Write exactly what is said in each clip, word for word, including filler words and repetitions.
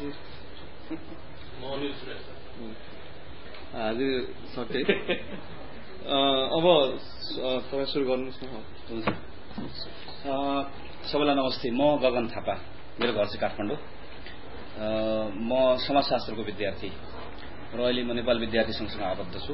हजुर सटे अब तपाईँ सुरु गर्नुहोस् न। सबैलाई नमस्ते। म गगन थापा, मेरो घर चाहिँ काठमाडौँ। म समाजशास्त्रको विद्यार्थी र अहिले म नेपाल विद्यार्थी संघसँग आबद्ध छु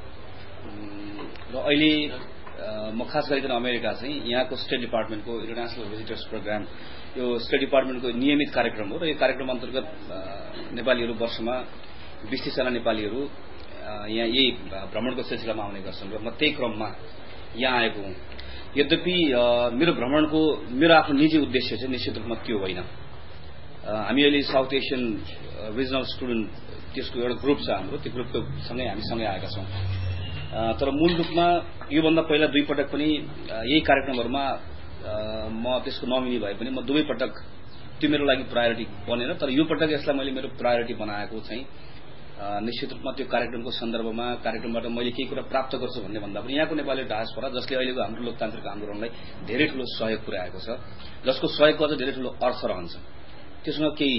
र अहिले म खास गरिकन अमेरिका चाहिँ यहाँको स्टेट डिपार्टमेन्टको इन्टरनेसनल भिजिटर्स प्रोग्राम, यो स्टेट डिपार्टमेन्टको नियमित कार्यक्रम हो र यो कार्यक्रम अन्तर्गत नेपालीहरू वर्षमा बीस तीस जना नेपालीहरू यहाँ यही भ्रमणको सिलसिलामा आउने गर्छन् र म त्यही क्रममा यहाँ आएको हुँ। यद्यपि मेरो भ्रमणको मेरो आफ्नो निजी उद्देश्य चाहिँ निश्चित रूपमा त्यो होइन। हामी अहिले साउथ एसियन रिजनल स्टुडेन्ट त्यसको एउटा ग्रुप छ हाम्रो, त्यो ग्रुपको सँगै हामी सँगै आएका छौँ। तर मूल रूपमा योभन्दा पहिला दुई पटक पनि यही कार्यक्रमहरूमा म त्यसको नमिनी भए पनि म दुवै पटक त्यो मेरो लागि प्रायोरिटी बनेन। तर यो पटक यसलाई मैले मेरो प्रायोरिटी बनाएको चाहिँ निश्चित रूपमा त्यो कार्यक्रमको सन्दर्भमा कार्यक्रमबाट मैले केही कुरा प्राप्त गर्छु भन्ने भन्दा पनि यहाँको नेपाली डायस्पोरा जसले अहिलेको हाम्रो लोकतान्त्रिक आन्दोलनलाई धेरै ठूलो सहयोग पुर्याएको छ, जसको सहयोगको अझ धेरै ठूलो अर्थ रहन्छ, त्यससँग केही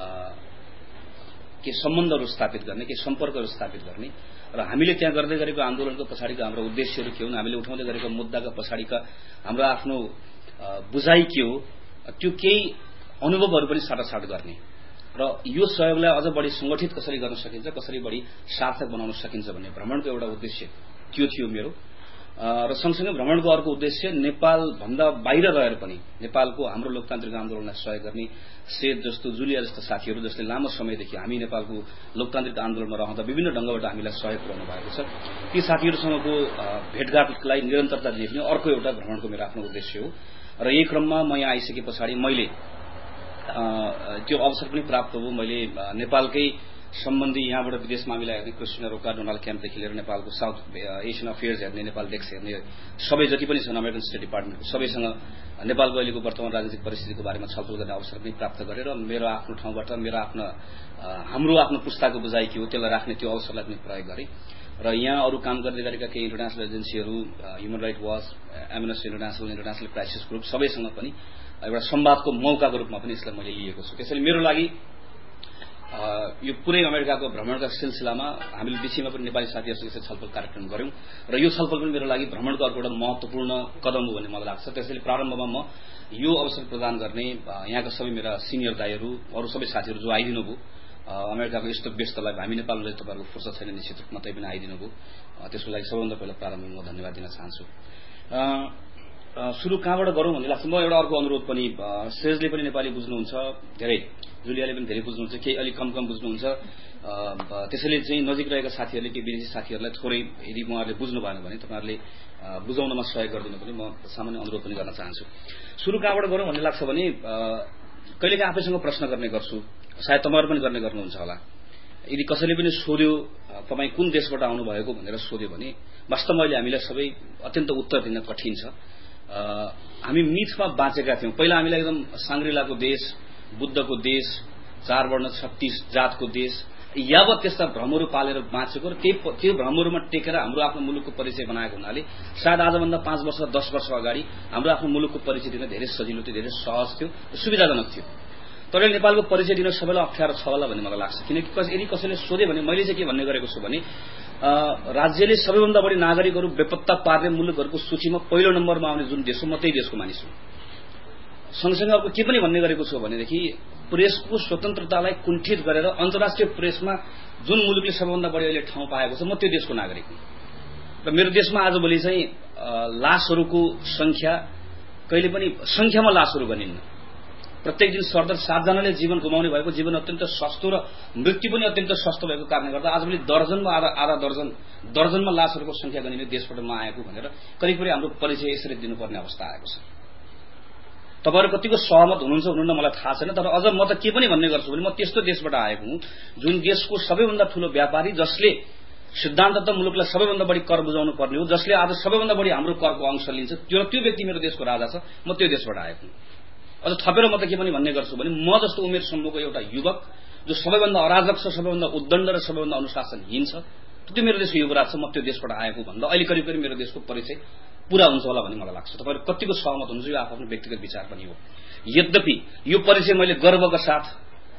केही सम्बन्धहरू स्थापित गर्ने, केही सम्पर्कहरू स्थापित गर्ने र हामीले त्यहाँ गर्दै गरेको आन्दोलनको पछाडिका हाम्रो उद्देश्यहरू के हुन्, हामीले उठाउँदै गरेको मुद्दाका पछाडिका हाम्रो आफ्नो बुझाइ के हो, त्यो केही अनुभवहरू पनि साटासाट गर्ने र यो सहयोगलाई अझ बढी संगठित कसरी गर्न सकिन्छ, कसरी बढी सार्थक बनाउन सकिन्छ भन्ने भ्रमणको एउटा उद्देश्य त्यो थियो मेरो। र सँगसँगै भ्रमणको अर्को उद्देश्य नेपाल भन्दा बाहिर रहेर पनि नेपालको हाम्रो लोकतान्त्रिक आन्दोलनलाई सहयोग गर्ने सेद जस्तो, जुलिया जस्ता साथीहरू जसले लामो समयदेखि हामी नेपालको लोकतान्त्रिक आन्दोलनमा रहँदा विभिन्न ढंगबाट हामीलाई सहयोग पुर्याउनु भएको छ, ती साथीहरूसँगको भेटघाटलाई निरन्तरता दिने अर्को एउटा भ्रमणको मेरो आफ्नो उद्देश्य हो। र यही क्रममा म यहाँ आइसके पछाडि मैले त्यो अवसर पनि प्राप्त भयो। मैले नेपालकै सम्बन्धी यहाँबाट विदेशमा हामीलाई हेर्ने क्रिस्टिना रोका, डोनाल्ड क्याम्पदेखि लिएर नेपालको साउथ एसियन अफेयर्स हेर्ने, नेपाल डेस्क हेर्ने सबै जति पनि छन् अमेरिकन स्टेट डिपार्टमेन्टको सबैसँग नेपालको अहिलेको वर्तमान राजनीतिक परिस्थितिको बारेमा छलफल गर्ने अवसर पनि प्राप्त गरेर मेरो आफ्नो ठाउँबाट मेरो आफ्नो हाम्रो आफ्नो पुस्ताको बुझाइ के हो त्यसलाई राख्ने त्यो अवसरलाई पनि प्रयोग गरेँ। र यहाँ अरू काम गर्दै गरेका केही इन्टरनेसनल एजेन्सीहरू, Human Right Watch, Amnesty International, International Crisis Group सबैसँग पनि एउटा संवादको मौकाको रूपमा पनि यसलाई मैले लिएको छु। त्यसैले मेरो लागि यो पुरै अमेरिकाको भ्रमणका सिलसिलामा हामीले बिचमा पनि नेपाली साथीहरूसँग छलफल कार्यक्रम गर्यौं र यो छलफल पनि मेरो लागि भ्रमणको अर्को एउटा महत्वपूर्ण कदम हो भन्ने मलाई लाग्छ। त्यसैले प्रारम्भमा म यो अवसर प्रदान गर्ने यहाँका सबै मेरा सिनियर दाइहरू, अरू सबै साथीहरू जो आइदिनु भयो अमेरिकाको यस्तो व्यस्तलाई, हामी नेपालमा तपाईँहरूको फुर्सद छैन निश्चित रूपमा तै पनि आइदिनु भयो, त्यसको लागि सबैभन्दा पहिला प्रारम्भमा म धन्यवाद दिन चाहन्छु। सुरु कहाँबाट गरौँ भन्ने लाग्छ। म एउटा अर्को अनुरोध पनि, सेजले पनि नेपाली बुझ्नुहुन्छ धेरै, जुलियाले पनि धेरै बुझ्नुहुन्छ, केही अलिक कम कम बुझ्नुहुन्छ, त्यसैले चाहिँ नजिक रहेका साथीहरूले केही विदेशी साथीहरूलाई थोरै यदि उहाँहरूले बुझ्नु भएन भने तपाईँहरूले बुझाउनमा सहयोग गरिदिनु पनि म सामान्य अनुरोध पनि गर्न चाहन्छु। सुरु कहाँबाट गरौँ भन्ने लाग्छ भने कहिलेकाहीँ आफैसँग प्रश्न गर्ने गर्छु, सायद तपाईँहरू पनि गर्ने गर्नुहुन्छ होला। यदि कसैले पनि सोध्यो तपाईँ कुन देशबाट आउनुभएको भनेर सोध्यो भने वास्तवमा अहिले हामीलाई सबै अत्यन्त उत्तर दिन कठिन छ। हामी मिथमा बाँचेका थियौं। पहिला हामीलाई एकदम साङ्ग्रिलाको देश, बुद्धको देश, चार वर्ण छत्तीस जातको देश, यावत त्यस्ता भ्रमहरू पालेर बाँचेको र त्यो भ्रमहरूमा टेकेर हाम्रो आफ्नो मुलुकको परिचय बनाएको हुनाले सायद आजभन्दा पाँच वर्ष दस वर्ष अगाडि हाम्रो आफ्नो मुलुकको परिचय दिन धेरै सजिलो थियो, धेरै सहज थियो, सुविधाजनक थियो। तर नेपालको परिचय दिन सबैलाई अप्ठ्यारो छ होला भन्ने मलाई लाग्छ। किनकि यदि कसैले सोधे भने मैले चाहिँ के भन्ने गरेको छु भने राज्यले सबैभन्दा बढी नागरिकहरू बेपत्ता पार्ने मुलुकहरूको सूचीमा पहिलो नम्बरमा आउने जुन देश हो म त्यही देशको मानिस हुँ। सँगसँगै अर्को के पनि भन्ने गरेको छु भनेदेखि प्रेसको स्वतन्त्रतालाई कुण्ठित गरेर अन्तर्राष्ट्रिय प्रेसमा जुन मुलुकले सबैभन्दा बढी अहिले ठाउँ पाएको छ म त्यो देशको नागरिक हुँ। र मेरो देशमा आजभोलि चाहिँ लासहरूको संख्या कहिले पनि संख्यामा लासहरू गनिन्न। प्रत्येक दिन सरदर सातजनाले जीवन गुमाउने भएको, जीवन अत्यन्त सस्तो र मृत्यु पनि अत्यन्त सस्तो भएको कारणले गर्दा आजभोलि दर्जनमा आधा आधा दर्जन दर्जनमा लासहरूको संख्या गनिने देशबाट म आएको भनेर करिब करिब हाम्रो परिचय यसरी दिनुपर्ने अवस्था आएको छ। तपाईहरु कतिको सहमत हुनुहुन्छ हुनुहुन्न मलाई थाहा छैन, तर अझ म त के पनि भन्ने गर्छु भने म त्यस्तो देशबाट आएको हुँ जुन देशको सबैभन्दा ठूलो व्यापारी, जसले सिद्धान्ततः मुलुकलाई सबैभन्दा बढी कर बुझाउनु पर्ने हो, जसले आज सबैभन्दा बढी हाम्रो करको अंश लिन्छ, त्यो त्यो व्यक्ति मेरो देशको राजा छ। म त्यो देशबाट आएको हुँ। अझ थपेर म त के पनि भन्ने गर्छु भने म जस्तो उमेर समूहको एउटा युवक जो सबैभन्दा अराजक छ, सबैभन्दा उद्दण्ड र सबैभन्दा अनुशासनहीन छ, त्यो मेरो देशको युवराज छ। म त्यो देशबाट आएको भन्दा अहिले करिब करिब मेरो देशको परिचय पूरा हुन्छ होला भन्ने मलाई लाग्छ। तपाईहरु कतिको सहमत हुनुहुन्छ यो आफ्नो व्यक्तिगत विचार पनि हो। यद्यपि यो परिचय मैले गर्वका साथ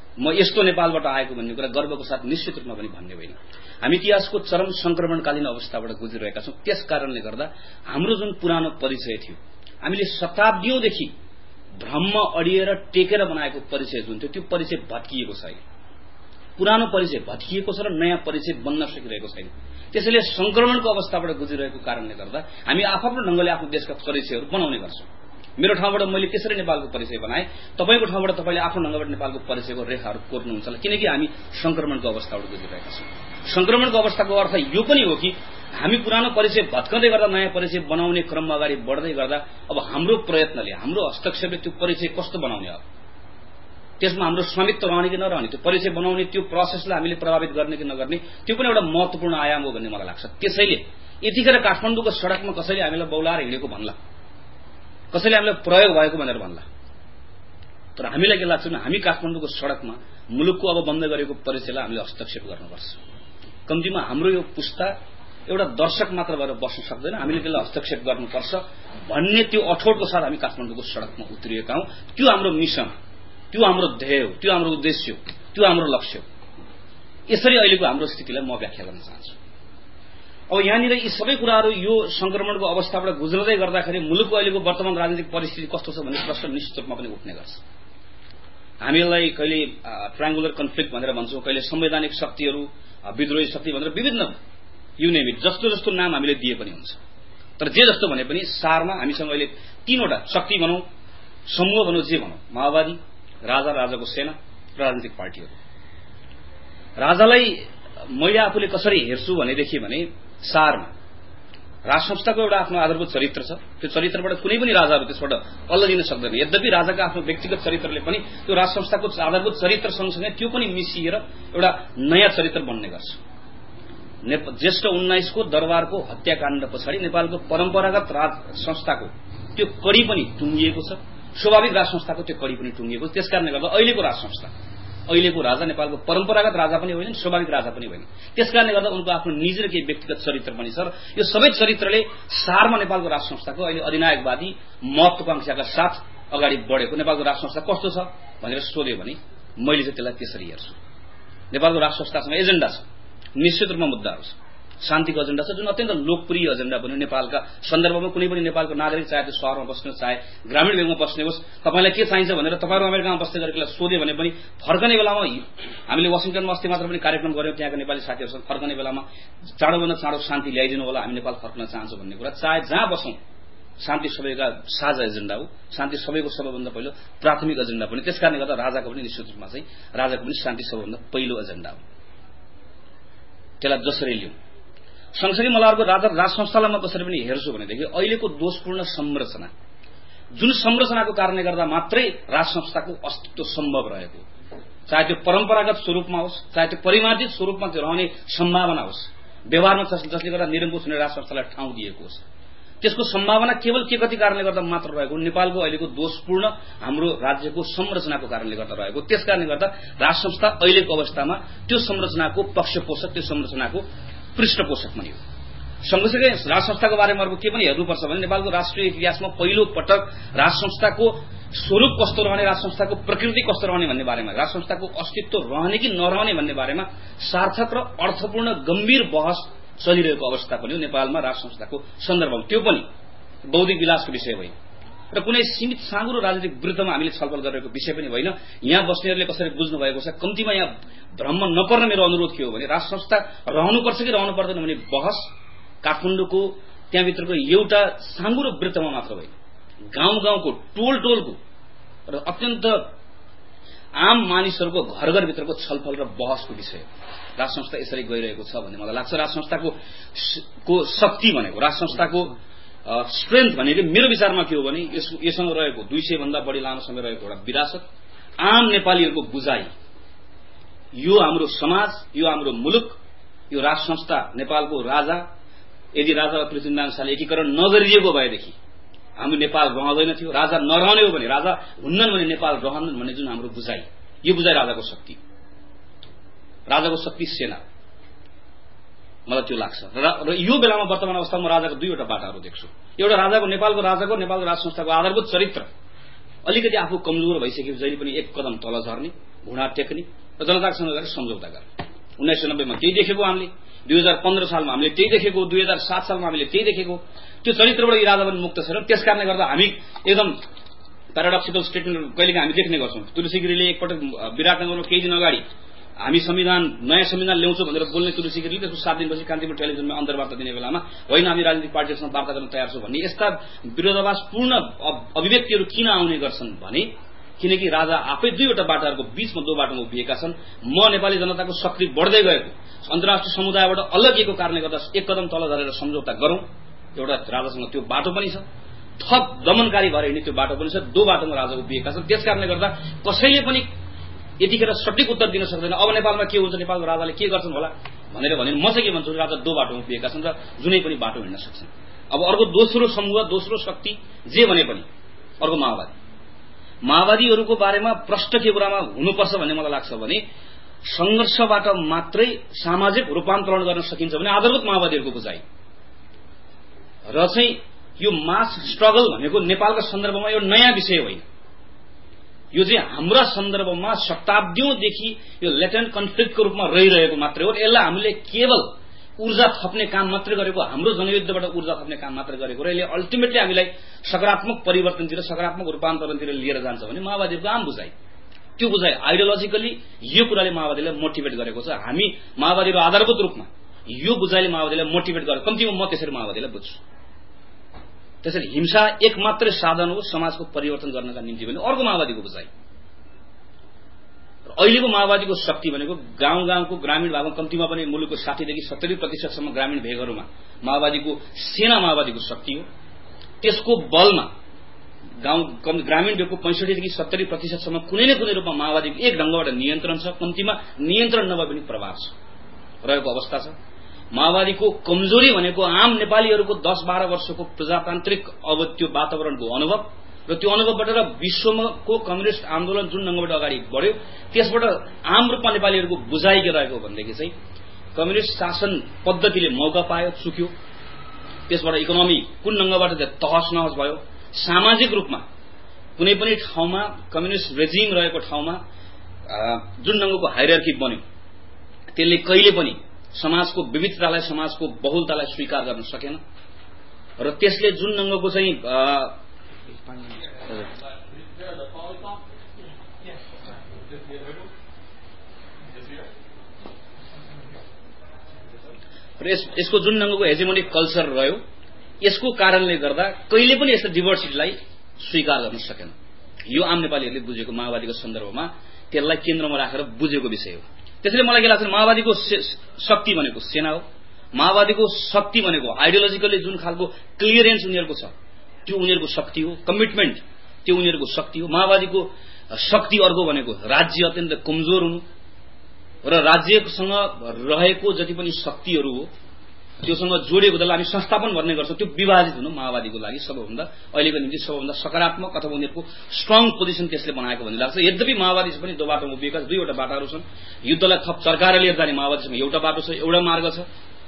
म यस्तो नेपालबाट आएको भन्ने कुरा गर्वको साथ निश्चित रूपमा पनि भन्ने होइन। हामी इतिहासको चरम संक्रमणकालीन अवस्थाबाट गुज्रिरहेका छौं। त्यस कारणले गर्दा हाम्रो जुन पुरानो परिचय थियो, हामीले शताब्दीौंदेखि भ्रममा अडिएर टेकेर बनाएको परिचय जुन थियो, त्यो परिचय भत्किएको छैन। पुरानो परिचय भत्किएको छ र नयाँ परिचय बन्न सकिरहेको छैन। त्यसैले संक्रमणको अवस्थाबाट गुज्रिरहेको कारणले गर्दा हामी आफ्नो ढंगले आफ्नो देशका परिचयहरू बनाउने गर्छौं। मेरो ठाउँबाट मैले त्यसरी नेपालको परिचय बनाए, तपाईको ठाउँबाट तपाईले आफ्नो ढंगबाट नेपालको परिचयको रेखाहरू कोर्नुहुन्छ होला, किनकि हामी संक्रमणको अवस्थाबाट गुज्रिरहेका छौं। संक्रमणको अवस्थाको अर्थ यो पनि हो कि हामी पुरानो परिचय भत्कँदै गर्दा नयाँ परिचय बनाउने क्रममा अगाडि बढ्दै गर्दा अब हाम्रो प्रयत्नले, हाम्रो हस्तक्षेपले त्यो परिचय कस्तो बनाउने हो, त्यसमा हाम्रो स्वामित्व रहने कि नरहने, त्यो परिचय बनाउने त्यो प्रोसेसलाई हामीले प्रभावित गर्ने कि नगर्ने, त्यो पनि एउटा महत्वपूर्ण आयाम हो भन्ने मलाई लाग्छ। त्यसैले यतिखेर काठमाडौँको सडकमा कसैले हामीलाई बौलाएर हिँडेको भन्ला, कसैले हामीलाई प्रयोग भएको भनेर भन्ला, तर हामीलाई के लाग्छ भने हामी काठमाडौँको सडकमा मुलुकको अब बन्द गरेको परिचयलाई हामीले हस्तक्षेप गर्नुपर्छ। कम्तीमा हाम्रो यो पुस्ता एउटा दर्शक मात्र भएर बस्न सक्दैन, हामीले त्यसलाई हस्तक्षेप गर्नुपर्छ भन्ने त्यो अठोटको साथ हामी काठमाडौँको सडकमा उत्रिएका हौं। त्यो हाम्रो मिशन, त्यो हाम्रो ध्येय हो, त्यो हाम्रो उद्देश्य हो, त्यो हाम्रो लक्ष्य हो। यसरी अहिलेको हाम्रो स्थितिलाई म व्याख्या गर्न चाहन्छु। अब यहाँनिर यी सबै कुराहरू यो संक्रमणको अवस्थाबाट गुज्रदै गर्दाखेरि मुलुकको अहिलेको वर्तमान राजनीतिक परिस्थिति कस्तो छ भन्ने प्रश्न निश्चित रूपमा पनि उठ्ने गर्छ। हामीलाई कहिले ट्रायंगुलर कन्फ्लिक्ट भनेर भन्छौं, कहिले संवैधानिक शक्तिहरू, विद्रोही शक्ति भनेर विभिन्न युनेमिट जस्तो जस्तो नाम हामीले दिए पनि हुन्छ। तर जे जस्तो भने पनि सारमा हामीसँग अहिले तीनवटा शक्ति भनौं, समूह भनौं, जे भनौं, माओवादी, राजा, राजाको सेना, राजनीतिक पार्टीहरू। राजालाई मैले आफूले कसरी हेर्छु भनेदेखि भने सारमा राज संस्थाको एउटा आफ्नो आधारभूत चरित्र छ। त्यो चरित्रबाट कुनै पनि राजाहरू त्यसबाट अल्लगिन सक्दैन। यद्यपि राजाका आफ्नो व्यक्तिगत चरित्रले पनि त्यो राज संस्थाको आधारभूत चरित्र सँगसँगै त्यो पनि मिसिएर एउटा नयाँ चरित्र बन्ने गर्छ। ज्येष्ठ उन्नाइस को दरबारको हत्याकाण्ड पछाडि नेपालको परम्परागत राज संस्थाको त्यो कडी पनि टुंगिएको छ, स्वाभाविक राज संस्थाको त्यो कडी पनि टुंगिएको छ। त्यसकारणले गर्दा अहिलेको राज संस्था, अहिलेको राजा नेपालको परम्परागत राजा पनि होइन, स्वाभाविक राजा पनि होइन। त्यसकारणले गर्दा उनको आफ्नो निजी र केही व्यक्तिगत चरित्र पनि छ र यो सबै चरित्रले सारमा नेपालको राज संस्थाको अहिले अधिनायकवादी महत्वाकांक्षाका साथ अगाडि बढेको नेपालको राज संस्था कस्तो छ भनेर सोध्यो भने मैले चाहिँ त्यसलाई त्यसरी हेर्छु। नेपालको राज संस्थासँग एजेन्डा छ, निश्चित रूपमा मुद्दाहरू छ, शान्तिको एजेन्डा छ, जुन अत्यन्त लोकप्रिय एजेन्डा बन्यो नेपालका सन्दर्भमा। कुनै पनि नेपालको नागरिक चाहे त्यो शहरमा बस्ने, चाहे ग्रामीण भेगमा बस्ने होस्, तपाईलाई के चाहिन्छ भनेर तपाईहरु अमेरिकामा बस्दै गरेकोलाई सोध्यो भने पनि फर्कने बेलामा हामीले वाशिंटनमा अस्ति मात्र पनि कार्यक्रम गर्यौं, त्यहाँका नेपाली साथीहरुसँग फर्कने बेलामा चाँडोभन्दा चाँडो शान्ति ल्याइदिनु होला, हामी नेपाल फर्कन चाहन्छौं भन्ने कुरा। चाहे जहाँ बसौं शान्ति सबैका साझा एजेन्डा हो, शान्ति सबैको सबैभन्दा पहिलो प्राथमिक एजेन्डा पनि। त्यसकारणले गर्दा राजाको पनि निश्चित रूपमा चाहिँ राजाको पनि शान्ति सबैभन्दा पहिलो एजेन्डा हो। त्यसलाई जसरी लियौं सँगसँगै मलाई अर्को राजा राज संस्थालाई म कसरी पनि हेर्छु भनेदेखि अहिलेको दोषपूर्ण संरचना, जुन संरचनाको कारणले गर्दा मात्रै राज संस्थाको अस्तित्व सम्भव रहेको, चाहे त्यो परम्परागत स्वरूपमा होस्, चाहे त्यो परिमार्जित स्वरूपमा रहने सम्भावना होस्, व्यवहारमा जसले गर्दा निरङ्कुश हुने राज संस्थालाई ठाउँ दिएको होस्, त्यसको सम्भावना केवल के कति कारणले गर्दा मात्र रहेको, नेपालको अहिलेको दोषपूर्ण हाम्रो राज्यको संरचनाको कारणले गर्दा रहेको। त्यसकारणले गर्दा राज संस्था अहिलेको अवस्थामा त्यो संरचनाको पक्षपोषक, त्यो संरचनाको पृष्ठपोषक पनि हो। सँगसँगै राज संस्थाको बारेमा अर्को के पनि हेर्नुपर्छ भने नेपालको राष्ट्रिय इतिहासमा पहिलो पटक राज संस्थाको स्वरूप कस्तो रहने, राज संस्थाको प्रकृति कस्तो रहने भन्ने बारेमा, राज संस्थाको अस्तित्व रहने कि नरहने भन्ने बारेमा सार्थक र अर्थपूर्ण गम्भीर बहस चलिरहेको अवस्था पनि हो नेपालमा राज संस्थाको सन्दर्भमा। त्यो पनि बौद्धिक विलासको विषय होइन र कुनै सीमित साँगुरो राजनीतिक वृत्तमा हामीले छलफल गरेको विषय पनि होइन। यहाँ बस्नेहरूले कसरी बुझ्नु भएको छ, कम्तीमा यहाँ भ्रम नपर्न मेरो अनुरोध के हो भने राज संस्था रहनुपर्छ कि रहनु पर्दैन भन्ने बहस काठमाडौँको त्यहाँभित्रको एउटा साँगुरो वृत्तमा मात्र होइन, गाउँ गाउँको, टोल टोलको र अत्यन्त आम मानिसहरूको घर घरभित्रको छलफल र बहसको विषय हो। राज संस्था यसरी गइरहेको छ भन्ने मलाई लाग्छ। राज संस्थाको को शक्ति भनेको, राज संस्थाको स्ट्रेन्थ भनेको मेरो विचारमा के हो भने यससँग रहेको दुई सय भन्दा बढी लामो समय रहेको एउटा विरासत, आम नेपालीहरूको बुझाइ, यो हाम्रो समाज, यो हाम्रो मुलुक, यो राज संस्था नेपालको राजा, यदि राजा पृथ्वीनारायण शाहले एकीकरण नगरिएको भएदेखि हाम्रो नेपाल रहँदैन थियो। राजा नरहने हो भने, राजा हुन्नन् भने नेपाल रहँदैन भन्ने जुन हाम्रो बुझाइ, यो बुझाइ राजाको शक्ति, राजाको शक्ति सेना, मलाई त्यो लाग्छ। र यो बेलामा वर्तमान अवस्थामा राजाको दुईवटा बाटाहरू देख्छु। एउटा राजाको, नेपालको राजाको, नेपालको राज संस्थाको आधारभूत चरित्र अलिकति आफू कमजोर भइसकेपछि जहिले पनि एक कदम तल झर्ने, घुँडा टेक्ने र जनतासँग गएर सम्झौता गर्ने। उन्नाइस सय नब्बेमा त्यही देखेको हामीले, दुई हजार पन्ध्र सालमा हामीले त्यही देखेको, दुई हजार सात सालमा हामीले त्यही देखेको। त्यो चरित्रबाट यी राजा पनि मुक्त छैनन्। त्यस कारणले गर्दा हामी एकदम प्याराडक्सिकल स्टेटमेन्ट कहिलेकाहीँ हामी देख्ने गर्छौँ। तुलसी गिरीले एकपटक विराटनगरमा केही दिन अगाडि हामी संविधान नयाँ संविधान ल्याउँछौँ भनेर बोल्ने तुलसी गिरीले त्यसको सात दिनपछि कान्तिपुर टेलिभिजनमा अन्तर्वार्ता दिने बेलामा होइन हामी राजनीतिक पार्टीहरूसँग वार्ता गर्न तयार छौँ भन्ने यस्ता विरोधाभासपूर्ण अभिव्यक्तिहरू किन आउने गर्छन् भने किनकि राजा आफै दुईवटा बाटाहरूको बीचमा दो बाटोमा उभिएका छन्। म नेपाली जनताको शक्ति बढ्दै गएको अन्तर्राष्ट्रिय समुदायबाट अलगिएको कारणले गर्दा एक कदम तल झरेर सम्झौता गरौँ, एउटा राजासँग त्यो बाटो पनि छ। थप दमनकारी भएर हिँड्ने त्यो बाटो पनि छ। दो बाटोमा राजा उभिएका छन्। त्यस कारणले गर्दा कसैले पनि यतिखेर सठिक उत्तर दिन सक्दैन अब नेपालमा के हुन्छ, नेपालको राजाले के गर्छन् होला भनेर भने म चाहिँ के भन्छु, राजा दो बाटोमा उभिएका छन् र जुनै पनि बाटो हिँड्न सक्छन्। अब अर्को दोस्रो समूह, दोस्रो शक्ति जे भने पनि अर्को माओवादी। माओवादीहरूको बारेमा प्रष्ट के कुरामा हुनुपर्छ भन्ने मलाई लाग्छ भने संघर्षबाट मात्रै सामाजिक रूपान्तरण गर्न सकिन्छ भने आधारभूत माओवादीहरूको बुझाइ र चाहिँ यो मास स्ट्रगल भनेको नेपालको सन्दर्भमा यो नयाँ विषय होइन। यो चाहिँ हाम्रा सन्दर्भमा शताब्दीौंदेखि यो लेटेन्ट कन्फ्लिक्टको रूपमा रहिरहेको मात्रै हो। यसलाई हामीले केवल ऊर्जा थप्ने काम मात्रै गरेको, हाम्रो जनयुद्धबाट ऊर्जा थप्ने काम मात्रै गरेको र यसले अल्टिमेटली हामीलाई सकारात्मक परिवर्तनतिर, सकारात्मक रूपान्तरणतिर लिएर जान्छ भने माओवादीको आम बुझाइ। त्यो बुझाइ आइडियोलोजिकली यो कुराले माओवादीलाई मोटिभेट गरेको छ। हामी माओवादीको आधारभूत रूपमा यो बुझाइले माओवादीलाई मोटिभेट गरेको, कम्तीमा म त्यसरी माओवादीलाई बुझ्छु। त्यसैले हिंसा एक मात्रै साधन हो समाजको परिवर्तन गर्नका निम्ति भने अर्को माओवादीको बुझाइ। अहिलेको माओवादीको शक्ति भनेको गाउँ गाउँको ग्रामीण भागमा कम्तीमा पनि मुलुकको साठीदेखि सत्तरी प्रतिशतसम्म ग्रामीण भेगहरूमा माओवादीको सेना माओवादीको शक्ति हो। त्यसको बलमा गाउँ ग्रामीण भेगको पैंसठीदेखि सत्तरी प्रतिशतसम्म कुनै न कुनै रूपमा माओवादीको एक ढंगबाट नियन्त्रण छ, कम्तीमा नियन्त्रण नभए पनि प्रभाव छ रहेको अवस्था छ। माओवादीको कमजोरी भनेको आम नेपालीहरूको दस बाह्र वर्षको प्रजातान्त्रिक अब त्यो वातावरणको अनुभव र त्यो अनुभवबाट र विश्वको कम्युनिस्ट आन्दोलन जुन ढंगबाट अगाडि बढ्यो त्यसबाट आम रूपमा नेपालीहरूको बुझाइ के रहेको भनेदेखि चाहिँ कम्युनिस्ट शासन पद्धतिले मौका पायो, चुक्यो। त्यसबाट इकोनोमी कुन ढंगबाट तहस नहस भयो। सामाजिक रूपमा कुनै पनि ठाउँमा कम्युनिस्ट रेजिम रहेको ठाउँमा जुन ढंगको हायरार्की बन्यो त्यसले कहिले पनि समाजको विविधतालाई, समाजको बहुलतालाई स्वीकार गर्न सकेन र त्यसले जुन ढंगको चाहिँ र यसको जुन ढंगको हेजेमोनिक कल्चर रह्यो यसको कारणले गर्दा कहिले पनि यस्तो डिभर्सिटीलाई स्वीकार गर्न सकेन। यो आम नेपालीहरूले बुझेको माओवादीको सन्दर्भमा त्यसलाई केन्द्रमा राखेर बुझेको विषय हो। त्यसैले मलाई के लाग्छ माओवादीको शक्ति भनेको सेना हो। माओवादीको शक्ति भनेको आइडियोलोजिकली जुन खालको क्लियरेन्स उनीहरूको छ त्यो उनीहरूको शक्ति हो। कमिटमेन्ट त्यो उनीहरूको शक्ति हो। माओवादीको शक्ति अर्को भनेको राज्य अत्यन्त कमजोर हुनु र राज्यसँग रहेको जति पनि शक्तिहरू हो त्योसँग जोडिएको जसलाई हामी संस्थापन भन्ने गर्छौं त्यो विभाजित हुनु माओवादीको लागि सबभन्दा अहिलेको निम्ति सबभन्दा सकारात्मक अथवा उनीहरूको स्ट्रङ पोजिसन त्यसले बनाएको भन्ने लाग्छ। यद्यपि माओवादी पनि दो बाटोमा उभिएका दुईवटा बाटाहरू छन्। युद्धलाई थप चर्काएर लिएर जाने माओवादीसँग एउटा बाटो छ, एउटा मार्ग छ।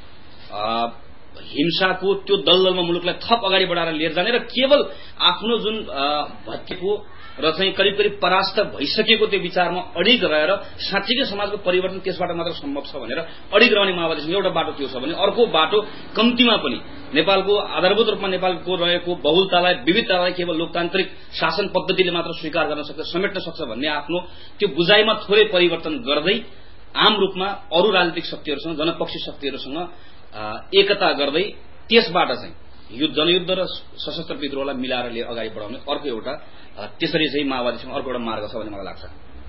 हिंसाको त्यो दलदलमा मुलुकलाई थप अगाडि बढाएर लिएर जाने र केवल आफ्नो जुन भत्केको र चाहिँ करिब करिब परास्त भइसकेको त्यो विचारमा अडिग रहेर साँच्चीकै समाजको परिवर्तन त्यसबाट मात्र सम्भव छ भनेर अडिग रहने माओवादीसँग एउटा बाटो त्यो छ भने अर्को बाटो कम्तीमा पनि नेपालको आधारभूत रूपमा नेपालको रहेको बहुलतालाई, विविधतालाई केवल लोकतान्त्रिक शासन पद्धतिले मात्र स्वीकार गर्न सक्छ, समेट्न सक्छ भन्ने आफ्नो त्यो बुझाइमा थोरै परिवर्तन गर्दै आम रूपमा अरू राजनीतिक शक्तिहरूसँग, जनपक्षी शक्तिहरूसँग एकता गर्दै त्यसबाट चाहिँ युद्ध जनयुद्ध र सशस्त्र विद्रोहलाई मिलाएर लिएर अगाडि बढाउने अर्को एउटा त्यसरी चाहिँ माओवादीसँग अर्को एउटा मार्ग छ भन्ने मलाई लाग्छ।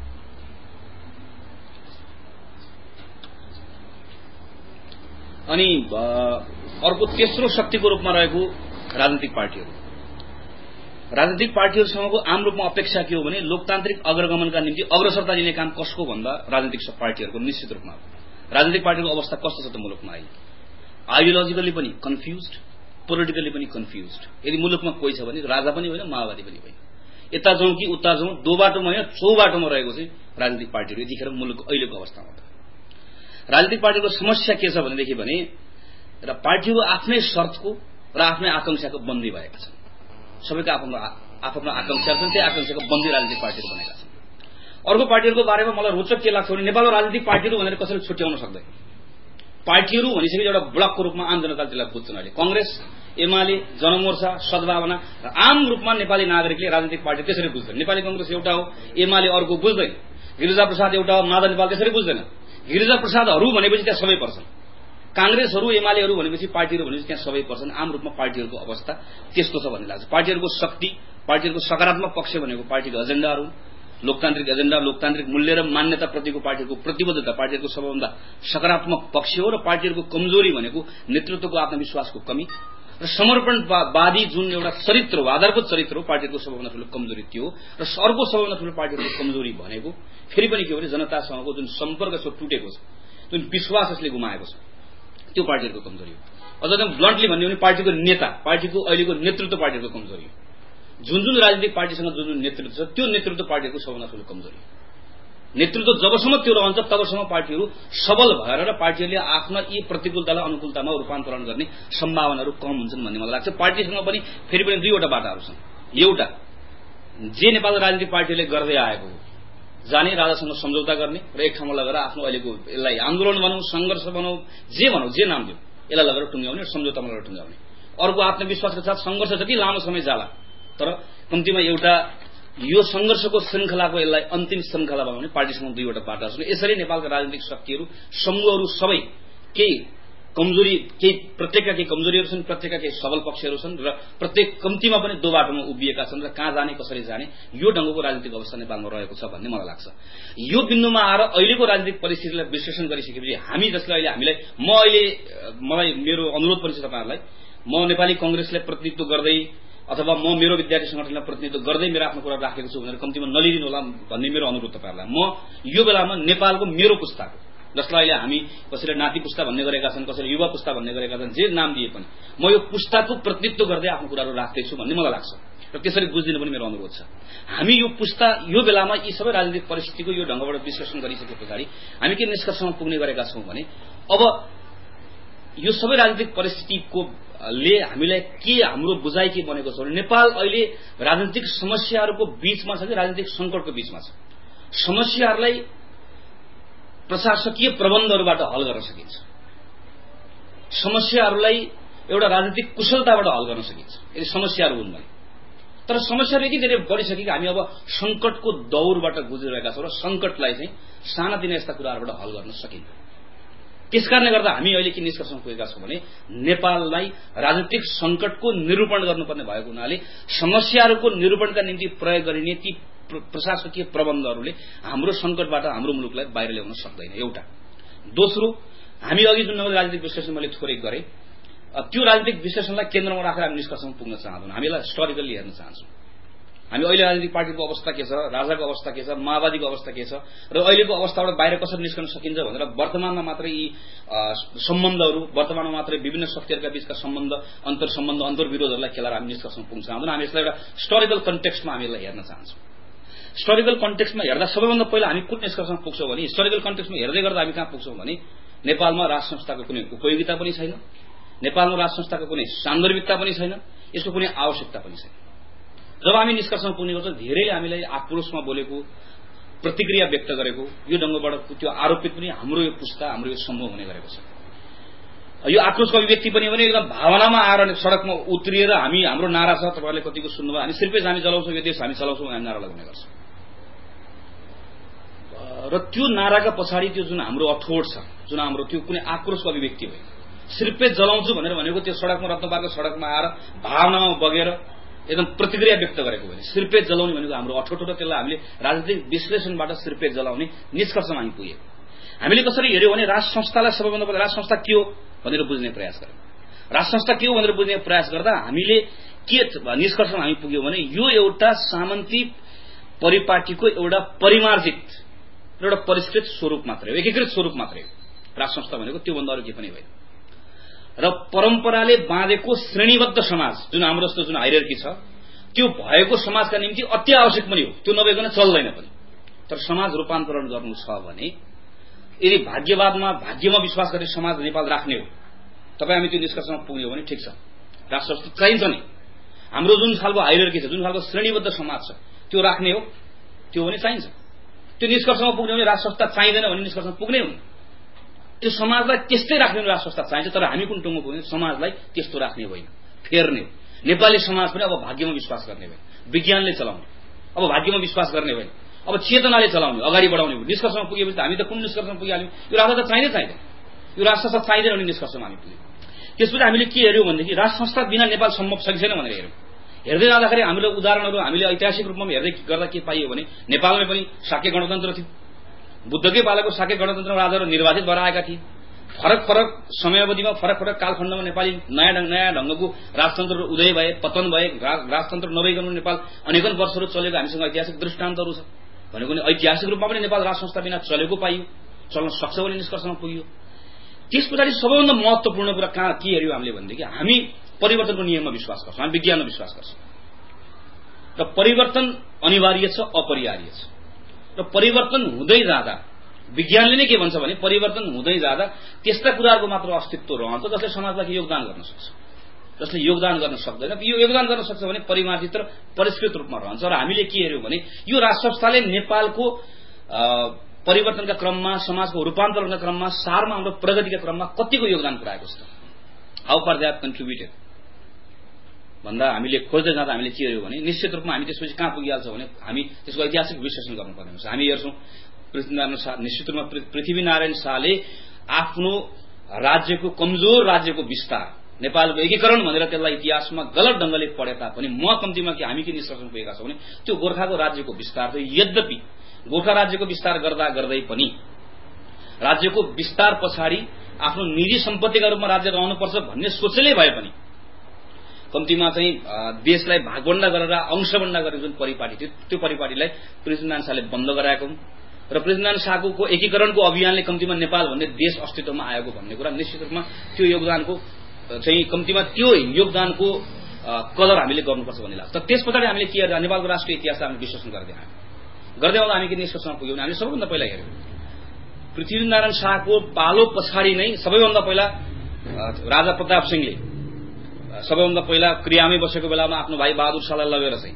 अनि अर्को तेस्रो शक्तिको रूपमा रहेको राजनीतिक पार्टीहरू। राजनीतिक पार्टीहरूसँगको आम रूपमा अपेक्षा के हो भने लोकतान्त्रिक अग्रगमनका निम्ति अग्रसरता लिने काम कसको भन्दा राजनीतिक पार्टीहरूको निश्चित रूपमा। राजनीतिक पार्टीको अवस्था कस्तो छ त मुलुकमा अहिले? आइडियोलोजिकली पनि कन्फ्युज्ड, पोलिटिकली पनि कन्फ्युज्ड। यदि मुलुकमा कोही छ भने राजा पनि होइन, माओवादी पनि होइन। यता जाउँ कि उता जाउँ, दो बाटोमा होइन चौ बाटोमा रहेको चाहिँ राजनीतिक पार्टीहरू यतिखेर मुलुकको अहिलेको अवस्थामा। राजनीतिक पार्टीको समस्या के छ भनेदेखि भने र पार्टीहरू आफ्नै शर्तको र आफ्नै आकांक्षाको बन्दी भएका छन्। सबैको आफ्नो आफ्नो आकांक्षाहरू छन्, त्यही आकांक्षाको बन्दी राजनीतिक पार्टीहरू बनेका छन्। अर्को पार्टीहरूको बारेमा मलाई रोचक के लाग्छ भने नेपालमा राजनीतिक पार्टीहरू भनेर कसैले छुट्याउन सक्दैन। पार्टीहरू भनिसकेपछि एउटा ब्लकको रूपमा आम जनताले त्यसलाई बुझ्छन्। अहिले कंग्रेस, एमाले, जनमोर्चा, सद्भावना र आम रूपमा नेपाली नागरिकले राजनीतिक पार्टी त्यसरी बुझ्दैन। नेपाली कंग्रेस एउटा हो, एमाले अर्को बुझ्दैन, गिरिजा प्रसाद एउटा हो, माधव नेपाल त्यसरी बुझ्दैन। गिरिजा प्रसादहरू भनेपछि त्यहाँ सबै पर्छन्, कांग्रेसहरू एमालेहरू भनेपछि पार्टीहरू भनेपछि त्यहाँ सबै पर्छन्। आम रूपमा पार्टीहरूको अवस्था त्यस्तो छ भन्ने लाग्छ। पार्टीहरूको शक्ति, पार्टीहरूको सकारात्मक पक्ष भनेको पार्टीको एजेन्डाहरू, लोकतान्त्रिक एजेन्डा, लोकतान्त्रिक मूल्य र मान्यता प्रतिको पार्टीहरूको प्रतिबद्धता पार्टीहरूको सबैभन्दा सकारात्मक पक्ष हो। र पार्टीहरूको कमजोरी भनेको नेतृत्वको आत्मविश्वासको कमी र समर्पणवादी जुन एउटा चरित्र हो, आधारभूत चरित्र हो, पार्टीको सबैभन्दा ठूलो कमजोरी त्यो हो। र अर्को सबैभन्दा ठूलो पार्टीहरूको कमजोरी भनेको फेरि पनि के हो भने जनतासँगको जुन सम्पर्क छ टुटेको छ, जुन विश्वास यसले गुमाएको छ, त्यो पार्टीहरूको कमजोरी हो। अझ एकदम ब्लन्टली भन्ने भने पार्टीको नेता, पार्टीको अहिलेको नेतृत्व पार्टीहरूको कमजोरी हो। जुन जुन राजनीतिक पार्टीसँग जुन जुन नेतृत्व छ त्यो नेतृत्व पार्टीको सबभन्दा ठूलो कमजोरी हो। नेतृत्व जबसम्म त्यो रहन्छ तबसम्म पार्टीहरू सबल भएर र पार्टीहरूले आफ्ना यी प्रतिकूलतालाई अनुकूलतामा रूपान्तरण गर्ने सम्भावनाहरू कम हुन्छन् भन्ने मलाई लाग्छ। पार्टीसँग पनि फेरि पनि दुईवटा बाटाहरू छन्। एउटा जे नेपाल राजनीतिक पार्टीले गर्दै आएको हो, जाने राजासँग सम्झौता गर्ने र एक ठाउँमा लगेर आफ्नो अहिलेको यसलाई आन्दोलन भनौँ, संघर्ष भनौँ, जे भनौँ, जे नाम दिउँ, यसलाई लगेर टुङ्ग्याउने र सम्झौतामा लगेर टुङ्ग्याउने। अर्को आत्मविश्वासका साथ संघर्ष जति लामो समय जाला तर कम्तीमा एउटा यो संघर्षको श्रृंखलाको यसलाई अन्तिम श्रृंखला बनाउने पार्टीसँग दुईवटा बाटा छन्। यसरी नेपालका राजनीतिक शक्तिहरू, समूहहरू सबै केही कमजोरी, केही प्रत्येकका केही कमजोरीहरू छन्, प्रत्येकका केही सबल पक्षहरू छन् र प्रत्येक कम्तीमा पनि दो बाटोमा उभिएका छन् र कहाँ जाने कसरी जाने यो ढंगको राजनीतिक अवस्था नेपालमा रहेको छ भन्ने मलाई लाग्छ। यो बिन्दुमा आएर अहिलेको राजनीतिक परिस्थितिलाई विश्लेषण गरिसकेपछि हामी जसले अहिले हामीलाई म अहिले मलाई मेरो अनुरोध पनि छ तपाईहरुलाई, म नेपाली कंग्रेसलाई प्रतिनिधित्व गर्दै अथवा म मेरो विद्यार्थी संगठनलाई प्रतिनिधित्व गर्दै मेरो आफ्नो कुरा राखेको छु भनेर कम्तीमा नलिदिनु होला भन्ने मेरो अनुरोध तपाईहरुलाई। म यो बेलामा नेपालको मेरो पुस्ताको, जसलाई अहिले हामी कसैले नाति पुस्ता भन्ने गरेका छन्, कसैले युवा पुस्ता भन्ने गरेका छन्, जे नाम दिए पनि म यो पुस्ताको प्रतिनिधित्व गर्दै आफ्नो कुराहरू राख्दैछु भन्ने मलाई लाग्छ र त्यसरी बुझिदिनु पनि मेरो अनुरोध छ। हामी यो पुस्ता यो बेलामा यी सबै राजनीतिक परिस्थितिको यो ढंगबाट विश्लेषण गरिसके पछाडि हामी के निष्कर्षमा पुग्ने गरेका छौं भने अब यो सबै राजनीतिक परिस्थितिको ले हामीलाई के हाम्रो बुझाइ के बनेको छ भने नेपाल अहिले राजनीतिक समस्याहरूको बीचमा छ कि राजनीतिक संकटको बीचमा छ। समस्याहरूलाई प्रशासकीय प्रबन्धहरूबाट हल गर्न सकिन्छ, समस्याहरूलाई एउटा राजनीतिक कुशलताबाट हल गर्न सकिन्छ यदि समस्याहरू हुन् भने। तर समस्याहरू यति धेरै बढिसके कि हामी अब संकटको दौरबाट गुज्रिरहेका छौं र संकटलाई चाहिँ सानातिना यस्ता कुराहरूबाट हल गर्न सकिन्छ। त्यसकारणले गर्दा हामी अहिले के निष्कर्षमा पुगेका छौं भने नेपाललाई राजनीतिक संकटको निरूपण गर्नुपर्ने भएको हुनाले समस्याहरूको निरूपणका निम्ति प्रयोग गरिने ती प्रशासकीय प्रबन्धहरूले हाम्रो संकटबाट हाम्रो मुलुकलाई बाहिर ल्याउन सक्दैन, एउटा। दोस्रो, हामी अघि जुन राजनीतिक विश्लेषण मैले थोरै गरे त्यो राजनीतिक विश्लेषणलाई केन्द्रमा राखेर हामी निष्कर्षमा पुग्न चाहन्छौँ, हामीलाई हिस्टोरिकली हेर्न चाहन्छौँ। हामी अहिले राजनीतिक पार्टीको अवस्था के छ, राजाको अवस्था के छ, माओवादीको अवस्था के छ र अहिलेको अवस्थाबाट बाहिर कसरी निस्कन सकिन्छ भनेर वर्तमानमा मात्रै यी सम्बन्धहरू, वर्तमानमा मात्रै विभिन्न शक्तिहरूका बीचका सम्बन्ध, अन्तर सम्बन्ध, अन्तर विरोधहरूलाई खेलाएर हामी निष्कर्षमा पुग्न चाहन्छौँ। हामी यसलाई एउटा हिस्टोरिकल कन्टेक्स्टमा हामी यसलाई हेर्न चाहन्छौँ। हिस्टोरिकल कन्टेक्स्टमा हेर्दा सबैभन्दा पहिला हामी कुन निष्कर्षमा पुग्छौँ भने हिस्टोरिकल कन्टेक्स्टमा हेर्दै गर्दा हामी कहाँ पुग्छौँ भने नेपालमा राज संस्थाको कुनै उपयोगिता पनि छैन, नेपालमा राज संस्थाको कुनै सान्दर्भिकता पनि छैन, यसको कुनै आवश्यकता पनि छैन। जब हामी निष्कर्षमा पुग्ने गर्छौँ धेरैले हामीलाई आक्रोशमा बोलेको, प्रतिक्रिया व्यक्त गरेको यो ढंगबाट त्यो आरोपित पनि हाम्रो यो पुस्ता, हाम्रो यो समूह हुने गरेको छ। यो आक्रोशको अभिव्यक्ति पनि भने एकदम भावनामा आएर सडकमा उत्रिएर हामी हाम्रो नारा छ, तपाईहरुले कतिको सुन्नुभयो, हामी सिर्फेज हामी चलाउँछौँ, यो देश हामी चलाउँछौँ हामी नारा लगाउने गर्छौँ र त्यो नाराका पछाडि त्यो जुन हाम्रो अठोट छ, जुन हाम्रो त्यो कुनै आक्रोशको अभिव्यक्ति होइन। सिर्फेज जलाउँछु भनेर भनेको त्यो सडकमा रत्नपाको सडकमा आएर भावनामा बगेर एकदम प्रतिक्रिया व्यक्त गरेको होइन। सिर्फेज जलाउने भनेको हाम्रो अठोट र त्यसलाई हामीले राजनीतिक विश्लेषणबाट सिर्फेज जलाउने निष्कर्षमा हामी पुग्यौं। हामीले कसरी हेर्यौं भने राज संस्थालाई सबैभन्दा पहिला राज संस्था के हो भनेर बुझ्ने प्रयास गर्यौं। राज संस्था के हो भनेर बुझ्ने प्रयास गर्दा हामीले के निष्कर्षमा हामी पुग्यौं भने यो एउटा सामन्ती परिपाटीको एउटा परिमार्जित र एउटा परिष्कृत स्वरूप मात्रै हो, एकीकृत स्वरूप मात्रै हो। राज संस्था भनेको त्योभन्दा अरू केही पनि होइन र परम्पराले बाँधेको श्रेणीबद्ध समाज जुन हाम्रो जस्तो जुन हायरार्की छ त्यो भएको समाजका निम्ति अति आवश्यक पनि हो, त्यो नभइकन चल्दैन पनि। तर समाज रूपान्तरण गर्नु छ भने यदि भाग्यवादमा भाग्यमा विश्वास गर्ने समाज नेपाल राख्ने हो, तपाई हामी त्यो निष्कर्षमा पुग्यौं भने ठिक छ, राष्ट्र चाहिन्छ नि। हाम्रो जुन खालको हायरार्की छ, जुन खालको श्रेणीबद्ध समाज छ, त्यो राख्ने हो, त्यो पनि चाहिन्छ। त्यो निष्कर्षमा पुग्ने भने राष्ट्र संस्था चाहिँदैन भने निष्कर्षमा पुग्नै हुन्न। त्यो समाजलाई त्यस्तै राख्ने राष्ट्र संस्था चाहिन्छ, तर हामी कुन टुङ्गो पुग्ने? समाजलाई त्यस्तो राख्ने होइन, फेर्ने हो। नेपाली समाज पनि अब भाग्यमा विश्वास गर्ने होइन, विज्ञानले चलाउने, अब भाग्यमा विश्वास गर्ने होइन, अब चेतनाले चलाउने, अगाडि बढाउने हो। निष्कर्षमा पुगेपछि हामी त कुन निष्कर्षमा पुगिहाल्यौँ? यो राष्ट्र त चाहिँदै चाहिँदैन, यो राष्ट्र संस्था चाहिँदैन भने निष्कर्षमा हामी पुग्यौँ। त्यसपछि हामीले के हेऱ्यौँ भनेदेखि राष्ट्र संस्था बिना नेपाल सम्भव छ कि छैन भनेर हेऱ्यौँ। हेर्दै जाँदाखेरि हामीले उदाहरणहरू हामीले ऐतिहासिक रूपमा हेर्दै गर्दा के पाइयो भने नेपालमै पनि शाक्य गणतन्त्र थियो, बुद्धकै पालाको शाक्य गणतन्त्र राजाहरू निर्वाचित भएर आएका थिए। फरक फरक समयावधिमा फरक फरक कालखण्डमा नेपाली नयाँ नयाँ ढङ्गको राजतन्त्रहरू उदय भए, पतन भए। राजतन्त्र नभइकन नेपाल अनेकन वर्षहरू चलेको हामीसँग ऐतिहासिक दृष्टान्तहरू छ। भनेको नि ऐतिहासिक रूपमा पनि नेपाल राष्ट्र संस्था बिना चलेको पाइयो, चल्न सक्छ भन्ने निष्कर्षमा पुगियो। त्यस पछाडि सबैभन्दा महत्त्वपूर्ण कुरा कहाँ के हेऱ्यौँ हामीले भनेदेखि हामी परिवर्तनको नियममा विश्वास गर्छौँ, हामी विज्ञानमा विश्वास गर्छौँ र परिवर्तन अनिवार्य छ, अपरिहार्य छ। र परिवर्तन हुँदै जाँदा विज्ञानले नै के भन्छ भने परिवर्तन हुँदै जाँदा त्यस्ता कुराहरूको मात्र अस्तित्व रहन्छ जसले समाजलाई योगदान गर्न सक्छ, जसले योगदान गर्न सक्दैन। यो योगदान गर्न सक्छ भने परिमार्जित र परिष्कृत रूपमा रहन्छ। र हामीले के हेऱ्यौँ भने यो राष्ट्र संस्थाले नेपालको परिवर्तनका क्रममा, समाजको रूपान्तरणका क्रममा, सारमा हाम्रो प्रगतिका क्रममा कतिको योगदान पुर्याएको छ, how far they have contributed भन्दा हामीले खोज्दै जाँदा हामीले के हेऱ्यौँ भने निश्चित रूपमा हामी त्यसपछि कहाँ पुगिहाल्छ भने हामी त्यसको ऐतिहासिक विश्लेषण गर्नुपर्ने हुन्छ। हामी हेर्छौँ पृथ्वीनारायण शाह, निश्चित रूपमा पृथ्वीनारायण शाहले आफ्नो राज्यको कमजोर राज्यको विस्तार, नेपालको एकीकरण भनेर त्यसलाई इतिहासमा गलत ढङ्गले पढे तापनि म कम्तीमा कि हामी के निष्कर्षमा पुगेका छौँ भने त्यो गोर्खाको राज्यको विस्तार थियो। यद्यपि गोर्खा राज्यको विस्तार गर्दा गर्दै पनि राज्यको विस्तार पछाडि आफ्नो निजी सम्पत्तिका रूपमा राज्य रहनुपर्छ भन्ने सोचले भए पनि कम्तीमा चाहिँ देशलाई भागबण्डा गरेर अंशबण्डा गरेर जुन परिपाटी थियो त्यो परिपाटीलाई पृथ्वीनारायण शाहले बन्द गराएको र पृथ्वीनारायण शाहको एकीकरणको अभियानले कम्तीमा नेपाल भन्ने देश अस्तित्वमा आएको भन्ने कुरा निश्चित रूपमा त्यो योगदानको चाहिँ कम्तीमा त्यो योगदानको कदर हामीले गर्नुपर्छ भन्ने लाग्छ। त्यस पछाडि हामीले के हेर्दा नेपालको राष्ट्रिय इतिहासलाई हामी विश्लेषण गर्दै आयौँ। गर्दै आउँदा हामी के निष्कर्षमा पुग्यौँ भने हामीले सबैभन्दा पहिला हेऱ्यौँ पृथ्वीनारायण शाहको पालो पछाडि नै सबैभन्दा पहिला राजा प्रताप सिंहले सबैभन्दा पहिला क्रियामै बसेको बेलामा आफ्नो भाइ बहादुर शाहलाई लगेर चाहिँ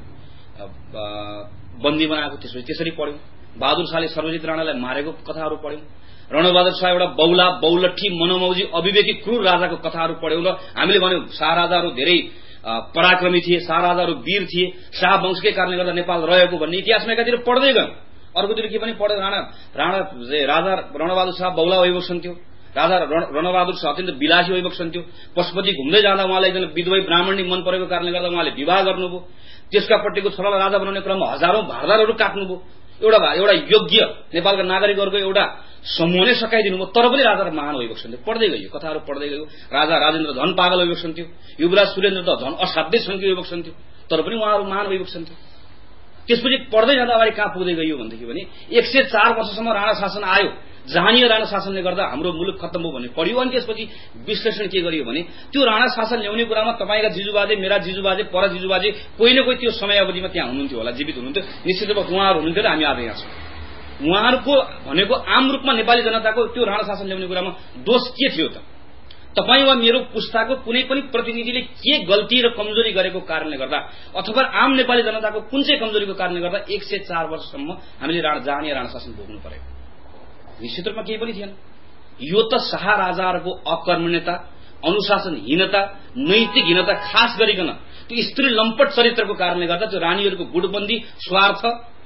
बन्दी बनाएको, त्यसपछि त्यसरी पढ्यौँ। बहादुर शाहले सर्वजित राणालाई मारेको कथाहरू पढ्यौँ। रणबहादुर शाह एउटा बौला, बौलठी, मनोमौजी, अविवेकी, क्रूर राजाको कथाहरू पढ्यौँ र हामीले भन्यौँ शाह राजाहरू धेरै पराक्रमी थिए, शाह राजाहरू वीर थिए, शाह वंशकै कारणले गर्दा नेपाल रहेको भन्ने इतिहासमा एकातिर पढ्दै गयौँ। अर्कोतिर के पनि पढ्यो, राणा राणा राजा रणबहादुर शाह बौला वैभवसन थियो, राजा रणबहादुर शाह अत्यन्त विलासी वैभवसन थियो। पशुपति घुम्दै जाँदा उहाँलाई एकजना विधवै ब्राह्मणी मन परेको कारणले गर्दा उहाँले विवाह गर्नुभयो। त्यसकापट्टिको छोरालाई राजा बनाउने क्रममा हजारौं भारदारहरू काट्नुभयो। एउटा एउटा योग्य नेपालका नागरिकहरूको एउटा समूह नै सकाइदिनु भयो, तर पनि राजा महान वैभवसन थियो। पढ्दै गयो, कथाहरू पढ्दै गयो। राजा राजेन्द्र झन पागल वैभवसन थियो, युवराज सुरेन्द्र त झन असाध्यै सङ्ख्य वैभवसन थियो, तर पनि उहाँहरू महान वैभवसन थियो। त्यसपछि पढ्दै जाँदा अगाडि कहाँ पुग्दै गयो भनेदेखि भने एक सय चार वर्षसम्म राणा शासन आयो, जहानीय राणा शासनले गर्दा हाम्रो मुलुक खत्तम भयो भन्ने पढ्यो। अनि त्यसपछि विश्लेषण के गरियो भने त्यो राणा शासन ल्याउने कुरामा तपाईँका जिजुबाजे, मेरा जिजुबाजे, पर जिजुबाजे कोही न कोही त्यो समयावधिमा त्यहाँ हुनुहुन्थ्यो होला, जीवित हुनुहुन्थ्यो, निश्चित रूपमा उहाँहरू हुनुहुन्थ्यो र हामी आज यहाँ छौँ। उहाँहरूको भनेको आम रूपमा नेपाली जनताको त्यो राणा शासन ल्याउने कुरामा दोष के थियो त? तपाईँ वा मेरो पुस्ताको कुनै पनि प्रतिनिधिले के गल्ती र कमजोरी गरेको कारणले गर्दा अथवा आम नेपाली जनताको कुन चाहिँ कमजोरीको कारणले गर्दा एक सय चार वर्षसम्म हामीले राणा जहानीय राणा शासन भोग्नु पर्यो? निश्चित रूपमा केही पनि थिएन। यो त शाह राजाहरूको अकर्मण्यता, अनुशासनहीनता, नैतिकहीनता, खास गरिकन त्यो स्त्री लम्पट चरित्रको कारणले गर्दा त्यो रानीहरूको गुटबन्दी, स्वार्थ,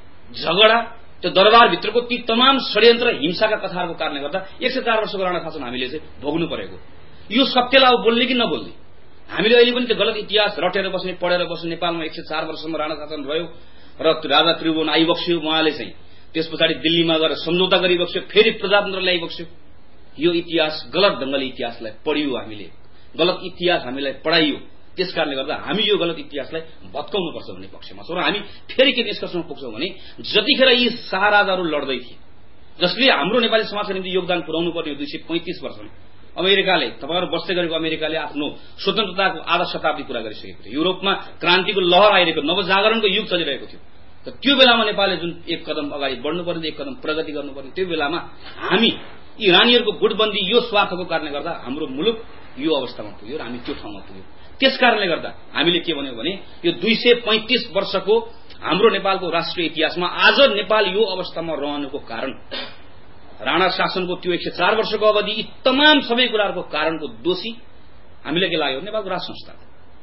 झगडा, त्यो दरबारभित्रको ती तमाम षड्यन्त्र, हिंसाका कथाहरूको कारणले गर्दा एक सय चार वर्षको राणा शासन हामीले चाहिँ भोग्नु परेको। यो सत्यलाई अब बोल्ने कि नबोल्ने? हामीले अहिले पनि त्यो गलत इतिहास रटेर बस्ने, पढेर बस्ने। नेपालमा एक सय चार वर्षसम्म राणा शासन रह्यो र राजा त्रिभुवन आइबक्स्यो, उहाँले चाहिँ त्यस पछाडि दिल्लीमा गएर सम्झौता गरिबक्स्यो, फेरि प्रजातन्त्र ल्याइबक्स्यो। यो इतिहास गलत ढङ्गले इतिहासलाई पढियो, हामीले गलत इतिहास हामीलाई पढाइयो। त्यस कारणले गर्दा हामी यो गलत इतिहासलाई भत्काउनुपर्छ भन्ने पक्षमा छौँ र हामी फेरि के निष्कर्षमा पुग्छौँ भने जतिखेर यी शाह राजाहरू लड्दै थिए, जसले हाम्रो नेपाली समाजका निम्ति योगदान पुर्याउनु पर्ने दुई सय पैंतिस वर्षमा अमेरिकाले, तपाईँहरू बस्दै गरेको अमेरिकाले आफ्नो स्वतन्त्रताको आधा शताब्दी पूरा गरिसकेको थियो। युरोपमा क्रान्तिको लहर आइरहेको, नवजागरणको युग चलिरहेको थियो। त त्यो बेलामा नेपालले जुन एक कदम अगाडि बढ्नुपर्ने, एक कदम प्रगति गर्नुपर्ने, त्यो बेलामा हामी यी रानीहरूको गुटबन्दी, यो स्वार्थको कारणले गर्दा हाम्रो मुलुक यो अवस्थामा पुग्यो र हामी त्यो ठाउँमा पुग्यौँ। त्यस कारणले गर्दा हामीले के भन्यौं भने यो दुई सय पैंतीस वर्षको हाम्रो नेपालको राष्ट्रिय इतिहासमा आज नेपाल यो अवस्थामा रहनुको कारण राणा शासनको त्यो एक सय चार वर्षको अवधि यी तमाम सबै कुराहरूको कारणको दोषी हामीले के लाग्यो नेपालको राज संस्था।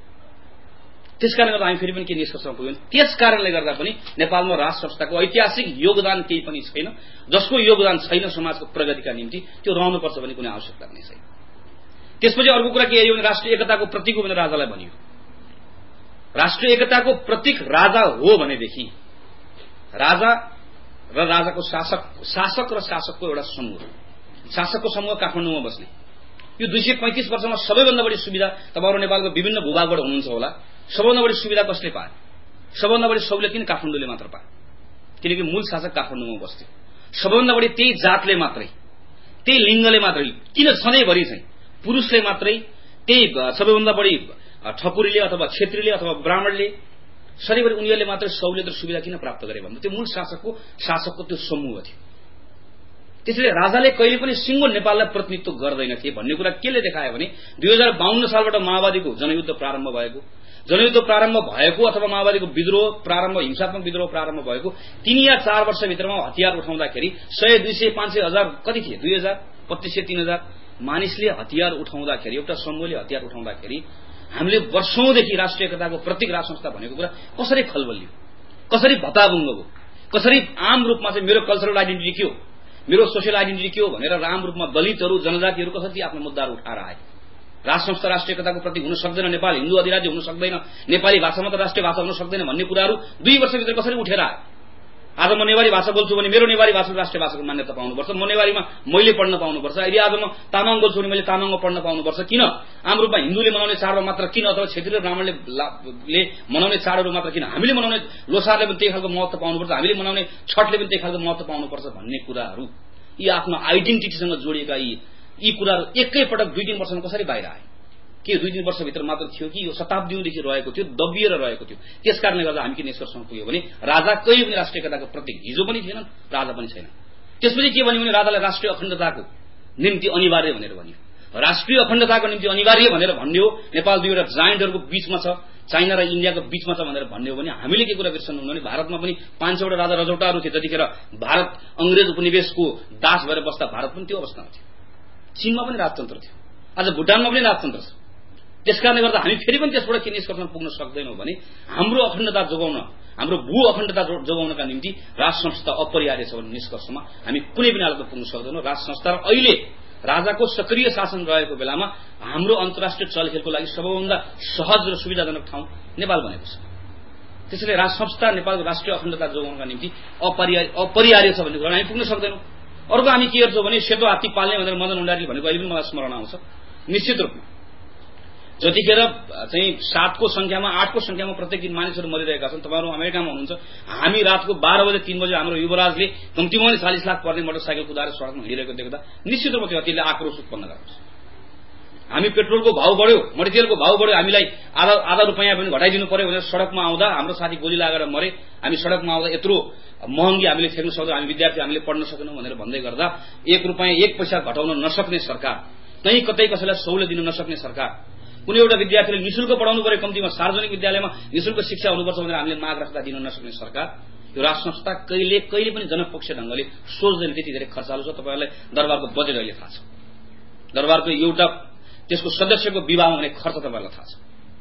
त्यसकारणले गर्दा हामी फेरि पनि के निष्कर्षमा पुग्यौं, त्यस कारणले गर्दा पनि नेपालमा राज संस्थाको ऐतिहासिक योगदान केही पनि छैन, जसको योगदान छैन समाजको प्रगतिका निम्ति त्यो रहनुपर्छ भन्ने कुनै आवश्यकता पनि छैन। त्यसपछि अर्को कुरा के आयो भने राष्ट्रिय एकताको प्रतीक हो भनेर राजालाई भनियो। राष्ट्रिय एकताको प्रतीक राजा हो भनेदेखि राजा र राजाको शासक शासक र शासकको एउटा समूह, शासकको समूह काठमाडौँमा बस्ने, यो दुई सय पैंतीस वर्षमा सबैभन्दा बढी सुविधा तपाईहरु नेपालको विभिन्न भूभागबाट हुनुहुन्छ होला, सबैभन्दा बढी सुविधा कसले पाए, सबैभन्दा बढी सहुलियत किन काठमाडौँले मात्र पाए, किनकि मूल शासक काठमाडौँमा बस्थ्यो। सबैभन्दा बढी त्यही जातले मात्रै, त्यही लिङ्गले मात्रै, किन सधैँभरि चाहिँ पुरुषले मात्रै, त्यही सबैभन्दा बढी ठकुरीले अथवा क्षेत्रीले अथवा ब्राह्मणले, सधैँभरि उनीहरूले मात्रै सहुलियत र सुविधा किन प्राप्त गरे भन्दा त्यो मूल शासकको शासकको त्यो समूह थियो। त्यसैले राजाले कहिले पनि सिङ्गो नेपाललाई प्रतिनिधित्व गर्दैनथे भन्ने कुरा केले देखायो भने दुई हजार बाहन्न सालबाट माओवादीको जनयुद्ध प्रारम्भ भएको, जनयुद्ध प्रारम्भ भएको अथवा माओवादीको विद्रोह प्रारम्भ, हिंसात्मक विद्रोह प्रारम्भ भएको तीन या चार वर्षभित्रमा हतियार उठाउँदाखेरि सय दुई सय पाँच सय हजार कति थिए, दुई हजार पच्चीस सय तीन हजार मानिसले हतियार उठाउँदाखेरि, एउटा समूहले हतियार उठाउँदाखेरि हामीले वर्षौंदेखि राष्ट्रिय एकताको प्रतीक राज संस्था भनेको कुरा कसरी खलबलियो, कसरी भताभुङ्ग भयो, कसरी आम रूपमा चाहिँ मेरो कल्चरल आइडेन्टिटी के हो, मेरो सोसियल आइडेन्टिटी के हो भनेर आम रूपमा दलितहरू जनजातिहरू कसरी आफ्नो मुद्दाहरू उठाएर आए। राज संस्था राष्ट्रिय एकताको प्रतीक हुन सक्दैन, नेपाल हिन्दू अधिराज्य हुन सक्दैन, नेपाली भाषामा त राष्ट्रिय भाषा हुन सक्दैन भन्ने कुराहरू दुई वर्षभित्र कसरी उठेर आए। आज म नेवारी भाषा बोल्छु भने मेरो नेवारी भाषा राष्ट्रिय भाषाको मान्यता पाउनुपर्छ, म नेवारीमा मैले पढ्न पाउनुपर्छ। यदि आज म तामाङ बोल्छु भने मैले तामाङमा पढ्न पाउनुपर्छ। किन आम रूपमा हिन्दूले मनाउने चाडमा मात्र किन, अथवा क्षेत्रीय र ब्राह्मणले मनाउने चाडहरू मात्र किन, हामीले मनाउने लोसारले पनि त्यही खालको महत्त्व पाउनुपर्छ, हामीले मनाउने छठले पनि त्यही खालको महत्त्व पाउनुपर्छ भन्ने कुराहरू, यी आफ्नो आइडेन्टिटीसँग जोडिएका यी यी कुराहरू एकैपटक दुई तीन वर्षमा कसरी बाहिर आए? के दुई तीन वर्षभित्र मात्र थियो कि यो शताब्दीदेखि रहेको थियो, दबिएर रहेको थियो? त्यस कारणले गर्दा हामी के निष्कर्षमा पुग्यो भने राजा कहिले पनि राष्ट्रिय एकताको प्रतीक हिजो पनि थिएन, राजा पनि छैन। त्यसपछि के भन्यो भने राजालाई राष्ट्रिय अखण्डताको निम्ति अनिवार्य भनेर भन्यो। राष्ट्रिय अखण्डताको निम्ति अनिवार्य भनेर भन्यो, नेपाल दुईवटा जायन्टहरूको बीचमा छ, चाइना र इन्डियाको बीचमा छ भनेर भन्यो भने हामीले के कुरा बिर्सनु भने भारतमा पनि पाँच सौवटा राजा रजौटाहरू थिए जतिखेर भारत अंग्रेज उपनिवेशको दास भएर बस्दा भारत पनि त्यो अवस्थामा थियो। चीनमा पनि राजतन्त्र थियो, आज भुटानमा पनि राजतन्त्र छ। त्यसकारणले गर्दा हामी फेरि पनि त्यसबाट के निष्कर्षमा पुग्न सक्दैनौँ भने हाम्रो अखण्डता जोगाउन, हाम्रो भू अखण्डता जोगाउनका निम्ति राज संस्था अपरिहार्य छ भन्ने निष्कर्षमा हामी कुनै पनि हालतमा पुग्न सक्दैनौँ। राज संस्था र अहिले राजाको सक्रिय शासन रहेको बेलामा हाम्रो अन्तर्राष्ट्रिय चलखेलको लागि सबैभन्दा सहज र सुविधाजनक ठाउँ नेपाल बनेको छ। त्यसैले राज संस्था नेपालको राष्ट्रिय अखण्डता जोगाउनका निम्ति अपरिहार्य अपरिहार्य छ भन्ने कुरा हामी पुग्न सक्दैनौँ। अर्को हामी के गर्छौँ भने सेतो हात्ती पाल्ने भनेर मदन भण्डारीले भनेको अहिले पनि मलाई स्मरण आउँछ। निश्चित रूपमा जतिखेर चाहिँ सातको संख्यामा आठको संख्यामा प्रत्येक दिन मानिसहरू मरिरहेका छन्, तपाईँहरू अमेरिकामा हुनुहुन्छ, हामी रातको बाह्र बजे तीन बजे हाम्रो युवराजले कम्तीमा पनि चालिस लाख पर्ने मोटरसाइकल कुदाएर सडकमा हिँडिरहेको देख्दा निश्चित रूपमा त्यो अतिले आक्रोश उत्पन्न गर्छ। हामी पेट्रोलको भाउ बढ्यो, मटेरियलको भाउ बढ्यो, हामीलाई आधा आधा रुपियाँ पनि घटाइदिनु पर्यो भनेर सडकमा आउँदा हाम्रो साथी गोली लागेर मरे, हामी सडकमा आउँदा यत्रो महँगी हामीले फेर्न सक्दैनौँ, हामी विद्यार्थी हामीले पढ्न सकेनौँ भनेर भन्दै गर्दा एक रुपियाँ एक पैसा घटाउन नसक्ने सरकार, कहीँ कतै कसैलाई सहुलियत दिन नसक्ने सरकार, कुनै एउटा विद्यार्थीले निशुल्क पढाउनु पर्यो, कम्तीमा सार्वजनिक विद्यालयमा निशुल्क शिक्षा हुनुपर्छ भनेर हामीले माग राख्दा दिन नसक्ने सरकार, यो राज संस्था कहिले कहिले पनि जनपक्षीय ढंगले सोच्दैन। त्यति धेरै खर्चालु छ। तपाईँहरूलाई दरबारको बजेट अहिले थाहा छ, दरबारको एउटा त्यसको सदस्यको विवाहमा हुने खर्च तपाईँहरूलाई थाहा छ।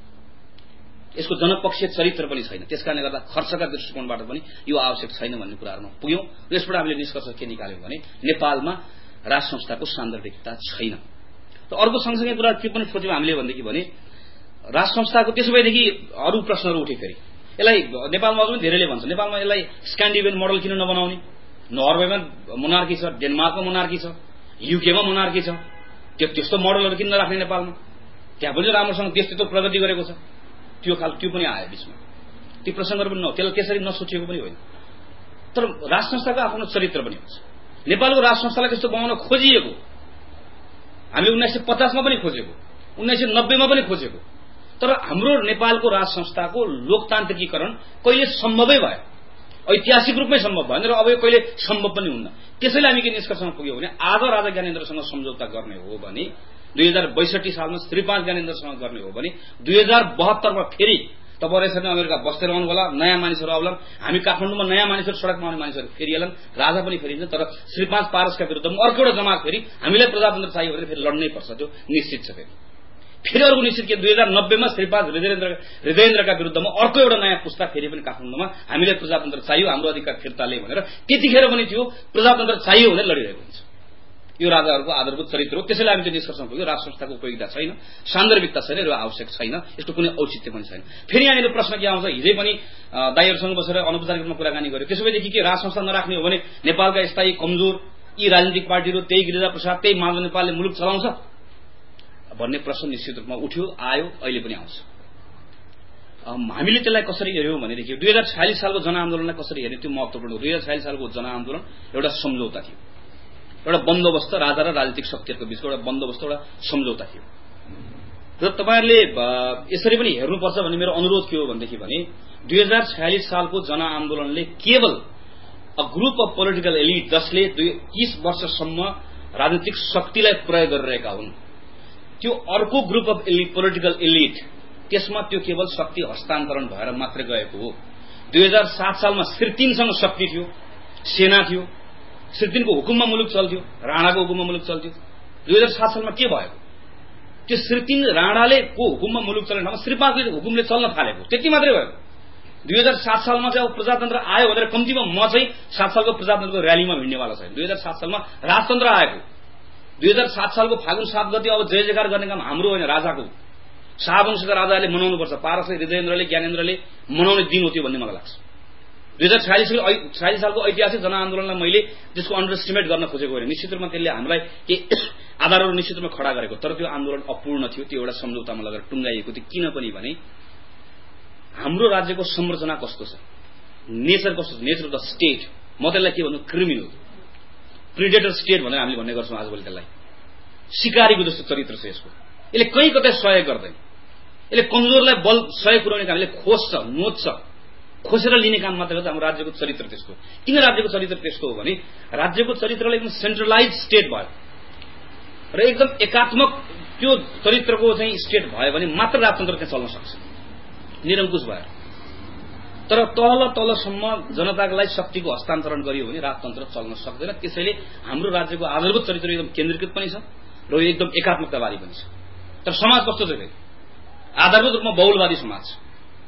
यसको जनपक्षीय चरित्र पनि छैन। त्यसकारणले गर्दा खर्चका दृष्टिकोणबाट पनि यो आवश्यक छैन भन्ने कुराहरूमा पुग्यौं। यसबाट हामीले निष्कर्ष के निकाल्यौं भने नेपालमा राज संस्थाको सान्दर्भिकता छैन। त अर्को सँगसँगै कुरा के पनि सोच्यौं हामीले भनेदेखि भने राज संस्थाको त्यसो भएदेखि अरू प्रश्नहरू उठे। फेरि यसलाई नेपालमा अझै धेरैले भन्छ नेपालमा यसलाई स्क्यान्डिनेभियन मोडल किन नबनाउने? नर्वेमा मोनार्की छ, डेनमार्कमा मोनार्की छ, युकेमा मोनार्की छ, त्यो त्यस्तो मोडलहरू किन नराख्ने नेपालमा? त्यहाँ पनि राम्रोसँग देश त्यत्रो प्रगति गरेको छ। त्यो खाल त्यो पनि आयो बिचमा, त्यो प्रसङ्गहरू पनि न, त्यसलाई त्यसरी नसोचिएको पनि होइन। तर राज संस्थाको आफ्नो चरित्र पनि हुन्छ। नेपालको राज संस्थालाई त्यस्तो बनाउन खोजिएको हामीले उन्नाइस सय पचासमा पनि खोजेको, उन्नाइस सय नब्बेमा पनि खोजेको, तर हाम्रो नेपालको राज संस्थाको लोकतान्त्रिकीकरण कहिले सम्भवै भयो, ऐतिहासिक रूपमै सम्भव भएन र अब यो कहिले सम्भव पनि हुन्न। त्यसैले हामी के निष्कर्षमा पुग्यौं भने आज राजा ज्ञानेन्द्रसँग सम्झौता गर्ने हो भने दुई हजार बैसठी सालमा श्री पाँच ज्ञानेन्द्रसँग गर्ने हो भने दुई हजार बहत्तरमा फेरि तपाईँ यसरी अमेरिका बस्दै रहनु होला, नयाँ मानिसहरू आउलान्, हामी काठमाडौँमा नयाँ मानिसहरू, सडकमा आउने मानिसहरू फेरिएलान्, राजा पनि फेरिन्छ, तर श्री पाँच पारसका विरुद्धमा अर्को एउटा जमात फेरि हामीलाई प्रजातन्त्र चाहियो भने फेरि लड्नै पर्छ, त्यो निश्चित छ। फेरि फेरि अर्को निश्चित के दुई हजार नब्बेमा श्री पाँच हृदयेन्द्र हृदयेन्द्रका विरुद्धमा अर्को एउटा नयाँ पुस्ता फेरि पनि काठमाडौँमा हामीलाई प्रजातन्त्र चाहियो, हाम्रो अधिकार फिर्ता लिए भनेर त्यतिखेर पनि त्यो प्रजातन्त्र चाहियो भनेर लडिरहेको हुन्छ। यो राजाहरूको आधारभूत चरित्र हो। त्यसैले हामी त्यो निष्कर्षमा पुग्यो राज संस्थाको उपयोगिता छैन, सान्दर्भिकता छैन, यो आवश्यक छैन, यसको कुनै औचित्य पनि छैन। फेरि यहाँनिर प्रश्न के आउँछ, हिजै पनि दाइहरूसँग बसेर अनौपचारिक रूपमा कुराकानी गर्यो, त्यसो भएदेखि के राज संस्था नराख्ने हो भने नेपालका स्थायी कमजोर यी राजनीतिक पार्टीहरू, त्यही गिरिजा प्रसाद, त्यही माधव नेपालले मुलुक चलाउँछ भन्ने प्रश्न निश्चित रूपमा उठ्यो, आयो, अहिले पनि आउँछ। हामीले त्यसलाई कसरी हेर्यौं भनेदेखि दुई हजार छयालिस सालको जनआन्दोलनलाई कसरी हेर्ने त्यो महत्वपूर्ण हो। दुई हजार छयालिस सालको जनआन्दोलन एउटा सम्झौता थियो, एउटा बन्दोबस्त, राजा र राजनीतिक शक्तिहरूको बीचको एउटा बन्दोबस्त, एउटा सम्झौता थियो। र तपाईहरुले यसरी पनि हेर्नुपर्छ भन्ने मेरो अनुरोध के हो भनेदेखि भने दुई हजार छयालिस सालको जनआन्दोलनले केवल a group of political elite जसले तीस वर्षसम्म राजनीतिक शक्तिलाई प्रयोग गरिरहेका हुन्, त्यो अर्को group of elite political elite त्यसमा त्यो केवल शक्ति हस्तान्तरण भएर मात्र गएको हो। दुई हजार सात सालमा श्रीतिनसँग शक्ति थियो, सेना थियो, श्रीतिनको हुकुममा मुलुक चल्थ्यो, राणाको हुकुममा मुलुक चल्थ्यो। दुई हजार सात सालमा के भयो, त्यो श्रीतिन राणाले को हुकुममा मुलुक चल्ने ठाउँमा श्री पाँचले हुकुमले चल्न थालेको, त्यति मात्रै भयो। दुई हजार सात सालमा चाहिँ अब प्रजातन्त्र आयो भनेर कम्तीमा म चाहिँ सात सालको प्रजातन्त्रको र्यालीमा भिड्नेवाला छैन। दुई हजार सात सालमा राजतन्त्र आएको, दुई हजार सात सालको फागुन सात गते अब जय जयकार गर्ने काम हाम्रो होइन, राजाको, शाहवंशका राजाले मनाउनुपर्छ, पारसले, हृदयेन्द्रले, ज्ञानेन्द्रले मनाउने दिन हो त्यो भन्ने मलाई लाग्छ। दुई हजार छयालिस छयालिस सालको ऐतिहासिक जनआन्दोलनलाई मैले त्यसको अन्डर एस्टिमेट गर्न खोजेको होइन, निश्चित रूपमा त्यसले हामीलाई केही आधारहरू निश्चित रूपमा खडा गरेको, तर त्यो आन्दोलन अपूर्ण थियो, त्यो एउटा सम्झौतामा लगेर टुङ्गाइएको थियो। किनभने भने हाम्रो राज्यको संरचना कस्तो छ, नेचर कस्तो छ, नेचर अफ द स्टेट, म त्यसलाई के भन्नु, क्रिमिनल प्रिडेटर स्टेट भनेर हामीले भन्ने गर्छौँ आजभोलि। त्यसलाई शिकारीको जस्तो चरित्र छ यसको, यसले कहीँ कतै सहयोग गर्दैन, यसले कमजोरलाई बल सहयोग पुर्याउने काम यसले खोज्छ, नोच्छ, खोसेर लिने काम मात्र गर्छ। हाम्रो राज्यको चरित्र त्यस्तो। किन राज्यको चरित्र त्यस्तो हो भने राज्यको चरित्रले एकदम सेन्ट्रलाइज स्टेट भयो र एकदम एकात्मक त्यो चरित्रको चाहिँ स्टेट भयो भने मात्र राजतन्त्र त्यहाँ चल्न सक्छ, निरङ्कुश भएर। तर तल तलसम्म जनताको लागि शक्तिको हस्तान्तरण गरियो भने राजतन्त्र चल्न सक्दैन। त्यसैले हाम्रो राज्यको आधारभूत चरित्र एकदम केन्द्रीकृत पनि छ र यो एकदम एकात्मकतावादी पनि छ। तर समाज कस्तो छ फेरि, आधारभूत रूपमा बहुलवादी समाज छ।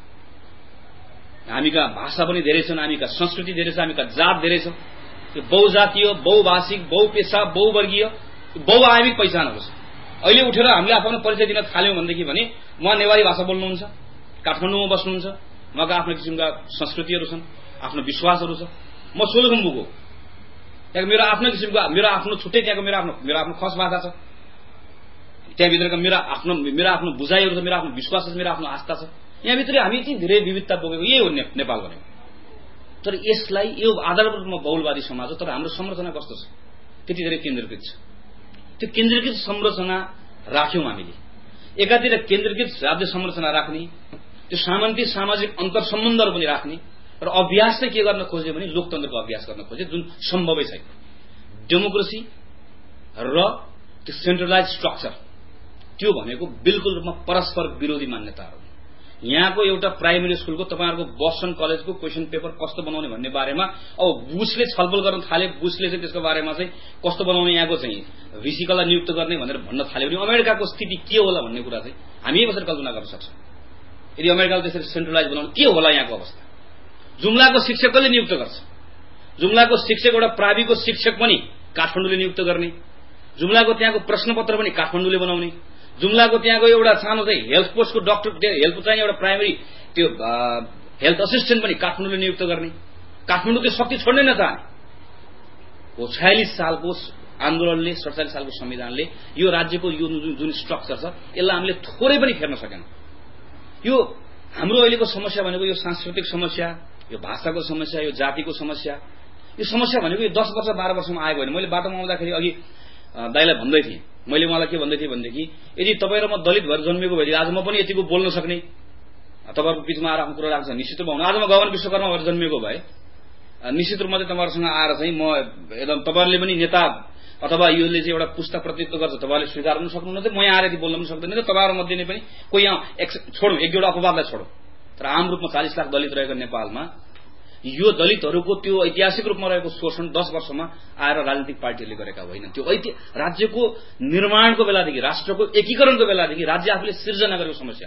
हामीका भाषा पनि धेरै छन्, हामीका संस्कृति धेरै छ, हामीका जात धेरै छ। यो बहुजातीय, बहुभाषिक, बहुपेशा, बहुवर्गीय, बहुआयामिक पहिचानहरू छ। अहिले उठेर हामीले आफ्नो परिचय दिन थाल्यौं भनेदेखि भने उहाँ नेवारी भाषा बोल्नुहुन्छ, काठमाडौँमा बस्नुहुन्छ, उहाँका आफ्नो किसिमका संस्कृतिहरू छन्, आफ्नो विश्वासहरू छ। म सोलुखुम्बुको, त्यहाँको मेरो आफ्नो किसिमको, मेरो आफ्नो छुट्टै त्यहाँको मेरो आफ्नो मेरो आफ्नो खस भाषा छ, त्यहाँभित्रका मेरो आफ्नो मेरो आफ्नो बुझाइहरू छ, मेरो आफ्नो विश्वास छ, मेरो आफ्नो आस्था छ। यहाँभित्र हामी यति धेरै विविधता बोकेको यही हो नेपाल भनेको। तर यसलाई यो आधारभूत रूपमा बहुलवादी समाज हो, तर हाम्रो संरचना कस्तो छ, त्यति धेरै केन्द्रीकृत छ। त्यो केन्द्रीकृत संरचना राख्यौं हामीले, एकातिर केन्द्रीकृत राज्य संरचना राख्ने, त्यो सामान्य सामाजिक अन्तर सम्बन्धहरू पनि राख्ने र अभ्यास चाहिँ के गर्न खोज्यो भने लोकतन्त्रको अभ्यास गर्न खोज्यो, जुन सम्भवै छैन। डेमोक्रेसी र त्यो सेन्ट्रलाइज स्ट्रक्चर, त्यो भनेको बिल्कुल रूपमा परस्पर विरोधी मान्यताहरू। यहाँको एउटा प्राइमेरी स्कुलको तपाईँहरूको बस्टन कलेजको क्वेसन पेपर कस्तो बनाउने भन्ने बारेमा अब बुशले छलफल गर्न थाले, बुशले चाहिँ त्यसको बारेमा चाहिँ कस्तो बनाउने, यहाँको चाहिँ भिसिकलाई नियुक्त गर्ने भनेर भन्न थाल्यो भने अमेरिकाको स्थिति के होला भन्ने कुरा चाहिँ हामी यही बसेर कल्पना गर्न सक्छौँ। यदि अमेरिकाले त्यसरी सेन्ट्रलाइज बनाउने के होला यहाँको अवस्था। जुम्लाको शिक्षक कसले नियुक्त गर्छ, जुम्लाको शिक्षक एउटा प्राविको शिक्षक पनि काठमाडौँले नियुक्त गर्ने, जुम्लाको त्यहाँको प्रश्नपत्र पनि काठमाडौँले बनाउने, जुम्लाको त्यहाँको एउटा सानो चाहिँ हेल्थ पोस्टको डाक्टर हेल्प चाहिँ एउटा प्राइमेरी त्यो हेल्थ असिस्टेन्ट पनि काठमाडौँले नियुक्त गर्ने। काठमाडौँ त्यो शक्ति छोड्नै नचाहने हो। छयालिस सालको आन्दोलनले, सडचालिस सालको संविधानले यो राज्यको यो जुन स्ट्रक्चर छ यसलाई हामीले थोरै पनि फेर्न सकेन। यो हाम्रो अहिलेको समस्या भनेको यो सांस्कृतिक समस्या, यो भाषाको समस्या, यो जातिको समस्या, यो समस्या भनेको यो दस वर्ष बाह्र वर्षमा आएको होइन। मैले बाटोमा आउँदाखेरि अघि दाइलाई भन्दै थिएँ, मैले उहाँलाई के भन्दै थिएँ भनेदेखि यदि तपाईँ र म दलित भएर जन्मेको भए आज म पनि यतिको बोल्न सक्ने, तपाईँहरूको बिचमा आएर आफ्नो कुरा राख्छ निश्चित रूपमा। आज म गगन विश्वकर्मा भएर जन्मेको भए निश्चित रूपमा चाहिँ तपाईँहरूसँग आएर चाहिँ म एकदम तपाईँहरूले पनि नेता अथवा योले चाहिँ एउटा पुस्ता प्रतिनिधित्व गर्छ, तपाईँले स्वीकार गर्न सक्नुहुन्न, म यहाँ आएर बोल्न पनि सक्दैन, तपाईँहरू मध्ये नै पनि कोही यहाँ छोडौँ, एक दुईवटा अपवादलाई छोडौँ, तर आम रूपमा चालिस लाख दलित रहेको नेपालमा यो दलितहरूको त्यो ऐतिहासिक रूपमा रहेको शोषण दस वर्षमा आएर राजनीतिक पार्टीहरूले गरेका होइनन्। त्यो राज्यको निर्माणको बेलादेखि, राष्ट्रको एकीकरणको बेलादेखि राज्य आफूले सिर्जना गरेको समस्या,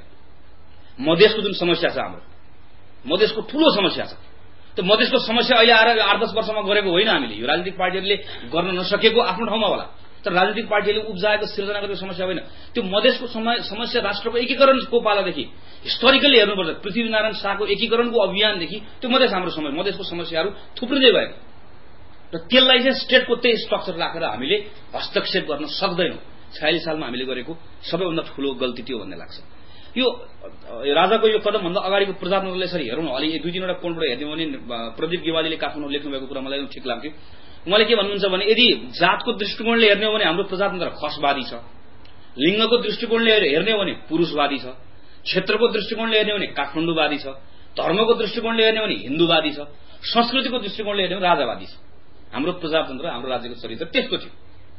मधेसको जुन समस्या छ, हाम्रो मधेसको ठूलो समस्या छ, त्यो मधेसको समस्या अहिले आएर आठ दस वर्षमा गरेको होइन हामीले। यो राजनीतिक पार्टीहरूले गर्न नसकेको आफ्नो ठाउँमा होला, तर राजनीतिक पार्टीहरूले उब्जाएको सिर्जना गरेको समस्या होइन। त्यो मधेसको समस्या राष्ट्रको एकीकरणको पालादेखि हिस्टोरिकली हेर्नुपर्छ, पृथ्वीनारायण शाहको एकीकरणको अभियानदेखि त्यो मधेस हाम्रो समस्या, मधेसको समस्याहरू थुप्रिँदै भएको र त्यसलाई चाहिँ स्टेटको त्यही स्ट्रक्चर राखेर हामीले हस्तक्षेप गर्न सक्दैनौँ। छयालिस सालमा हामीले गरेको सबैभन्दा ठूलो गल्ती त्यो भन्ने लाग्छ। यो राजाको यो कदमभन्दा अगाडिको प्रजातन्त्रलाई यसरी हेरौँ न, अलि दुई तीनवटा कोणबाट हेर्ने भने प्रदीप गेवालीले काठमाडौँ लेख्नुभएको कुरा मलाई ठिक लाग्थ्यो। उहाँले के भन्नुहुन्छ भने यदि जातको दृष्टिकोणले हेर्ने हो भने हाम्रो प्रजातन्त्र खसवादी छ, लिङ्गको दृष्टिकोणले हेर्ने हो भने पुरुषवादी छ, क्षेत्रको दृष्टिकोणले हेर्ने हो भने काठमाडौँवादी छ, धर्मको दृष्टिकोणले हेर्ने हो भने हिन्दूवादी छ, संस्कृतिको दृष्टिकोणले हेर्ने हो भने राजावादी छ। हाम्रो प्रजातन्त्र, हाम्रो राज्यको चरित्र त्यस्तो थियो।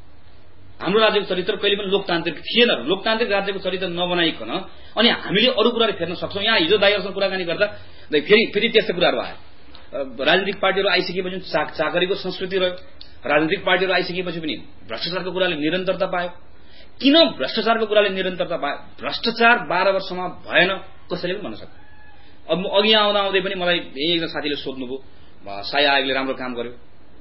हाम्रो राज्यको चरित्र कहिले पनि लोकतान्त्रिक थिएन। लोकतान्त्रिक राज्यको चरित्र नबनाइकन अनि हामीले अरू कुराहरू फेर्न सक्छौँ। यहाँ हिजो दाइहरूसँग कुराकानी गर्दा फेरि फेरि त्यस्तो कुराहरू आयो। राजनीतिक पार्टीहरू आइसकेपछि चाक चाकरीको संस्कृति रह्यो, राजनीतिक पार्टीहरू आइसकेपछि पनि भ्रष्टाचारको कुराले निरन्तरता पायो। किन भ्रष्टाचारको कुराले निरन्तरता पायो? भ्रष्टाचार बाह्र वर्षमा भएन कसैले पनि भन्न सक्दैन। अब म अघि आउँदा आउँदै पनि मलाई एकजना साथीले सोध्नुभयो, साय आयोगले राम्रो काम गर्यो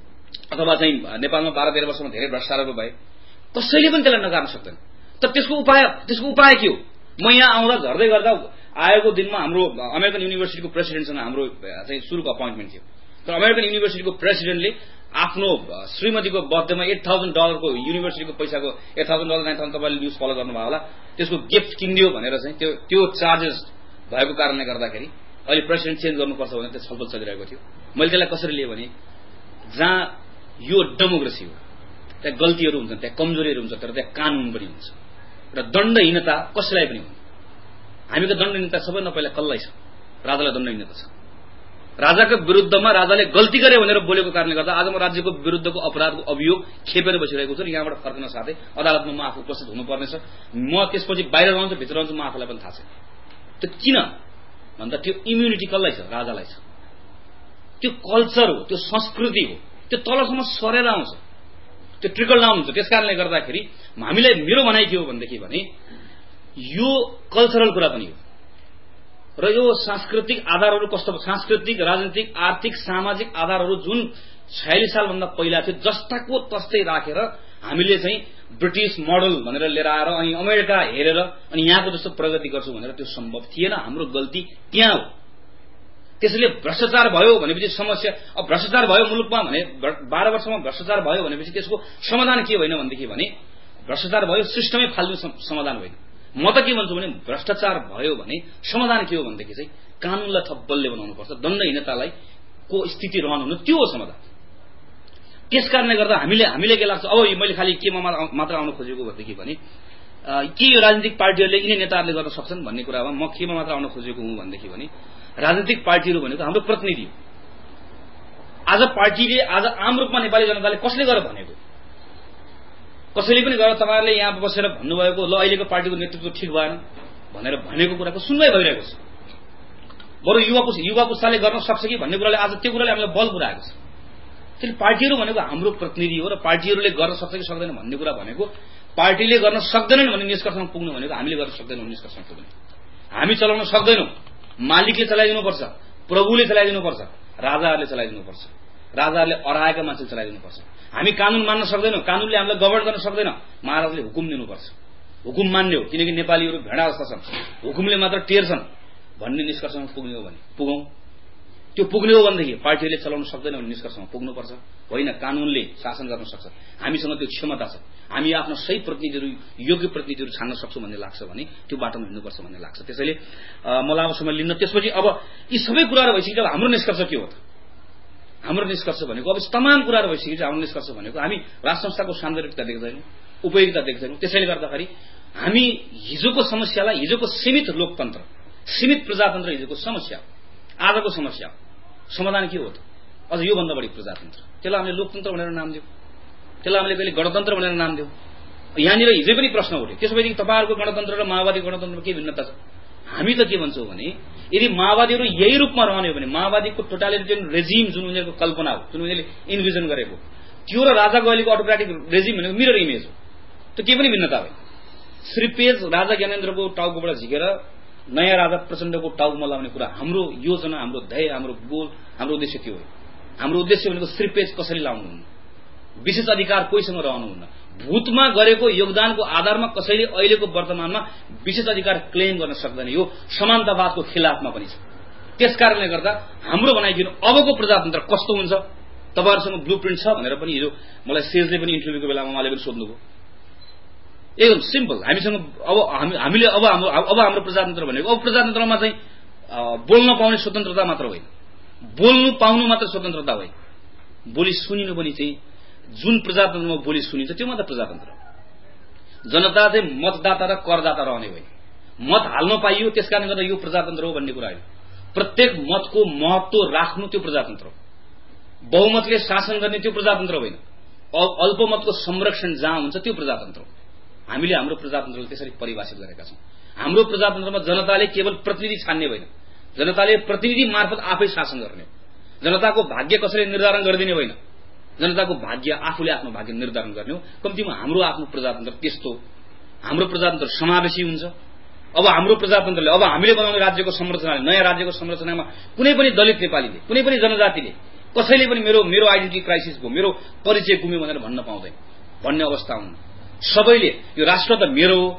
अथवा चाहिँ नेपालमा बाह्र तेह्र वर्षमा धेरै भ्रष्टाचारहरू भए, कसैले पनि त्यसलाई नकार्न सक्दैन। तर त्यसको उपाय त्यसको उपाय के हो? म यहाँ आउँदा झर्दै गर्दा आयोगको दिनमा हाम्रो अमेरिकन युनिभर्सिटीको प्रेसिडेन्टसँग हाम्रो चाहिँ सुरुको अपोइन्टमेन्ट थियो। तर अमेरिकन युनिभर्सिटीको प्रेसिडेन्टले आफ्नो श्रीमतीको बर्थडेमा एट थाउजन्ड डलरको युनिभर्सिटीको पैसाको eight thousand dollar nine thousand तपाईँले न्युज फलो गर्नुभयो होला, त्यसको गिफ्ट किनिदियो भनेर चाहिँ त्यो त्यो चार्जेस भएको कारणले गर्दाखेरि अहिले प्रेसिडेन्ट चेन्ज गर्नुपर्छ भनेर त्यो छलफल चलिरहेको थियो। मैले त्यसलाई कसरी लिएँ भने जहाँ यो डेमोक्रेसी हो त्यहाँ गल्तीहरू हुन्छन्, त्यहाँ कमजोरीहरू हुन्छ, तर त्यहाँ कानुन पनि हुन्छ र दण्डहीनता कसैलाई पनि हुन्छ। हामीको दण्डहीनता सबैभन्दा पहिला कसलाई छ? राजालाई दण्डहीनता छ। राजाको विरुद्धमा राजाले गल्ती गरे भनेर बोलेको कारणले गर्दा आज म राज्यको विरुद्धको अपराधको अभियोग खेपेर बसिरहेको छु र यहाँबाट फर्कन साथै अदालतमा म आफू उपस्थित हुनुपर्नेछ। म त्यसपछि बाहिर रहन्छु भित्र रहन्छु म आफूलाई पनि थाहा छ। त्यो किन भन्दा त्यो इम्युनिटी कसलाई छ? राजालाई छ। त्यो कल्चर हो, त्यो संस्कृति हो, त्यो तलसम्म सरेर आउँछ, त्यो ट्रिकल डाउन हुन्छ। त्यस कारणले गर्दाखेरि हामीलाई मेरो भनाइ के हो भनेदेखि भने यो कल्चरल कुरा पनि हो र यो सांस्कृतिक आधारहरू कस्तो, सांस्कृतिक राजनीतिक आर्थिक सामाजिक आधारहरू जुन छयालिस सालभन्दा पहिला थियो जस्ताको तस्तै राखेर हामीले चाहिँ ब्रिटिस मोडल भनेर लिएर आएर अनि अमेरिका हेरेर अनि यहाँको जस्तो प्रगति गर्छु भनेर त्यो सम्भव थिएन। हाम्रो गल्ती त्यहाँ हो। त्यसैले भ्रष्टाचार भयो भनेपछि समस्या, अब भ्रष्टाचार भयो मुलुकमा भने बाह्र वर्षमा भ्रष्टाचार भयो भनेपछि त्यसको समाधान के होइन भनेदेखि भने भ्रष्टाचार भयो सिस्टमै फाल्ने समाधान होइन। म त के भन्छु भने भ्रष्टाचार भयो भने समाधान के हो भनेदेखि चाहिँ कानुनलाई थप बलले बनाउनुपर्छ, दण्डहीनतालाई को स्थिति रहनुहुन्न, त्यो हो समाधान। त्यस कारणले गर्दा हामीले हामीले के लाग्छ, अब मैले खालि केमा मात्र आउन खोजेको भनेदेखि भने के यो राजनीतिक पार्टीहरूले यिनै नेताहरूले गर्न सक्छन् भन्ने कुरामा म केमा मात्र आउन खोजेको हुँ भनेदेखि भने राजनीतिक पार्टीहरू भनेको हाम्रो प्रतिनिधि हो। आज पार्टीले आज आम रूपमा नेपाली जनताले कसले गरेर भनेको, कसैले पनि गरेर तपाईँहरूले यहाँ बसेर भन्नुभएको ल अहिलेको पार्टीको नेतृत्व ठिक भएन भनेर भनेको कुराको सुनवाई भइरहेको छ। बरु युवा युवा पुस्ताले गर्न सक्छ कि भन्ने कुराले आज त्यो कुराले हामीलाई बल पुऱ्याएको छ। त्यसले पार्टीहरू भनेको हाम्रो प्रतिनिधि हो र पार्टीहरूले गर्न सक्छ कि सक्दैन भन्ने कुरा भनेको पार्टीले गर्न सक्दैनन् भन्ने निष्कर्षमा पुग्नु भनेको हामीले गर्न सक्दैनौँ निष्कर्षमा पुग्नु। हामी चलाउन सक्दैनौँ, मालिकले चलाइदिनुपर्छ, प्रभुले चलाइदिनुपर्छ, राजाहरूले चलाइदिनुपर्छ, राजाहरूले अराएका मान्छेले चलाइदिनुपर्छ। हामी कानुन मान्न सक्दैनौँ, कानुनले हामीलाई गभर्न गर्न सक्दैन, महाराजले हुकुम दिनुपर्छ। हुकुम मान्ने हो किनकि नेपालीहरू भेडा जस्ता छन्, हुकुमले मात्र टेर्छन् भन्ने निष्कर्षमा पुग्ने हो भने पुगौँ। त्यो पुग्ने हो भनेदेखि पार्टीले चलाउन सक्दैन भन्ने निष्कर्षमा पुग्नुपर्छ। होइन, कानुनले शासन गर्न सक्छ, हामीसँग त्यो क्षमता छ, हामी आफ्नो सही प्रतिनिधिहरू योग्य प्रतिनिधिहरू छान्न सक्छौँ भन्ने लाग्छ भने त्यो बाटोमा हिँड्नुपर्छ भन्ने लाग्छ। त्यसैले मलाई अब समय लिन्न। त्यसपछि अब यी सबै कुराहरू भइसकेपछि अब हाम्रो निष्कर्ष के हो त? हाम्रो निष्कर्ष भनेको अब तमाम कुराहरू भइसकेपछि हाम्रो निष्कर्ष भनेको हामी राज संस्थाको सान्दर्भिकता देख्दैनौँ, उपयोगिता देख्दैनौँ। त्यसैले गर्दाखेरि हामी हिजोको समस्यालाई, हिजोको सीमित लोकतन्त्र, सीमित प्रजातन्त्र हिजोको समस्या, आजको समस्या समाधान के हो त? अझ योभन्दा बढी प्रजातन्त्र, त्यसलाई हामीले लोकतन्त्र भनेर नाम दियौँ। त्यसलाई हामीले कहिले गणतन्त्र भनेर नाम दियौं। यहाँनिर हिजै पनि प्रश्न उठ्यो, त्यसो भएदेखि तपाईँहरूको गणतन्त्र र माओवादी गणतन्त्रमा के भिन्नता छ? हामी त के भन्छौँ भने यदि माओवादीहरू यही रूपमा रहने हो भने माओवादीको टोटालिटेरियन रेजिम जुन उनीहरूको कल्पना हो, जुन उनीहरूले इन्भिजन गरेको, त्यो र राजा गैलीको अटोक्रेटिक रेजिम भनेको मिरर इमेज हो। त्यो केही पनि भिन्नता होइन। श्रीपेज राजा ज्ञानेन्द्रको टाउकोबाट झिकेर नयाँ राजा प्रचण्डको टाउकोमा लाउने कुरा हाम्रो योजना, हाम्रो ध्येय, हाम्रो गोल, हाम्रो उद्देश्य त्यो हो। हाम्रो उद्देश्य भनेको श्रीपेज कसरी लाउनुहुन्न, विशेष अधिकार कोहीसँग रहनुहुन्न, भूतमा गरेको योगदानको आधारमा कसैले अहिलेको वर्तमानमा विशेष अधिकार क्लेम गर्न सक्दैन। यो समानतावादको खिलाफमा पनि छ। त्यसकारणले गर्दा हाम्रो भनाइदिनु अबको प्रजातन्त्र कस्तो हुन्छ, तपाईहरुसँग ब्लुप्रिन्ट छ भनेर पनि हिजो मलाई सेजले पनि इन्टरभ्यूको बेलामा उहाँले पनि सोध्नुभयो। एकदम सिम्पल, हामीसँग अब हामीले अब हाम्रो अब हाम्रो प्रजातन्त्र भनेको अब प्रजातन्त्रमा चाहिँ बोल्न पाउने स्वतन्त्रता मात्र होइन, बोल्नु पाउनु मात्र स्वतन्त्रता होइन, बोली सुनिनु पनि चाहिँ जुन प्रजातन्त्रमा बोली सुनिन्छ त्यो मात्र प्रजातन्त्र हो। जनता चाहिँ मतदाता र करदाता रहने होइन। मत हाल्न पाइयो त्यसकारणले गर्दा यो प्रजातन्त्र हो भन्ने कुरा होइन। प्रत्येक मतको महत्व राख्नु त्यो प्रजातन्त्र हो। बहुमतले शासन गर्ने त्यो प्रजातन्त्र होइन। अल्पमतको संरक्षण जहाँ हुन्छ त्यो प्रजातन्त्र हो। हामीले हाम्रो प्रजातन्त्रलाई त्यसरी परिभाषित गरेका छौं। हाम्रो प्रजातन्त्रमा जनताले केवल प्रतिनिधि छान्ने होइन, जनताले प्रतिनिधि मार्फत आफै शासन गर्ने हो। जनताको भाग्य कसैले निर्धारण गरिदिने होइन, जनताको भाग्य आफूले आफ्नो भाग्य निर्धारण गर्ने हो। कम्तीमा हाम्रो आफ्नो प्रजातन्त्र त्यस्तो हो। हाम्रो प्रजातन्त्र समावेशी हुन्छ। अब हाम्रो प्रजातन्त्रले अब हामीले बनाउने राज्यको संरचनाले, नयाँ राज्यको संरचनामा कुनै पनि दलित नेपालीले, कुनै पनि जनजातिले कसैले पनि मेरो मेरो आइडेन्टिटी क्राइसिस भयो, मेरो परिचय गुम्यो भनेर भन्न पाउँदैन, भन्ने अवस्था हुन्न। सबैले यो राष्ट्र त मेरो हो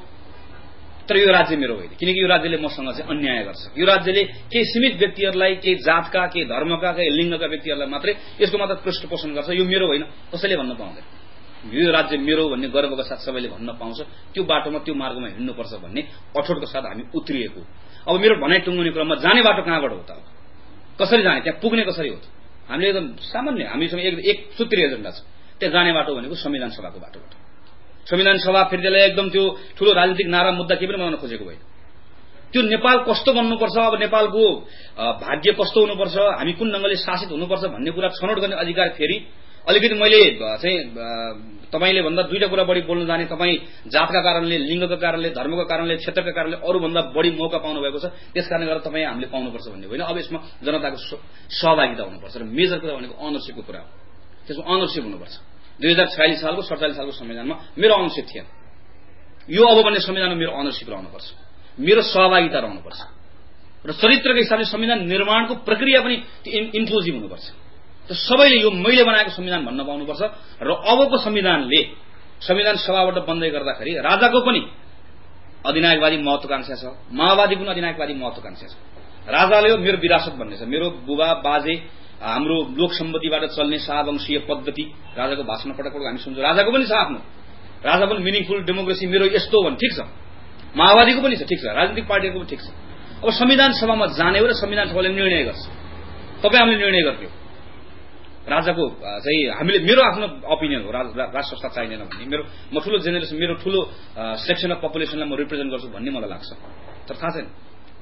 तर यो राज्य मेरो होइन, किनकि यो राज्यले मसँग चाहिँ अन्याय गर्छ। यो राज्यले केही सीमित व्यक्तिहरूलाई, केही जातका, केही धर्मका, केही लिङ्गका व्यक्तिहरूलाई मात्रै यसको मात्र पृष्ठपोषण गर्छ। यो मेरो होइन कसैले भन्न पाउँदैन। यो राज्य मेरो भन्ने गर्वका साथ सबैले भन्न पाउँछ। त्यो बाटोमा त्यो मार्गमा हिँड्नुपर्छ भन्ने अठोटको साथ हामी उत्रिएको। अब मेरो भनाइ टुङ्गने क्रममा जाने बाटो कहाँबाट हो त? कसरी जाने, त्यहाँ पुग्ने कसरी हो त? हामीले एकदम सामान्य, हामीसँग एक एक सूत्री एजेन्डा छ। त्यहाँ जाने बाटो भनेको संविधान सभाको बाटोबाट। संविधान सभा फेरि त्यसलाई एकदम त्यो ठूलो राजनीतिक नारा मुद्दा के पनि बनाउन खोजेको होइन। त्यो नेपाल कस्तो बन्नुपर्छ, अब नेपालको भाग्य कस्तो हुनुपर्छ, हामी कुन ढंगले शासित हुनुपर्छ भन्ने कुरा छनौट गर्ने अधिकार फेरि अलिकति मैले चाहिँ तपाईले भन्दा दुईटा कुरा बढी बोल्न जाने, तपाईँ जातका कारणले, लिङ्गका कारणले, धर्मका कारणले, क्षेत्रका कारणले अरू भन्दा बढी मौका पाउनु भएको छ। त्यसकारणले गर्दा तपाईँ हामीले पाउनुपर्छ भन्ने होइन। अब यसमा जनताको सहभागिता हुनुपर्छ र मेजर कुरा भनेको अनरसिपको कुरा हो। त्यसमा अनरसिप हुनुपर्छ। दुई हजार छयालिस सालको सडचालिस सालको संविधानमा मेरो अनरसिप थिएन। यो अब बन्ने संविधानमा मेरो अनरसिप रहनुपर्छ, मेरो सहभागिता रहनुपर्छ र चरित्रको हिसाबले संविधान निर्माणको प्रक्रिया पनि इन्क्लुजिभ हुनुपर्छ। त सबैले यो मैले बनाएको संविधान भन्न पाउनुपर्छ र अबको संविधानले संविधान सभाबाट बन्दै गर्दाखेरि राजाको पनि अधिनायकवादी महत्वाकांक्षा छ, माओवादीको पनि अधिनायकवादी महत्वाकांक्षा छ। राजाले मेरो विरासत भन्ने छ, मेरो बुबा बाजे हाम्रो लोक सम्पत्तिबाट चल्ने शाहवंशीय पद्धति राजाको भाषण पटक पटक हामी सुन्छौँ। राजाको पनि छ आफ्नो, राजा पनि मिनिङफुल डेमोक्रेसी मेरो यस्तो हो भने ठिक छ, माओवादीको पनि छ ठिक छ, राजनीतिक पार्टीको पनि ठिक छ। अब संविधान सभामा जाने हो र संविधान सभाले निर्णय गर्छ, तपाईँ हामीले निर्णय गर्ने हो। राजाको चाहिँ हामीले मेरो आफ्नो ओपिनियन हो, राज संस्था चाहिँदैन भन्ने, मेरो म ठुलो जेनेरेसन, मेरो ठुलो सेक्सन अफ पपुलेसनलाई म रिप्रेजेन्ट गर्छु भन्ने मलाई लाग्छ। तर थाहा छैन,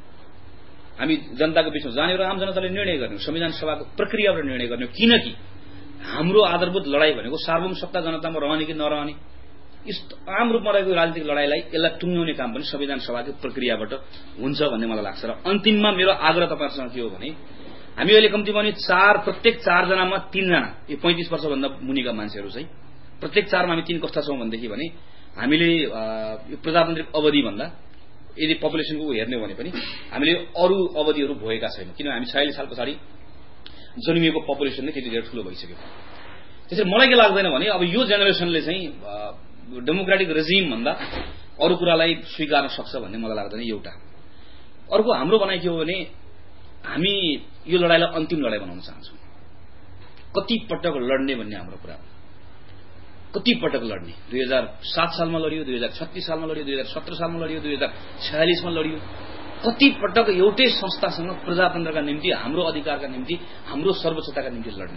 हामी जनताको बीचमा जाने र आम जनताले निर्णय गर्ने, संविधान सभाको प्रक्रियाबाट निर्णय गर्ने। किनकि हाम्रो आधारभूत लडाई भनेको सार्वभौम सत्ता जनतामा रहने कि नरहने, यस्तो आम रूपमा रहेको राजनीतिक लडाईलाई यसलाई टुङ्ग्याउने काम पनि संविधान सभाको प्रक्रियाबाट हुन्छ भन्ने मलाई लाग्छ। र अन्तिममा मेरो आग्रह तपाईहरुसँग के हो भने हामी अहिले कम्तीमा पनि चार प्रत्येक चारजनामा तीनजना यो पैंतीस वर्षभन्दा मुनिका मान्छेहरू चाहिँ प्रत्येक चारमा हामी तीन कस्ता छौं भनेदेखि भने हामीले यो प्रजातान्त्रिक अवधि भन्दा यदि पपुलेसनको हेर्ने भने पनि हामीले अरू अवधिहरू भएका छैनौं, किनभने हामी छयालिस साल पछाडि जन्मिएको पपुलेसन नै त्यति धेरै ठूलो भइसक्यो। त्यसैले मलाई के लाग्दैन भने अब यो जेनेरेसनले चाहिँ डेमोक्रेटिक रेजिम भन्दा अरू कुरालाई स्वीकार्न सक्छ भन्ने मलाई लाग्दैन। एउटा अर्को हाम्रो भनाइ के हो भने हामी यो लडाईलाई अन्तिम लडाई बनाउन चाहन्छौं। कति पटक लड्ने भन्ने हाम्रो कुरा हो, कति पटक लड्ने। दुई हजार सात सालमा लडियो, दुई हजार छत्तीस सालमा लडियो, दुई हजार सत्र सालमा लडियो, दुई हजार छयालिसमा लडियो। कति पटक एउटै संस्थासँग प्रजातन्त्रका निम्ति, हाम्रो अधिकारका निम्ति, हाम्रो सर्वोच्चताका निम्ति लड्ने।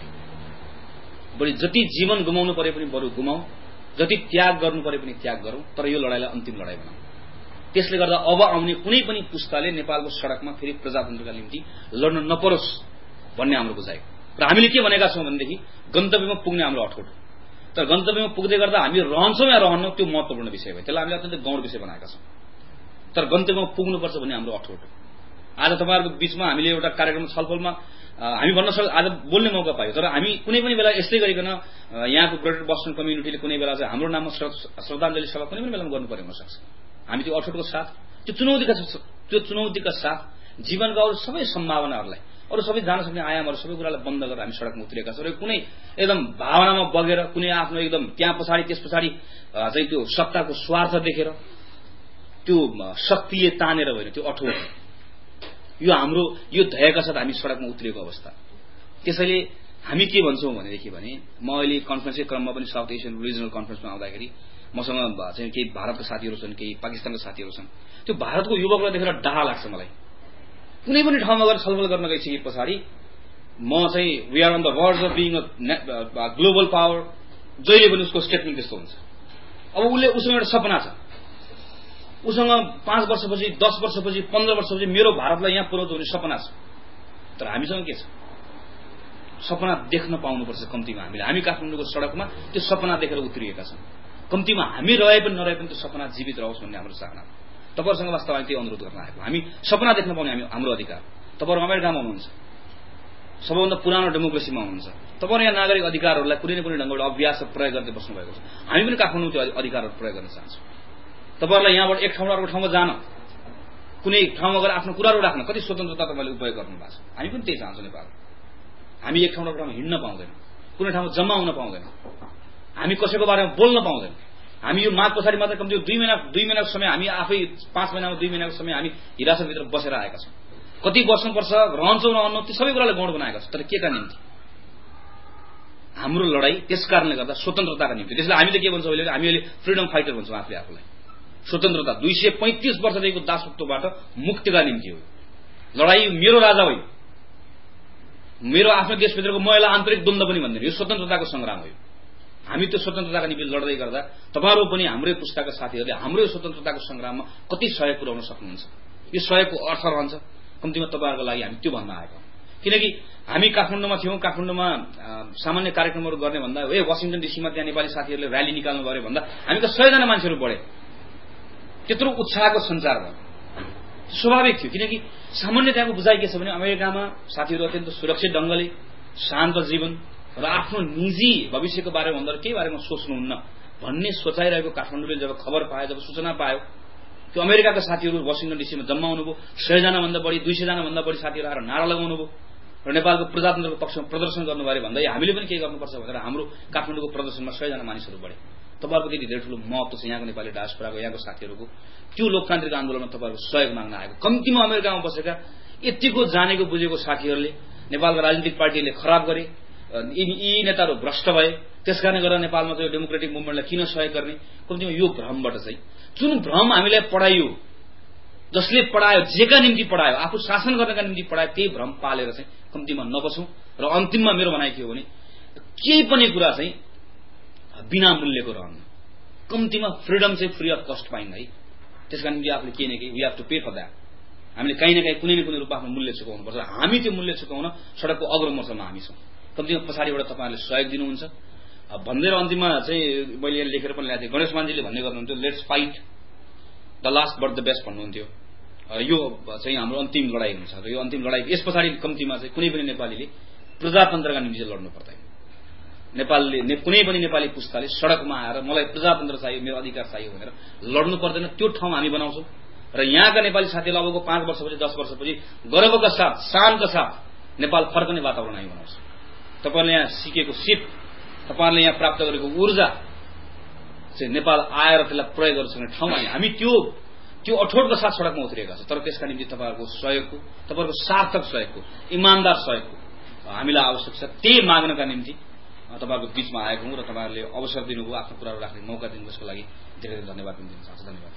बढी जति जीवन गुमाउनु परे पनि बरु गुमाऊ, जति त्याग गर्नु परे पनि त्याग गरौं, तर यो लडाईलाई अन्तिम लडाई बनाऊ। त्यसले गर्दा अब आउने कुनै पनि पुस्ताले नेपालको सडकमा फेरि प्रजातन्त्रका निम्ति लड्न नपरोस् भन्ने हाम्रो बुझाइ। र हामीले के भनेका छौं भनेदेखि गन्तव्यमा पुग्ने हाम्रो अठोट, तर गन्तव्यमा पुग्दै गर्दा हामी रहन्छौँ या रहन्नौँ त्यो महत्त्वपूर्ण विषय हो। त्यसलाई हामीले अत्यन्तै गौण विषय बनाएका छौँ। तर गन्तव्यमा पुग्नुपर्छ भन्ने हाम्रो अठोट हो। आज तपाईँहरूको बीचमा हामीले एउटा कार्यक्रम छलफलमा हामी भन्न सक्छ, आज बोल्ने मौका पायो, तर हामी कुनै पनि बेला यस्तै गरिकन यहाँको ग्रेटर बस्टन कम्युनिटीले कुनै बेला चाहिँ हाम्रो नाममा श्रद्धाञ्जली सभा कुनै पनि बेलामा गर्नुपर्ने हुनसक्छ। हामी त्यो अठोटको साथ, त्यो चुनौतीका त्यो चुनौतीका साथ जीवनका अरू सबै सम्भावनाहरूलाई, अरू सबै जान सक्ने आयामहरू सबै कुरालाई बन्द गरेर हामी सडकमा उत्रिएका छौँ। र कुनै एकदम भावनामा बगेर कुनै आफ्नो एकदम त्यहाँ पछाडि त्यस पछाडि चाहिँ त्यो सत्ताको स्वार्थ देखेर त्यो शक्तिले तानेर होइन, त्यो अठोट यो हाम्रो यो धैर्यका साथ हामी सडकमा उत्रिएको अवस्था। त्यसैले हामी के भन्छौँ भनेदेखि भने म अहिले कन्फरेन्सकै क्रममा पनि साउथ एसियन रिजनल कन्फरेन्समा आउँदाखेरि मसँग चाहिँ केही भारतका साथीहरू छन्, केही पाकिस्तानका साथीहरू छन्। त्यो भारतको युवकलाई देखेर डाहा लाग्छ मलाई। कुनै पनि ठाउँमा गएर छलफल गर्न गइसके पछाडि म चाहिँ we are on the words of being a global power, जहिले पनि उसको स्टेटमेन्ट त्यस्तो हुन्छ। अब उसले उसँग एउटा सपना छ, उसँग पाँच वर्षपछि, दस वर्षपछि, पन्ध्र वर्षपछि मेरो भारतलाई यहाँ पुर्याउँछ भन्ने सपना छ। तर हामीसँग के छ? सपना देख्न पाउनुपर्छ कम्तीमा हामीले। हामी काठमाडौँको सडकमा त्यो सपना देखेर उत्रिएका छौँ। कम्तीमा हामी रहे पनि नरहे पनि त्यो सपना जीवित रहोस् भन्ने हाम्रो चाहना। तपाईँहरूसँग वास्तवमा त्यही अनुरोध गर्न आएको। हामी सपना देख्न पाउने हामी हाम्रो अधिकार। तपाईँहरू अमेरिकामा हुनुहुन्छ, सबैभन्दा पुरानो डेमोक्रेसीमा हुनुहुन्छ, तपाईँहरू यहाँ नागरिक अधिकारहरूलाई कुनै न कुनै ढङ्गबाट अभ्यास प्रयोग गर्दै बस्नुभएको छ। हामी पनि काठमाडौँ त्यो अधिकारहरू प्रयोग गर्न चाहन्छौँ। तपाईँहरूलाई यहाँबाट एक ठाउँबाट अर्को ठाउँमा जान, कुनै ठाउँमा गएर आफ्नो कुराहरू राख्न कति स्वतन्त्रता तपाईँले उपयोग गर्नु भएको छ। हामी पनि त्यही चाहन्छौँ। नेपाल हामी एक ठाउँबाट ठाउँमा हिँड्न पाउँदैन, कुनै ठाउँमा जम्मा हुन पाउँदैन, हामी कसैको बारेमा बोल्न पाउँदैन। हामी यो माघ पछाडि मात्र कम्ती दुई महिना दुई महिनाको समय हामी आफै पाँच महिनामा दुई महिनाको समय हामी हिरासतभित्र बसेर आएका छौँ। कति बस्नुपर्छ, रहन्छौँ रहन्नौँ, त्यो सबै कुरालाई गौण बनाएका छौँ। तर के का निम्ति? हाम्रो लडाईँ त्यस कारणले गर्दा स्वतन्त्रताका निम्ति। त्यसलाई हामीले के भन्छौँ अहिले? हामी अहिले फ्रिडम फाइटर भन्छौँ आफूले आफूलाई। स्वतन्त्रता दुई सय पैंतिस वर्षदेखिको दासत्वबाट मुक्तिका निम्ति हो लडाईँ। मेरो राजा होइन, मेरो आफ्नो देशभित्रको महिला आन्तरिक द्वन्द्व पनि भन्दैन, यो स्वतन्त्रताको सङ्ग्राम हो। हामी त्यो स्वतन्त्रताका निम्ति लड्दै गर्दा तपाईँहरू पनि हाम्रै पुस्ताका साथीहरूले हाम्रो स्वतन्त्रताको सङ्ग्राममा कति सहयोग पुर्याउन सक्नुहुन्छ? यो सहयोगको अर्थ रहन्छ कम्तीमा तपाईँहरूको लागि हामी त्यो भन्न आएको। किनकि हामी काठमाडौँमा थियौँ, काठमाडौँमा सामान्य कार्यक्रमहरू गर्ने भन्दा ए वासिङटन डिसीमा त्यहाँ नेपाली साथीहरूले र्याली निकाल्नु गरे भन्दा हामी त सयजना मान्छेहरू बढे, त्यत्रो उत्साहको सञ्चार भयो। स्वाभाविक थियो, किनकि सामान्य त्यहाँको बुझाइ के छ भने अमेरिकामा साथीहरू अत्यन्त सुरक्षित ढङ्गले शान्त जीवन र आफ्नो निजी भविष्यको बारेमा भन्दा केही बारेमा सोच्नुहुन्न भन्ने सोचाइरहेको काठमाडौँले जब खबर पायो, जब सूचना पायो, त्यो अमेरिकाका साथीहरू वासिङटन डिसीमा जम्मा हुनुभयो। सयजना भन्दा बढी, दुई सयजना भन्दा बढी साथीहरू आएर नारा लगाउनु भयो र नेपालको प्रजातन्त्रको पक्षमा प्रदर्शन गर्नुभयो भन्दै हामीले पनि के गर्नुपर्छ भनेर हाम्रो काठमाडौँको प्रदर्शनमा सयजना मानिसहरू बढे। तपाईँहरूको त्यति धेरै ठुलो महत्व छ यहाँको नेपाली डायस्पोराको, यहाँको साथीहरूको त्यो लोकतान्त्रिक आन्दोलनमा तपाईँहरूको सहयोग माग्न आएको। कम्तीमा अमेरिकामा बसेका यतिको जानेको बुझेको साथीहरूले नेपालका राजनीतिक पार्टीले खराब गरे, यी नेताहरू भ्रष्ट भए, त्यस कारणले गर्दा नेपालमा चाहिँ डेमोक्रेटिक मुभमेन्टलाई किन सहयोग गर्ने? कम्तीमा यो भ्रमबाट चाहिँ जुन भ्रम हामीलाई पढाइयो, जसले पढायो, जेका निम्ति पढायो, आफू शासन गर्नका निम्ति पढायो, त्यही भ्रम पालेर चाहिँ कम्तीमा नबसौँ। र अन्तिममा मेरो भनाइ के हो भने केही पनि कुरा चाहिँ बिना मूल्यको रहन्न। कम्तीमा फ्रिडम चाहिँ फ्री अफ कस्ट पाइन्न है। त्यसका निम्ति आफूले केही न केही we have to pay for that. हामीले काहीँ न काहीँ कुनै न कुनै रूपमा आफ्नो मूल्य चुकाउनुपर्छ। हामी त्यो मूल्य चुकाउन सडकको अग्रमोर्चामा हामी छौँ। कम्तीमा पछाडिबाट तपाईँहरूले सहयोग दिनुहुन्छ भन्दै। र अन्तिममा चाहिँ मैले यहाँ लेखेर पनि ल्याएको थिएँ, गणेश मानजीले भन्ने गर्नुहुन्थ्यो let's fight the last but the best भन्नुहुन्थ्यो। यो चाहिँ हाम्रो अन्तिम लडाइँ हुन्छ र यो अन्तिम लडाइँ यस पछाडि कम्तीमा चाहिँ कुनै पनि नेपालीले प्रजातन्त्रका निम्ति चाहिँ लड्नु पर्दैन। नेपालले कुनै पनि नेपाली पुस्ताले सडकमा आएर मलाई प्रजातन्त्र चाहियो, मेरो अधिकार चाहियो भनेर लड्नु पर्दैन। त्यो ठाउँ हामी बनाउँछौँ र यहाँका नेपाली साथीलाई अबको पाँच वर्षपछि, दस वर्षपछि गर्वका साथ, शानका साथ नेपाल फर्कने वातावरण हामी बनाउँछौँ। तपाईँहरूले यहाँ सिकेको सिप, तपाईँहरूले यहाँ प्राप्त गरेको ऊर्जा चाहिँ नेपाल आएर त्यसलाई प्रयोग गर्नु सक्ने ठाउँ हामी त्यो त्यो अठोटको साथ सडकमा उत्रिएका छौँ। तर त्यसका निम्ति तपाईँहरूको सहयोगको, तपाईँहरूको सार्थक सहयोगको, इमान्दार सहयोगको हामीलाई आवश्यक छ। त्यही माग्नका निम्ति तपाईँहरूको बीचमा आएको हुँ र तपाईँहरूले अवसर दिनुभयो, आफ्नो कुराहरू राख्ने मौका दिनु, त्यसको लागि धेरै धेरै धन्यवाद पनि दिन चाहन्छु। धन्यवाद।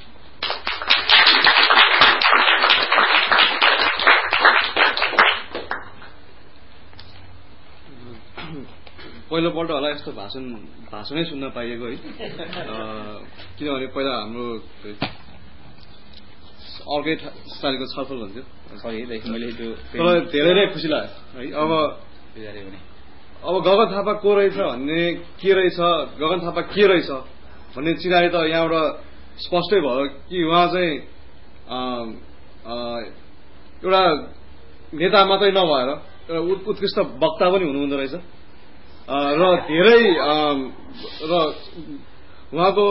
पहिलोपल्ट होला यस्तो भाषण भाषणै सुन्न पाइएको है। किनभने पहिला हाम्रो अर्कै स्टाइलको छलफल हुन्थ्यो। सरी मैले त्यो धेरै नै खुसी लाग्यो है। अब अब गगन थापा को रहेछ भन्ने के रहेछ, गगन थापा के रहेछ भन्ने चिनारी त यहाँबाट स्पष्टै भयो कि उहाँ चाहिँ एउटा नेता मात्रै नभएर एउटा उत्कृष्ट वक्ता पनि हुनुहुँदो रहेछ र धेरै र उहाँको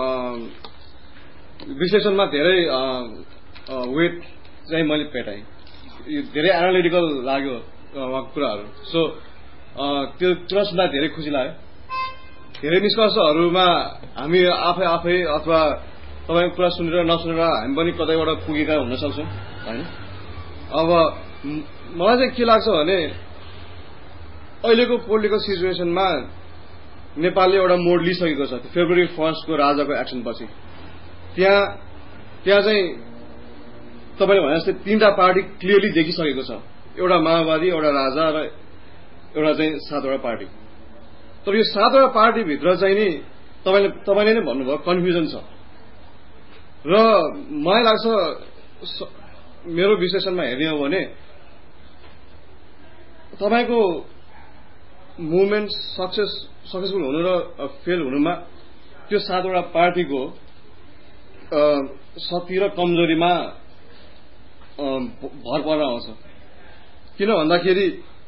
विश्लेषणमा धेरै वेट चाहिँ मैले भेटाएँ, धेरै एनालिटिकल लाग्यो उहाँको कुराहरू। सो त्यो कुरा सुन्दा धेरै खुसी लाग्यो। धेरै निष्कर्षहरूमा हामी आफै आफै अथवा तपाईँको कुरा सुनेर नसुनेर हामी पनि कतैबाट पुगेका हुन सक्छौँ होइन। अब मलाई चाहिँ के लाग्छ भने अहिलेको पोलिटिकल सिचुएसनमा नेपालले एउटा मोड लिइसकेको छ फेब्रुअरी फर्स्टको राजाको एक्सनपछि। त्यहाँ त्यहाँ चाहिँ तपाईँले भने जस्तै तीनटा पार्टी क्लियरली देखिसकेको छ, एउटा माओवादी, एउटा राजा र एउटा चाहिँ सातवटा पार्टी। तर यो सातवटा पार्टीभित्र चाहिँ नि तपाईँले तपाईँले नै भन्नुभयो कन्फ्युजन छ र मलाई लाग्छ मेरो विश्लेषणमा हेर्ने हो भने तपाईँको मुभमेन्ट सक्सेस सक्सेसफुल हुनु र फेल हुनुमा त्यो सातवटा पार्टीको शक्ति र कमजोरीमा भर पर्न आउँछ। किन भन्दाखेरि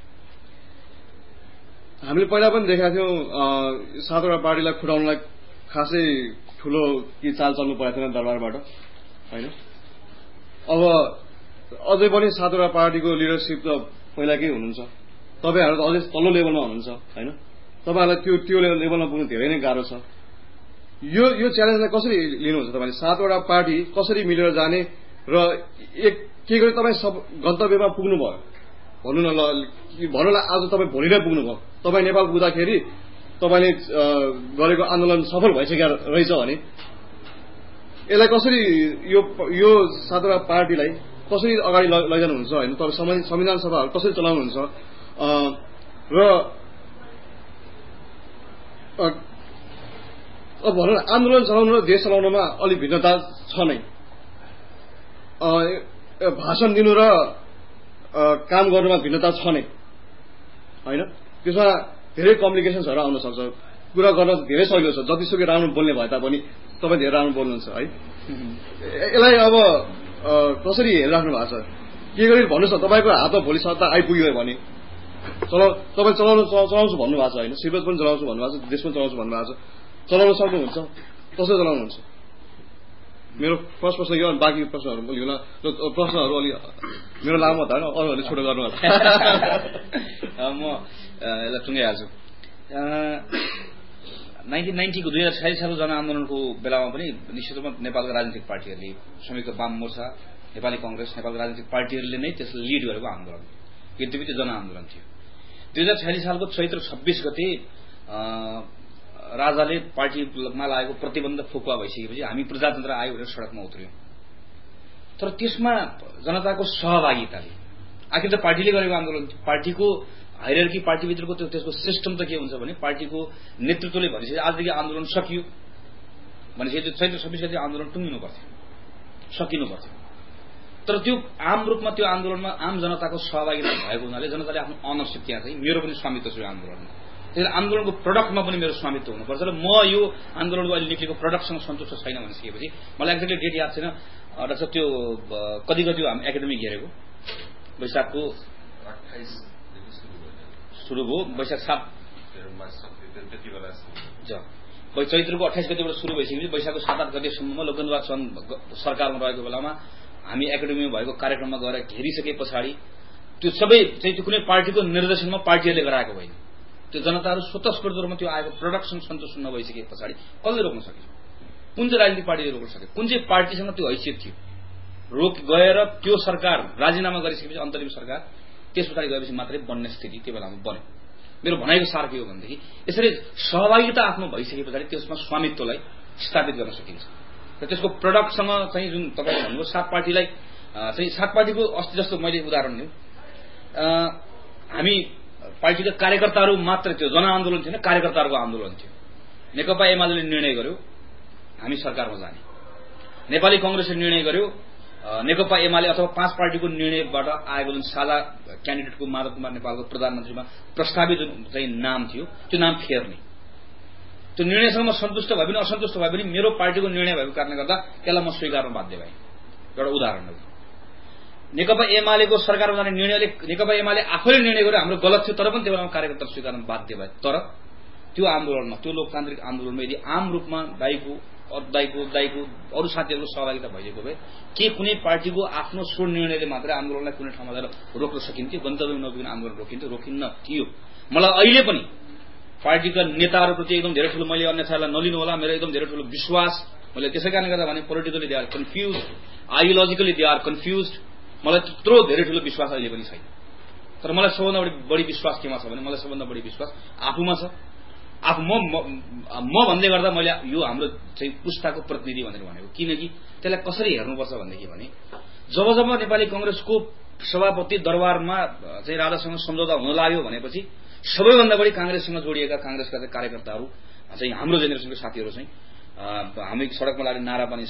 हामीले पहिला पनि देखाएको थियौँ सातवटा पार्टीलाई खुटाउनलाई खासै ठुलो के चाल चल्नु परेको थिएन दरबारबाट होइन। अब अझै पनि सातवटा पार्टीको लिडरसिप त पहिलाकै हुनुहुन्छ, तपाईँहरू त अझै तल्लो लेभलमा हुनुहुन्छ होइन। तपाईँहरूलाई त्यो त्यो लेभलमा पुग्नु धेरै नै गाह्रो छ। यो यो च्यालेन्जलाई कसरी लिनुहुन्छ तपाईँले? सातवटा पार्टी कसरी मिलेर जाने र एक के गरी तपाईँ सब गन्तव्यमा पुग्नुभयो भन्नु न ल, भन्नु न आज तपाईँ भोलि नै पुग्नुभयो। तपाईँ नेपाल पुग्दाखेरि तपाईँले गरेको आन्दोलन सफल भइसकेको रहेछ भने यसलाई कसरी यो यो सातवटा पार्टीलाई कसरी अगाडि लैजानुहुन्छ होइन। तपाईँ संविधान सभाहरू कसरी चलाउनुहुन्छ र अब भनौँ न आन्दोलन चलाउनु र देश चलाउनुमा अलिक भिन्नता छ नै। भाषण दिनु र काम गर्नुमा भिन्नता छ नै होइन। त्यसमा धेरै कम्प्लिकेसन्सहरू आउन सक्छ। कुरा गर्न धेरै सजिलो छ, जतिसुकै राम्रो बोल्ने भए तापनि तपाईँ धेरै राम्रो बोल्नुहुन्छ है। यसलाई अब कसरी हेरिराख्नु भएको छ? के गरी भन्नुहोस् न, तपाईँको हातमा भोलि सत्ता आइपुग्यो भने चलाउ तपाईँ चलाउनु चलाउँछु भन्नुभएको छ होइन। शिविर पनि चलाउँछु भन्नुभएको छ, देश पनि चलाउँछु भन्नुभएको छ। चलाउन सक्नुहुन्छ? कसरी चलाउनुहुन्छ? मेरो फर्स्ट प्रश्न यो, बाँकी प्रश्नहरू लिउन र प्रश्नहरू अलि मेरो लामो त होइन, अरूहरूले छोटो गर्नु होला। म यसलाई टुङ्गाइहाल्छु। नाइन्टिन नाइन्टीको दुई हजार छयालिस सालको जनआन्दोलनको बेलामा पनि निश्चित रूपमा नेपालका राजनीतिक पार्टीहरूले, संयुक्त वाम मोर्चा, नेपाली कंग्रेस, नेपालका राजनीतिक पार्टीहरूले नै त्यसलाई लिड गरेको आन्दोलन, यद्यपि त्यो जनआन्दोलन थियो। दुई हजार छयालिस सालको चैत्र छब्बीस गते राजाले पार्टीमा लागेको प्रतिबन्ध फुकुवा भइसकेपछि हामी प्रजातन्त्र आयो भनेर सड़कमा उत्रियौं। तर त्यसमा जनताको सहभागिताले, आखिर त पार्टीले गरेको आन्दोलन थियो। पार्टीको हायरार्की, पार्टीभित्रको त्यो त्यसको सिस्टम त के हुन्छ भने पार्टीको नेतृत्वले भनेपछि आजदेखि आन्दोलन सकियो भनेपछि चैत्र छब्बीस गते आन्दोलन टुङ्गिनु पर्थ्यो, सकिनु पर्थ्यो। तर त्यो आम रूपमा त्यो आन्दोलनमा आम जनताको सहभागिता भएको हुनाले जनताले आफ्नो अनरसिप त्यहाँ चाहिँ मेरो पनि स्वामित्व छ यो आन्दोलनमा, त्यसैले आन्दोलनको प्रडक्टमा पनि मेरो स्वामित्व हुनुपर्छ र म यो आन्दोलनको अहिले निक्लेको प्रडक्टसँग सन्तुष्ट छैन भनिसकेपछि मलाई एक्ज्याक्टली डेट याद छैन डाक्टर, त्यो कति कति हो हामी एकाडेमिक हेरेको वैशाखको सुरु भयो, वैशाख सात चैत्रको अठाइस गतिबाट सुरु भइसकेपछि वैशाखको सात आठ गतिसम्ममा लोकतन्त्र सरकारमा रहेको बेलामा हामी एकाडेमीमा भएको कार्यक्रममा गएर घेरिसके पछाडि त्यो सबै चाहिँ त्यो कुनै पार्टीको निर्देशनमा पार्टीहरूले गराएको होइन, त्यो जनताहरू स्वतस्फूर्त रूपमा त्यो आएको प्रडक्सन सन्तुष्ट नभइसके पछाडि कसले रोक्न सक्यो? कुन चाहिँ राजनीतिक पार्टीले रोक्न सक्यो? कुन चाहिँ पार्टीसँग त्यो हैसियत थियो? रोक गएर त्यो सरकार राजीनामा गरिसकेपछि अन्तरिम सरकार त्यस पछाडि गएपछि मात्रै बन्ने स्थिति त्यो बेलामा बन्यो। मेरो भनाइको सार के हो भनेदेखि यसरी सहभागिता आफ्नो भइसके पछाडि त्यसमा स्वामित्वलाई स्थापित गर्न सकिन्छ र त्यसको प्रडक्टसँग चाहिँ जुन तपाईँले भन्नुभयो सात पार्टीलाई चाहिँ सात पार्टीको अस्ति जस्तो मैले उदाहरण दिउँ, हामी पार्टीका कार्यकर्ताहरू मात्र थियो, जनआन्दोलन थिएन, कार्यकर्ताहरूको आन्दोलन थियो। नेकपा एमाले निर्णय गर्यो हामी सरकारमा जाने, नेपाली कंग्रेसले निर्णय गर्यो नेकपा एमाले अथवा पाँच पार्टीको निर्णयबाट आएको जुन साझा क्यान्डिडेटको माधव कुमार नेपालको प्रधानमन्त्रीमा प्रस्तावित जुन चाहिँ नाम थियो त्यो नाम फेर्ने त्यो निर्णयसँग म सन्तुष्ट भए पनि असन्तुष्ट भए पनि मेरो पार्टीको निर्णय भएको कारणले गर्दा त्यसलाई म स्वीकार्न बाध्य भएँ। एउटा उदाहरण हो। नेकपा एमालेको सरकारमा जाने निर्णयले नेकपा एमाले आफैले निर्णय गर्यो हाम्रो गलत थियो तर पनि त्यो बेलामा कार्यकर्ता स्वीकार्न बाध्य भए। तर त्यो आन्दोलनमा त्यो लोकतान्त्रिक आन्दोलनमा यदि आम रूपमा दाइको दाइको दाइको अरू साथीहरूको सहभागिता भइदिएको भए के कुनै पार्टीको आफ्नो स्व निर्णयले मात्रै आन्दोलनलाई कुनै ठाउँमा गएर रोक्न सकिन्थ्यो? गन्तव्यमा नपुग्ने आन्दोलन रोकिन्थ्यो? रोकिन्न थियो। मलाई अहिले पनि पार्टीका नेताहरूप्रति एकदम धेरै ठुलो मैले अन्यथालाई नलिनु होला मेरो एकदम धेरै ठुलो विश्वास मैले त्यसै कारणले गर्दा भने politically they are confuse ideologically they are confuse मलाई त्यत्रो धेरै ठुलो विश्वास अहिले पनि छैन। तर मलाई सबभन्दा बढी विश्वास केमा छ भने मलाई सबभन्दा बढी विश्वास आफूमा छ। आफू म म भन्दै गर्दा मैले यो हाम्रो चाहिँ पुस्ताको प्रतिनिधि भनेर भनेको किनकि त्यसलाई कसरी हेर्नुपर्छ भनेदेखि भने जब जब नेपाली कांग्रेसको सभापति दरबारमा चाहिँ राजासँग सम्झौता हुन लाग्यो भनेपछि सबैभन्दा बढी कांग्रेससँग जोडिएका कांग्रेसका कार्यकर्ताहरू चाहिँ हाम्रो जेनेरेसनको साथीहरू चाहिँ हामी सडकमा लाग्ने नारा पनि छ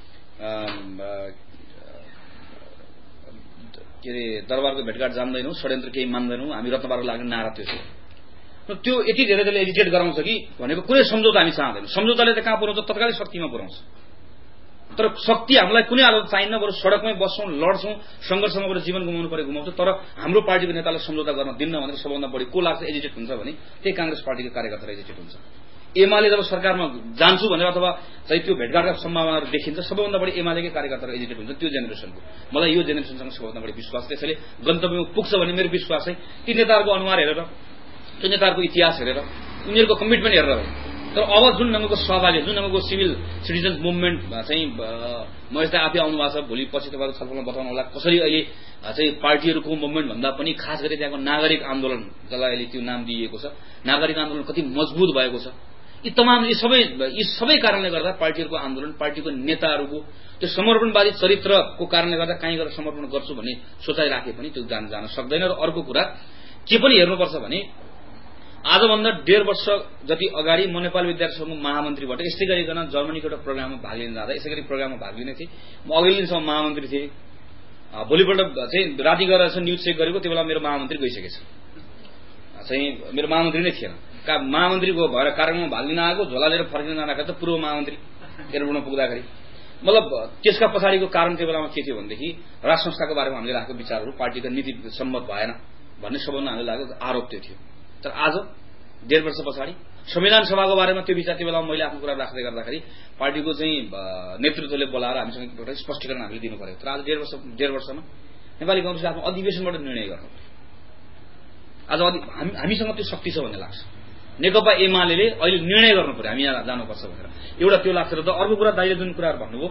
के अरे दरबारको भेटघाट जान्दैनौँ षड्यन्त्र केही मान्दैनौँ हामी रत्नबारको लाग्ने नारा त्यो छ। त्यो यति धेरै त्यसले एजिटेट गराउँछ कि भनेको कुनै सम्झौता हामी चाहँदैनौँ। सम्झौताले त कहाँ पुर्याउँछ? तत्कालै शक्तिमा पुर्याउँछ। तर शक्ति हामीलाई कुनै आधार चाहिन्न बरु सडकमै बस्छौँ लड्छौँ सङ्घर्षमा गएर जीवन गुमाउनु पऱ्यो गुमाउँछ। तर हाम्रो पार्टीको नेतालाई सम्झौता गर्न दिन्न भनेर सबभन्दा बढी को लाग्छ एजिटेट हुन्छ भने त्यही कांग्रेस पार्टीको कार्यकर्ता एजिटेट हुन्छ। एमाले जब सरकारमा जान्छु भनेर अथवा चाहिँ त्यो भेटघाटका सम्भावनाहरू देखिन्छ सबैभन्दा बढी एमालेकै कार्यकर्ता एजिटेट हुन्छ त्यो जेनेरेसनको। मलाई यो जेनेरेसनसँग सबभन्दा बढी विश्वास त्यसैले गन्तव्यमा पुग्छ भन्ने मेरो विश्वास चाहिँ ती नेताहरूको अनुहार हेरेर त्यो नेताहरूको इतिहास हेरेर उनीहरूको कमिटमेन्ट हेरेर हो। तर अब जुन ढङ्गको सहभागी जुन ढङ्गको सिभिल सिटिजन्स मुभमेन्ट चाहिँ म यस्तै आफै आउनु भएको छ भोलि पछि तपाईँको छलफलमा बताउनु होला कसरी अहिले चाहिँ पार्टीहरूको मुभमेन्ट भन्दा पनि खास गरी त्यहाँको नागरिक आन्दोलन जसलाई अहिले त्यो नाम दिइएको छ नागरिक आन्दोलन कति मजबुत भएको छ। यी तमाम यी सबै यी सबै कारणले गर्दा पार्टीहरूको आन्दोलन पार्टीको नेताहरूको त्यो समर्पणवादी चरित्रको कारणले गर्दा कहीँ गएर समर्पण गर्छु भन्ने सोचाइ राखे पनि त्यो जान जान सक्दैन। र अर्को कुरा के पनि हेर्नुपर्छ भने आजभन्दा डेढ वर्ष जति अगाडि म नेपाल विद्यार्थी संघको महामन्त्रीबाट यस्तै गरिकन जर्मनीको एउटा प्रोग्राममा भाग लिन जाँदा यसै गरी प्रोग्राममा भाग लिने थिएँ। म अघिल्लो दिनसम्म महामन्त्री थिएँ। भोलिपल्ट चाहिँ राति गएर न्युज चेक गरेको त्यो बेला मेरो महामन्त्री गइसकेछ चाहिँ मेरो महामन्त्री नै थिएन। महामन्त्रीको भएर कार्यक्रममा भाग लिन आएको झोला लिएर फर्किन जाँदाखेरि त पूर्व महामन्त्री एयरपोर्टमा पुग्दाखेरि मतलब त्यसका पछाडिको कारण त्यो बेलामा के थियो भनेदेखि राज संस्थाको बारेमा हामीले राखेको विचारहरू पार्टीका नीति सम्मत भएन भन्ने सबभन्दा हामीले लागेको आरोप त्यो थियो। तर आज डेढ वर्ष पछाडि संविधान सभाको बारेमा त्यो विचार त्यो बेलामा मैले आफ्नो कुरा राख्दै गर्दाखेरि पार्टीको चाहिँ नेतृत्वले बोलाएर हामीसँग एउटा स्पष्टीकरण हामीले दिनु पर्यो। तर आज डेढ वर्ष डेढ वर्षमा नेपाली कांग्रेसले आफ्नो अधिवेशनबाट निर्णय गर्नु आज हामीसँग त्यो शक्ति छ भन्ने लाग्छ। नेकपा एमाले अहिले निर्णय गर्नु पर्यो हामी यहाँ जानुपर्छ भनेर एउटा त्यो लाग्छ। र त अर्को कुरा दाइले जुन कुराहरू भन्नुभयो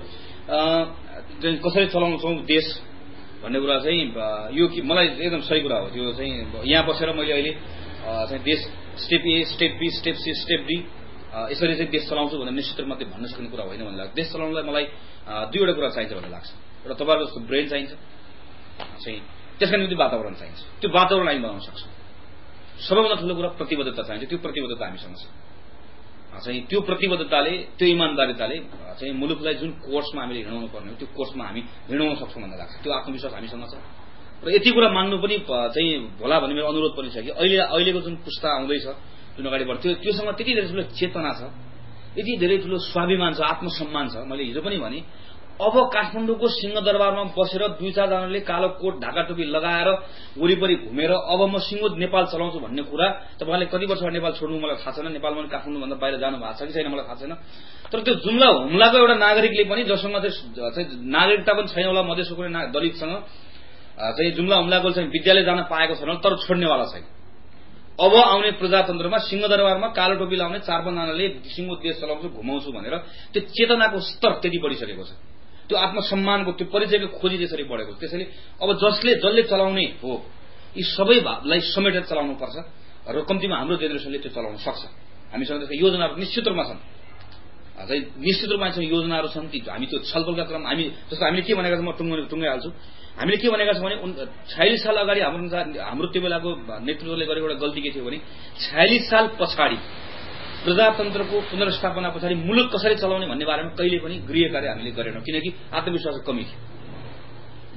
कसरी चलाउँछौँ देश भन्ने कुरा चाहिँ यो मलाई एकदम सही कुरा हो। त्यो चाहिँ यहाँ बसेर मैले अहिले चाहिँ देश step A step B step C step D यसरी चाहिँ देश चलाउँछु भनेर निश्चित रूपमा त्यो भन्न सक्ने कुरा होइन भन्ने लाग्छ। देश चलाउनलाई मलाई दुईवटा कुरा चाहिन्छ भन्ने लाग्छ। एउटा तपाईँहरूको जस्तो ब्रेन चाहिन्छ चाहिँ त्यसका निम्ति वातावरण चाहिन्छ। त्यो वातावरण हामी बनाउन सक्छौँ। सबैभन्दा ठुलो कुरा प्रतिबद्धता चाहिन्छ। त्यो प्रतिबद्धता हामीसँग छ चाहिँ त्यो प्रतिबद्धताले त्यो इमान्दारिताले चाहिँ मुलुकलाई जुन कोर्समा हामीले हिँडाउनु पर्ने हो त्यो कोर्समा हामी हिँडाउन सक्छौँ भन्ने लाग्छ। त्यो आत्मविश्वास हामीसँग छ। र यति कुरा मान्नु पनि चाहिँ होला भन्ने मेरो अनुरोध पनि छ कि अहिले अहिलेको जुन पुस्ता आउँदैछ जुन अगाडि बढ्छ त्यो त्योसँग त्यति धेरै ठुलो चेतना छ यति धेरै ठुलो स्वाभिमान छ आत्मसम्मान छ। मैले हिजो पनि भने अब काठमाडौँको सिंहदरबारमा बसेर दुई चारजनाले कालो कोट ढाका टोपी लगाएर वरिपरि घुमेर अब म सिंह नेपाल चलाउँछु भन्ने कुरा तपाईँले कति वर्ष नेपाल छोड्नु मलाई थाहा छैन। नेपालमा काठमाडौँभन्दा बाहिर जानु भएको छ कि छैन मलाई थाहा छैन। तर त्यो जुम्ला हुम्लाको एउटा नागरिकले पनि जससँग चाहिँ नागरिकता पनि छैन होला मधेसको कुनै दलितसँग चाहिँ जुम्ला हुम्लाको चाहिँ विद्यालय जान पाएको छैन तर छोड्नेवाला छैन। अब आउने प्रजातन्त्रमा सिंहदरबारमा कालो टोपी लाउने चार पाँचजनाले सिंह देश चलाउँछु घुमाउँछु भनेर त्यो चेतनाको स्तर त्यति बढिसकेको छ। त्यो आत्मसम्मानको त्यो परिचयको खोजी त्यसरी बढेको। त्यसैले अब जसले जसले चलाउने हो यी सबै भावलाई समेटेर चलाउनु पर्छ र कम्तीमा हाम्रो जेनेरेसनले त्यो चलाउन सक्छ। हामीसँग त्यसका योजनाहरू निश्चित रूपमा छन् चाहिँ निश्चित रूपमा चाहिँ योजनाहरू छन् ती हामी त्यो छलफलका क्रम हामी जस्तो हामीले के भनेका छौँ म टुङ्गो टुङ्गाइहाल्छु। हामीले के भनेका छौँ भने छयालिस साल अगाडि हाम्रो हाम्रो त्यो बेलाको नेतृत्वले गरेको एउटा गल्ती के थियो भने छयालिस साल पछाडि प्रजातन्त्रको पुनर्स्थापना पछाडि मुलुक कसरी चलाउने भन्ने बारेमा कहिले पनि गृह कार्य हामीले गरेनौँ किनकि आत्मविश्वासको कमी थियो।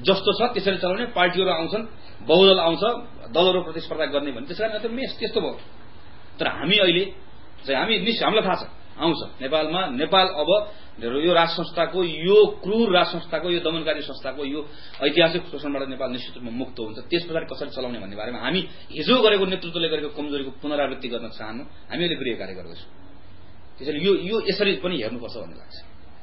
जस्तो छ त्यसरी चलाउने, पार्टीहरू आउँछन्, बहुदल आउँछ, दलहरू प्रतिस्पर्धा गर्ने भने त्यसै कारण मेस त्यस्तो भयो। तर हामी अहिले चाहिँ हामी निश्चय हामीलाई थाहा छ आउँछ नेपालमा, नेपाल अब यो राज संस्थाको यो क्रूर राज संस्थाको यो दमनकारी संस्थाको यो ऐतिहासिक शोषणबाट नेपाल निश्चित रूपमा मुक्त हुन्छ। त्यस पछाडि कसरी चलाउने भन्ने बारेमा हामी हिजो गरेको नेतृत्वले गरेको कमजोरीको पुनरावृत्ति गर्न चाहन्नौँ। हामी अहिले गृह कार्य गर्दैछौँ। त्यसैले यो यो यसरी पनि हेर्नुपर्छ भन्ने लाग्छ।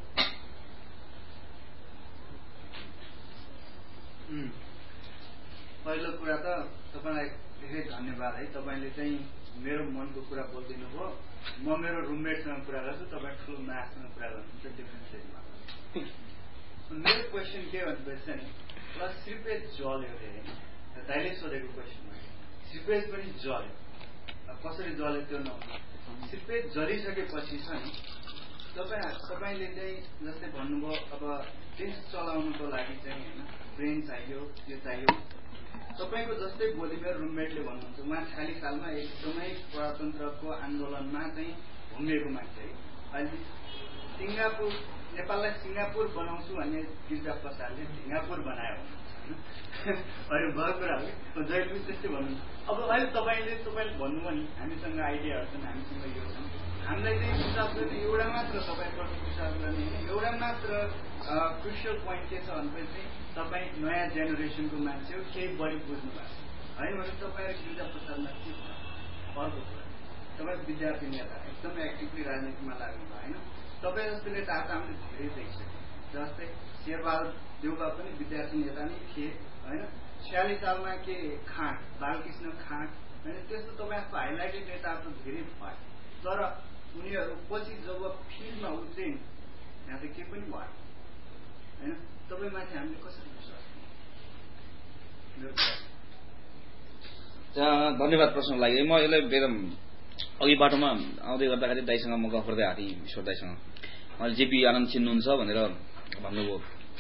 पहिलो कुरा त तपाईँलाई धेरै धन्यवाद है। तपाईँले चाहिँ मेरो मनको कुरा बोलिदिनु भयो। म मेरो रुममेटसँग कुरा गर्छु, तपाईँ ठुलो मासँग कुरा गर्नुहुन्छ, डिफ्रेन्ट स्टेजमा। मेरो क्वेसन के भन्नुपर्छ नि, ल सिपेज जल्यो अरे होइन, दाइले सोधेको क्वेसनमा सिपेज पनि जल्यो, कसरी जल्यो त्यो नहुनु। सिपेज जलिसकेपछि छ नि तपाईँ तपाईँले चाहिँ जस्तै भन्नुभयो अब देश चलाउनुको लागि चाहिँ होइन ब्रेन चाहियो, त्यो चाहियो। तपाईँको जस्तै भोलि मेरो रुममेटले भन्नुहुन्छ उहाँ छयालिस सालमा एकदमै प्रजातन्त्रको आन्दोलनमा चाहिँ घुमिएको मान्छे है। अहिले सिङ्गापुर नेपाललाई सिङ्गापुर बनाउँछु भन्ने गिरिजा प्रसादले सिङ्गापुर बनायो होइन भएको कुरा हो। जहिले पनि त्यस्तै भन्नुहुन्छ। अब अहिले तपाईँले तपाईँले भन्नुभयो नि हामीसँग आइडियाहरू छन्, हामीसँग यो छन्, हामीलाई चाहिँ विश्वास गर्ने एउटा मात्र तपाईँप्रति विश्वास गर्ने होइन, एउटा मात्र क्रुसियल पोइन्ट के छ भनेपछि तपाईँ नयाँ जेनेरेसनको मान्छे हो, केही बढी बुझ्नु भएको होइन भने तपाईँ गिरिजा प्रसादमा के छ। अर्को कुरा तपाईँ विद्यार्थी नेता एकदमै एक्टिभली राजनीतिमा लाग्नु भयो होइन। तपाईँ जस्तो नेताहरू त हामीले धेरै देखिसक्यौँ। जस्तै शेरबहादुर देउवा पनि विद्यार्थी नेता नै थिए होइन। छयालिस सालमा के खाँट बालकृष्ण खाँट होइन, त्यस्तो तपाईँको हाइलाइटेड नेताहरू त धेरै भए। तर उनीहरू पछि जब फिल्डमा उत्रिन् यहाँ त केही पनि भएन होइन। तपाईँमाथि हामीले कसरी विश्वास गर्छौँ? धन्यवाद प्रश्नको लागि। म यसलाई एकदम अघि बाटोमा आउँदै गर्दाखेरि दाइसँग म गफ गर्दै आएको थिएँ, ईश्वर दाइसँग। उहाँले जेपी आनन्द चिन्नुहुन्छ भनेर भन्नुभयो।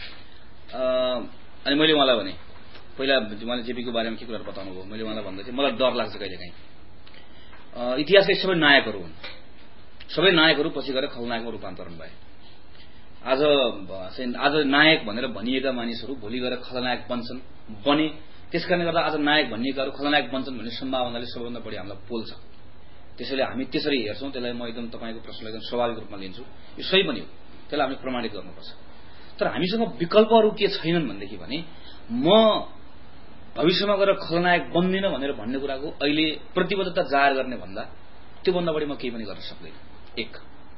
अनि मैले उहाँलाई भने पहिला उहाँले जेपीको बारेमा के कुराहरू बताउनु भयो। मैले उहाँलाई भन्दै थिएँ मलाई डर लाग्छ कहिलेकाहीँ। इतिहासका सबै नायकहरू हुन्, सबै नायकहरू पछि गएर खलनायकमा रूपान्तरण भए। आज आज नायक भनेर भनिएका मानिसहरू भोलि गएर खलनायक बन्छन्, बने। त्यस कारणले गर्दा आज नायक भनिएकाहरू खलनायक बन्छन् भन्ने सम्भावनाले सबैभन्दा बढी हामीलाई पोल्छ। त्यसैले हामी त्यसरी हेर्छौँ। त्यसलाई म एकदम तपाईँको प्रश्नलाई एकदम स्वाभाविक रूपमा लिन्छु। यो सही पनि हो, त्यसलाई हामीले प्रमाणित गर्नुपर्छ। तर हामीसँग विकल्पहरू के छैनन् भनेदेखि भने म भविष्यमा गएर खलनायक बन्दिनँ भनेर भन्ने कुराको अहिले प्रतिबद्धता जाहेर गर्ने भन्दा त्योभन्दा बढी म केही पनि गर्न सक्दैन। एक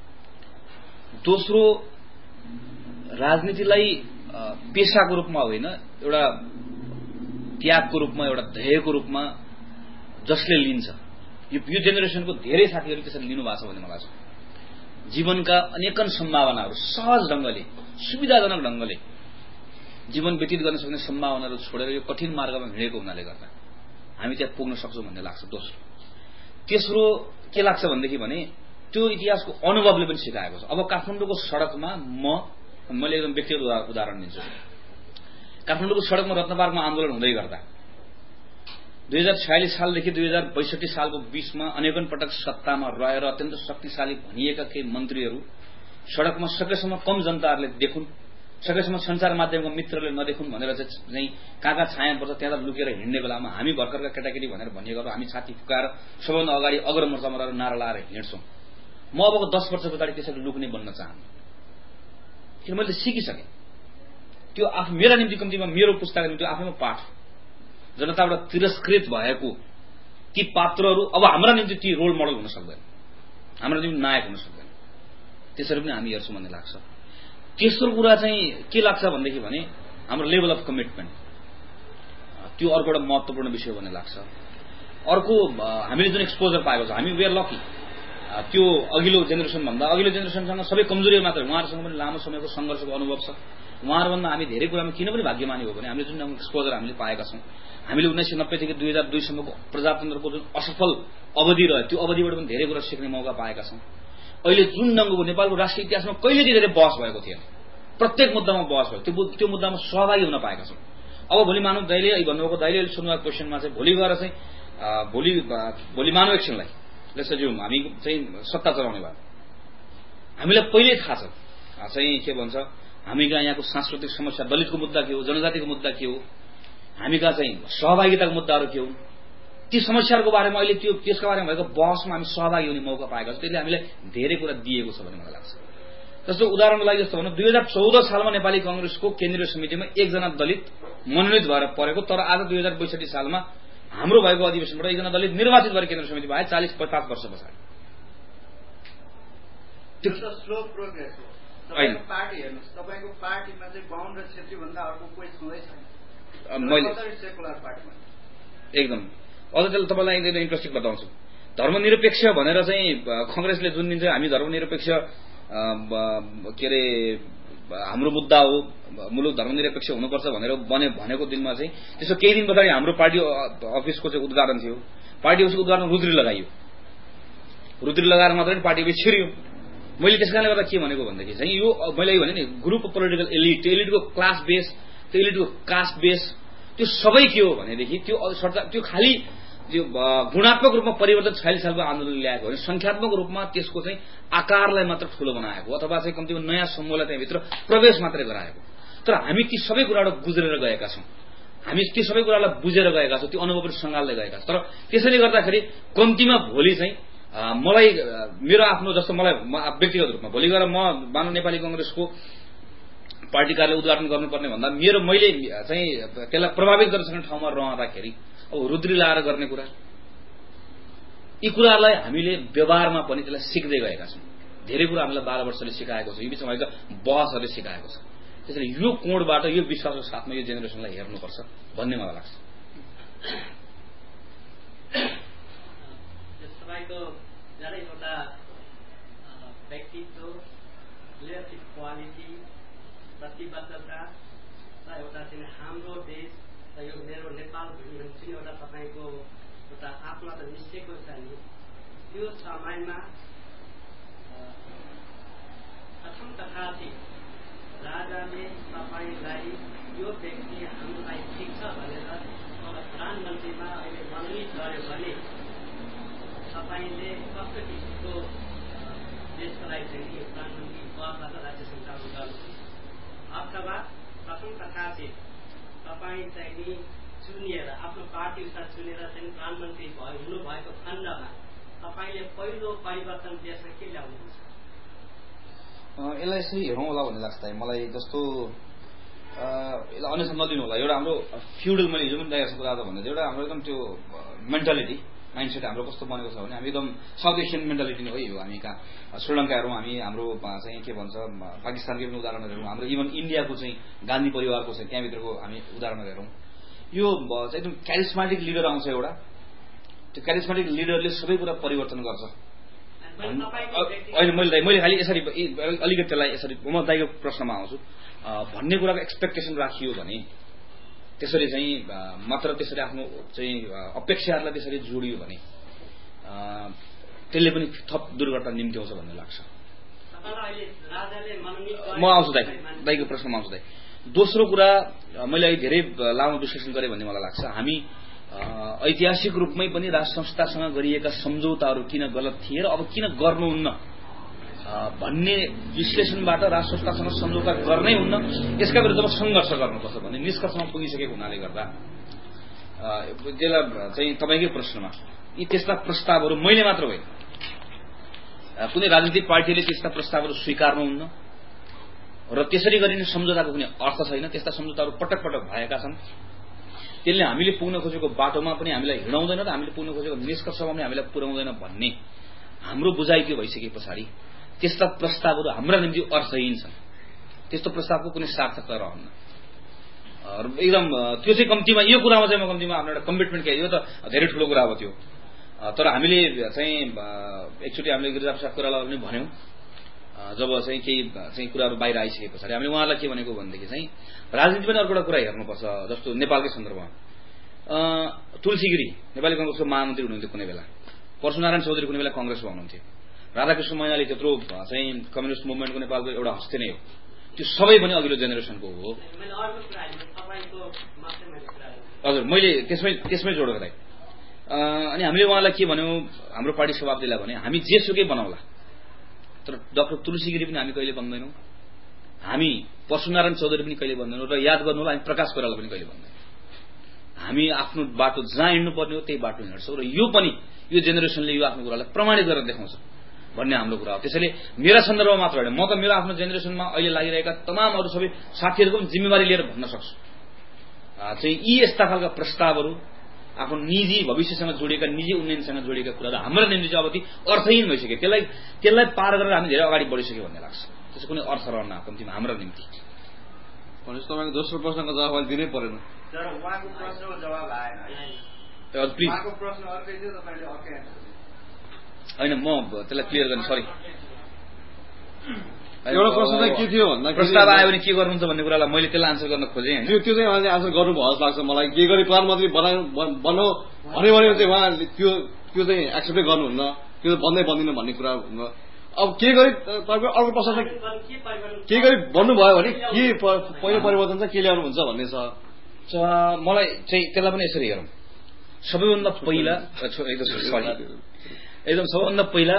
दोस्रो, राजनीतिलाई पेसाको रूपमा होइन, एउटा त्यागको रूपमा, एउटा ध्येयको रूपमा जसले लिन्छ, यो यो जेनेरेसनको धेरै साथीहरू त्यसरी लिनुभएको छ भन्ने मलाई लाग्छ। जीवनका अनेकन सम्भावनाहरू सहज ढङ्गले, सुविधाजनक ढङ्गले जीवन व्यतीत गर्न सक्ने सम्भावनाहरू छोडेर यो कठिन मार्गमा हिँडेको हुनाले गर्दा हामी त्यहाँ पुग्न सक्छौँ भन्ने लाग्छ। दोस्रो तेस्रो के लाग्छ भनेदेखि भने त्यो इतिहासको अनुभवले पनि सिकाएको छ। अब काठमाडौँको सडकमा म मैले एकदम व्यक्तिगत उदाहरण दिन्छु। काठमाडौँको सडकमा रत्नपार्कमा आन्दोलन हुँदै गर्दा दुई हजार छयालिस सालदेखि दुई हजार बैसठी सालको बीचमा अनेकन पटक सत्तामा रहेर अत्यन्त शक्तिशाली भनिएका केही मन्त्रीहरू सडकमा सकेसम्म कम जनताहरूले देखुन्, सकेसम्म सञ्चार माध्यमको मित्रले नदेखुन् भनेर चाहिँ कहाँ कहाँ छाया पर्छ त्यहाँ लुकेर हिँड्ने बेलामा हामी भर्खरका केटाकेटी भनेर भनिएकाहरू हामी छाती फुकाएर सबभन्दा अगाडि अग्रमोर्चामा रहेर नारा लाएर हिँड्छौँ। म अबको दस वर्ष पछाडि त्यसरी लुक्ने बन्न चाहन्छु, किन मैले सिकिसकेँ। त्यो आफू मेरा निम्ति कम्तीमा मेरो पुस्ताका निम्ति आफैमा पाठ, जनताबाट तिरस्कृत भएको ती पात्रहरू अब हाम्रा निम्ति ती रोल मोडल हुन सक्दैन, हाम्रा निम्ति नायक हुन सक्दैन। त्यसरी पनि हामी हेर्छौँ भन्ने लाग्छ। तेस्रो कुरा चाहिँ के लाग्छ भनेदेखि भने हाम्रो लेभल अफ कमिटमेन्ट, त्यो अर्को एउटा महत्त्वपूर्ण विषय भन्ने लाग्छ। अर्को हामीले जुन एक्सपोजर पाएको छ, हामी वी आर लकी। त्यो अघिल्लो जेनेरेसनभन्दा अघिल्लो जेनेरेसनसँग सबै कमजोरी मात्र, उहाँहरूसँग पनि लामो समयको सङ्घर्षको अनुभव छ। उहाँहरूभन्दा हामी धेरै कुरामा किन पनि भाग्यमानी हो भने हामीले जुन एक्सपोजर हामीले पाएका छौँ, हामीले उन्नाइस सय नब्बेदेखि दुई हजार दुईसम्मको प्रजातन्त्रको जुन असफल अवधि रह्यो त्यो अवधिबाट पनि धेरै कुरा सिक्ने मौका पाएका छौँ। अहिले जुन ढङ्गको नेपालको राष्ट्रिय इतिहासमा कहिले धेरै बहस भएको थिएन, प्रत्येक मुद्दामा बहस भयो, त्यो त्यो मुद्दामा सहभागी हुन पाएका छौँ। अब भोलि मानव दाइले भन्नुभएको दाइले सुन्नुभएको क्वेसनमा चाहिँ भोलि गएर चाहिँ भोलि भोलि मानव एकछिनलाई लेट्स हामी चाहिँ सत्ता चलाउने भयो, हामीलाई पहिल्यै थाहा छ चाहिँ के भन्छ हामी कहाँ यहाँको सांस्कृतिक समस्या, दलितको मुद्दा के हो, जनजातिको मुद्दा के हो, हामी कहाँ चाहिँ सहभागिताको मुद्दाहरू के हुन्, ती समस्याहरूको बारेमा अहिले त्यो त्यसका बारेमा भएको बहसमा हामी सहभागी हुने मौका पाएका छौँ। त्यसले हामीलाई धेरै कुरा दिएको छ भन्ने मलाई लाग्छ। जस्तो उदाहरणको लागि जस्तो भनौँ, दुई हजार चौध सालमा नेपाली कंग्रेसको केन्द्रीय समितिमा एकजना दलित मनोनित भएर परेको, तर आज दुई हजार बैसठी सालमा हाम्रो भएको अधिवेशनबाट एकजना दलित निर्वाचित भएर केन्द्रीय समितिमा आए चालिस पचास वर्ष पछाडि। स्लो प्रोग्रेस हो। तपाईँको पार्टी हेर्नुहोस्, तपाईँको पार्टीमा चाहिँ बाहुन र छेत्री भन्दा अर्को कोही छँदै छैन। मैले सेकुलर पार्टीमा एकदम अझ त्यसलाई तपाईँलाई एकदम इन्ट्रेस्टिङ बताउँछु। धर्मनिरपेक्ष भनेर चाहिँ कंग्रेसले जुन दिन्छ, हामी धर्मनिरपेक्ष के अरे हाम्रो मुद्दा हो, मुलुक धर्मनिरपेक्ष हुनुपर्छ भनेर बने भनेको दिनमा चाहिँ त्यसो केही दिन पछाडि हाम्रो पार्टी अफिसको चाहिँ उद्घाटन थियो। पार्टी अफिसको उद्घाटन रुद्री लगाइयो। रुद्री लगाएर मात्रै पार्टी अफिस छिर्यो। मैले त्यस कारणले गर्दा के भनेको भन्दाखेरि चाहिँ यो मैले भने नि ग्रुप अफ पोलिटिकल एलिट, त्यो एलिटको क्लास बेस, त्यो एलिटको कास्ट बेस, त्यो सबै के हो भनेदेखि त्यो त्यो खालि त्यो गुणात्मक रूपमा परिवर्तन छयालिस सालको आन्दोलनले ल्याएको हो, संख्यात्मक रूपमा त्यसको चाहिँ आकारलाई मात्र ठूलो बनाएको अथवा चाहिँ कम्तीमा नयाँ समूहलाई त्यहाँभित्र प्रवेश मात्रै गराएको। तर हामी ती सबै कुराबाट गुज्रेर गएका छौँ, हामी ती सबै कुरालाई बुझेर गएका छौँ, त्यो अनुभव सङ्घालले गएका छौँ। तर त्यसैले गर्दाखेरि कम्तीमा भोलि चाहिँ मलाई मेरो आफ्नो जस्तो मलाई व्यक्तिगत रूपमा भोलि गएर म मानव नेपाली कंग्रेसको पार्टी कार्यालय उद्घाटन गर्नुपर्ने भन्दा मेरो मैले चाहिँ त्यसलाई प्रभावित गर्न सक्ने ठाउँमा रहँदाखेरि अब रुद्री लाएर गर्ने कुरा, यी कुराहरूलाई हामीले व्यवहारमा पनि त्यसलाई सिक्दै गएका छौँ। धेरै कुरा हामीलाई बाह्र वर्षले सिकाएको छ, यो बिचमा भएको बहसहरूले सिकाएको छ। त्यसैले यो कोणबाट यो विश्वासको साथमा यो जेनेरेसनलाई हेर्नुपर्छ भन्ने मलाई लाग्छ। तपाईँको धेरैवटा व्यक्तित्व, लिडरसिप क्वालिटी, प्रतिबद्धता र एउटा चाहिँ हाम्रो देश र यो मेरो नेपाल भूमि हुन्छ नि एउटा तपाईँको एउटा आत्मा त निश्चयको छ नि। त्यो समयमा प्रथम तथापि राजाले तपाईँलाई यो व्यक्ति हामीलाई ठिक छ भनेर प्रधानमन्त्रीमा अहिले मनोनित गर्यो भने तपाईँले कस्तो किसिमको देशको लागि चाहिँ प्रधानमन्त्री पदबाट राज्य सञ्चालन गर्नुहुन्छ, अथवा प्रथम तथापि तपाईँ चाहिँ नि चुनिएर आफ्नो पार्टी अनुसार चुनेर चाहिँ प्रधानमन्त्री भयो हुनुभएको खण्डमा तपाईँले पहिलो परिवर्तन देशमा के ल्याउनुहुन्छ? यसलाई यसरी हेरौँ होला भन्ने लाग्छ मलाई। जस्तो यसलाई अन्यसम्म नलिनु होला। एउटा हाम्रो फ्युडल, मैले हिजो पनि दाइहरूको कुरा भन्दै थिएँ, एउटा हाम्रो एकदम त्यो मेन्टालिटी माइन्डसेट हाम्रो कस्तो बनेको छ भने हामी एकदम साउथ एसियन मेन्टालिटी नै हो यो। हामी कहाँ श्रीलङ्का हेरौँ, हामी हाम्रो चाहिँ के भन्छ पाकिस्तानकै पनि उदाहरणहरू हेरौँ, हाम्रो इभन इन्डियाको चाहिँ गान्धी परिवारको चाहिँ त्यहाँभित्रको हामी उदाहरणहरू हेरौँ। यो चाहिँ एकदम क्यारिस्मेटिक लिडर आउँछ एउटा, त्यो क्यारिस्मेटिक लिडरले सबै कुरा परिवर्तन गर्छ। अहिले मैले मैले खालि यसरी अलिकति त्यसलाई यसरी म दाइको प्रश्नमा आउँछु भन्ने कुराको एक्सपेक्टेसन राखियो भने, त्यसरी चाहिँ मात्र त्यसरी आफ्नो चाहिँ अपेक्षाहरूलाई त्यसरी जोडियो भने त्यसले पनि थप दुर्घटना निम्त्याउँछ भन्ने लाग्छ। म आउँछु दाइ दाइको प्रश्नमा आउँछु दाइ। दोस्रो कुरा मैले अहिले धेरै लामो विश्लेषण गरेँ भन्ने मलाई लाग्छ। हामी ऐतिहासिक रूपमै पनि राज संस्थासँग गरिएका सम्झौताहरू किन गलत थिए र अब किन गर्नुहुन्न भन्ने विश्लेषणबाट राज संस्थासँग सम्झौता गर्नै हुन्न, यसका विरुद्धमा सङ्घर्ष गर्नुपर्छ भन्ने निष्कर्षमा पुगिसकेको हुनाले गर्दा त्यसलाई चाहिँ तपाईँकै प्रश्नमा यी त्यस्ता प्रस्तावहरू मैले मात्र होइन, कुनै राजनीतिक पार्टीले त्यस्ता प्रस्तावहरू स्वीकार्नुहुन्न र त्यसरी गरिने सम्झौताको कुनै अर्थ छैन। त्यस्ता सम्झौताहरू पटक पटक भएका छन्। त्यसले हामीले पुग्न खोजेको बाटोमा पनि हामीलाई हिँडाउँदैन र हामीले पुग्न खोजेको निष्कर्षमा पनि हामीलाई पुर्याउँदैन भन्ने हाम्रो बुझाइ त्यो भइसके पछाडि त्यस्ता प्रस्तावहरू हाम्रा निम्ति अर्थहीन छन्। त्यस्तो प्रस्तावको कुनै सार्थकता रहन्न। एकदम त्यो चाहिँ कम्तीमा यो कुरामा चाहिँ म कम्तीमा आफ्नो एउटा कमिटमेन्ट के यो त धेरै ठुलो कुरा हो त्यो। तर हामीले चाहिँ एकचोटि हामीले गिरिजाप्रसाद कोइरालालाई पनि भन्यौँ, जब चाहिँ केही चाहिँ कुराहरू बाहिर आइसके पछाडि हामीले उहाँलाई के भनेको भनेदेखि चाहिँ राजनीति पनि अर्को एउटा कुरा हेर्नुपर्छ। जस्तो नेपालकै सन्दर्भमा तुलसी गिरी नेपाली कङ्ग्रेसको महामन्त्री हुनुहुन्थ्यो कुनै बेला, परशुनारायण चौधरी कुनै बेला कङ्ग्रेसमा हुनुहुन्थ्यो, राधाकृष्ण मैनाली त्यत्रो चाहिँ कम्युनिस्ट मुभमेन्टको नेपालको एउटा हस्ते नै हो। त्यो सबै पनि अघिल्लो जेनेरेसनको हो। हजुर मैले त्यसमै त्यसमै जोडेर राखेँ। अनि हामीले उहाँलाई के भन्यौँ, हाम्रो पार्टी सभापतिलाई भने हामी जेसुकै बनाउला तर डाक्टर तुलसी गिरी पनि हामी कहिले बन्दैनौँ, हामी परशुनारायण चौधरी पनि कहिले भन्दैनौँ र याद गर्नु होला हामी प्रकाश कोइराला पनि कहिले भन्दैनौँ। हामी आफ्नो बाटो जहाँ हिँड्नुपर्ने हो त्यही बाटो हिँड्छौँ र यो पनि यो जेनेरेसनले यो आफ्नो कुरालाई प्रमाणित गरेर देखाउँछ भन्ने हाम्रो कुरा हो। त्यसैले मेरा सन्दर्भमा मात्र होइन, म त मेरो आफ्नो जेनेरेसनमा अहिले लागिरहेका तमाम अरू सबै साथीहरूको पनि जिम्मेवारी लिएर भन्न सक्छु चाहिँ यी यस्ता खालका प्रस्तावहरू आफ्नो निजी भविष्यसँग जोडिएका निजी उन्नयनसँग जोडिएका कुराहरू हाम्रो निम्ति चाहिँ अब ती अर्थहीन भइसक्यो। त्यसलाई त्यसलाई पार गरेर हामी धेरै अगाडि बढिसक्यो भन्ने लाग्छ। त्यसको कुनै अर्थ रहन्न कम्तीमा हाम्रो निम्ति। भनेपछि तपाईँको दोस्रो प्रश्नको जवाब अहिले दिनै परेन। तर उहाँको प्रश्नको जवाब आएन। प्लिज उहाँको प्रश्न अर्कै थियो, तपाईँले अर्कै एन्सर होइन, म त्यसलाई क्लियर गर्ने सरी एउटा प्रश्न चाहिँ के थियो भन्दा प्रस्ताव आयो भने के गर्नुहुन्छ भन्ने कुरालाई मैले त्यसलाई आन्सर गर्न खोजेँ। त्यो त्यो चाहिँ उहाँले आन्सर गर्नुभयो जस्तो लाग्छ मलाई। के गरी प्रधानमन्त्री बनाउ बनाऊ भन्यो भने चाहिँ उहाँले त्यो त्यो चाहिँ एक्सेप्टै गर्नुहुन्न, त्यो बन्दै बन्दिनँ भन्ने कुरा हुनु। अब के गरी तपाईँको अर्को प्रश्न चाहिँ के गरी भन्नुभयो भने के पहिलो परिवर्तन चाहिँ के ल्याउनुहुन्छ भन्ने छ। मलाई चाहिँ त्यसलाई पनि यसरी हेरौँ। सबैभन्दा पहिला सरी एकदम सबैभन्दा पहिला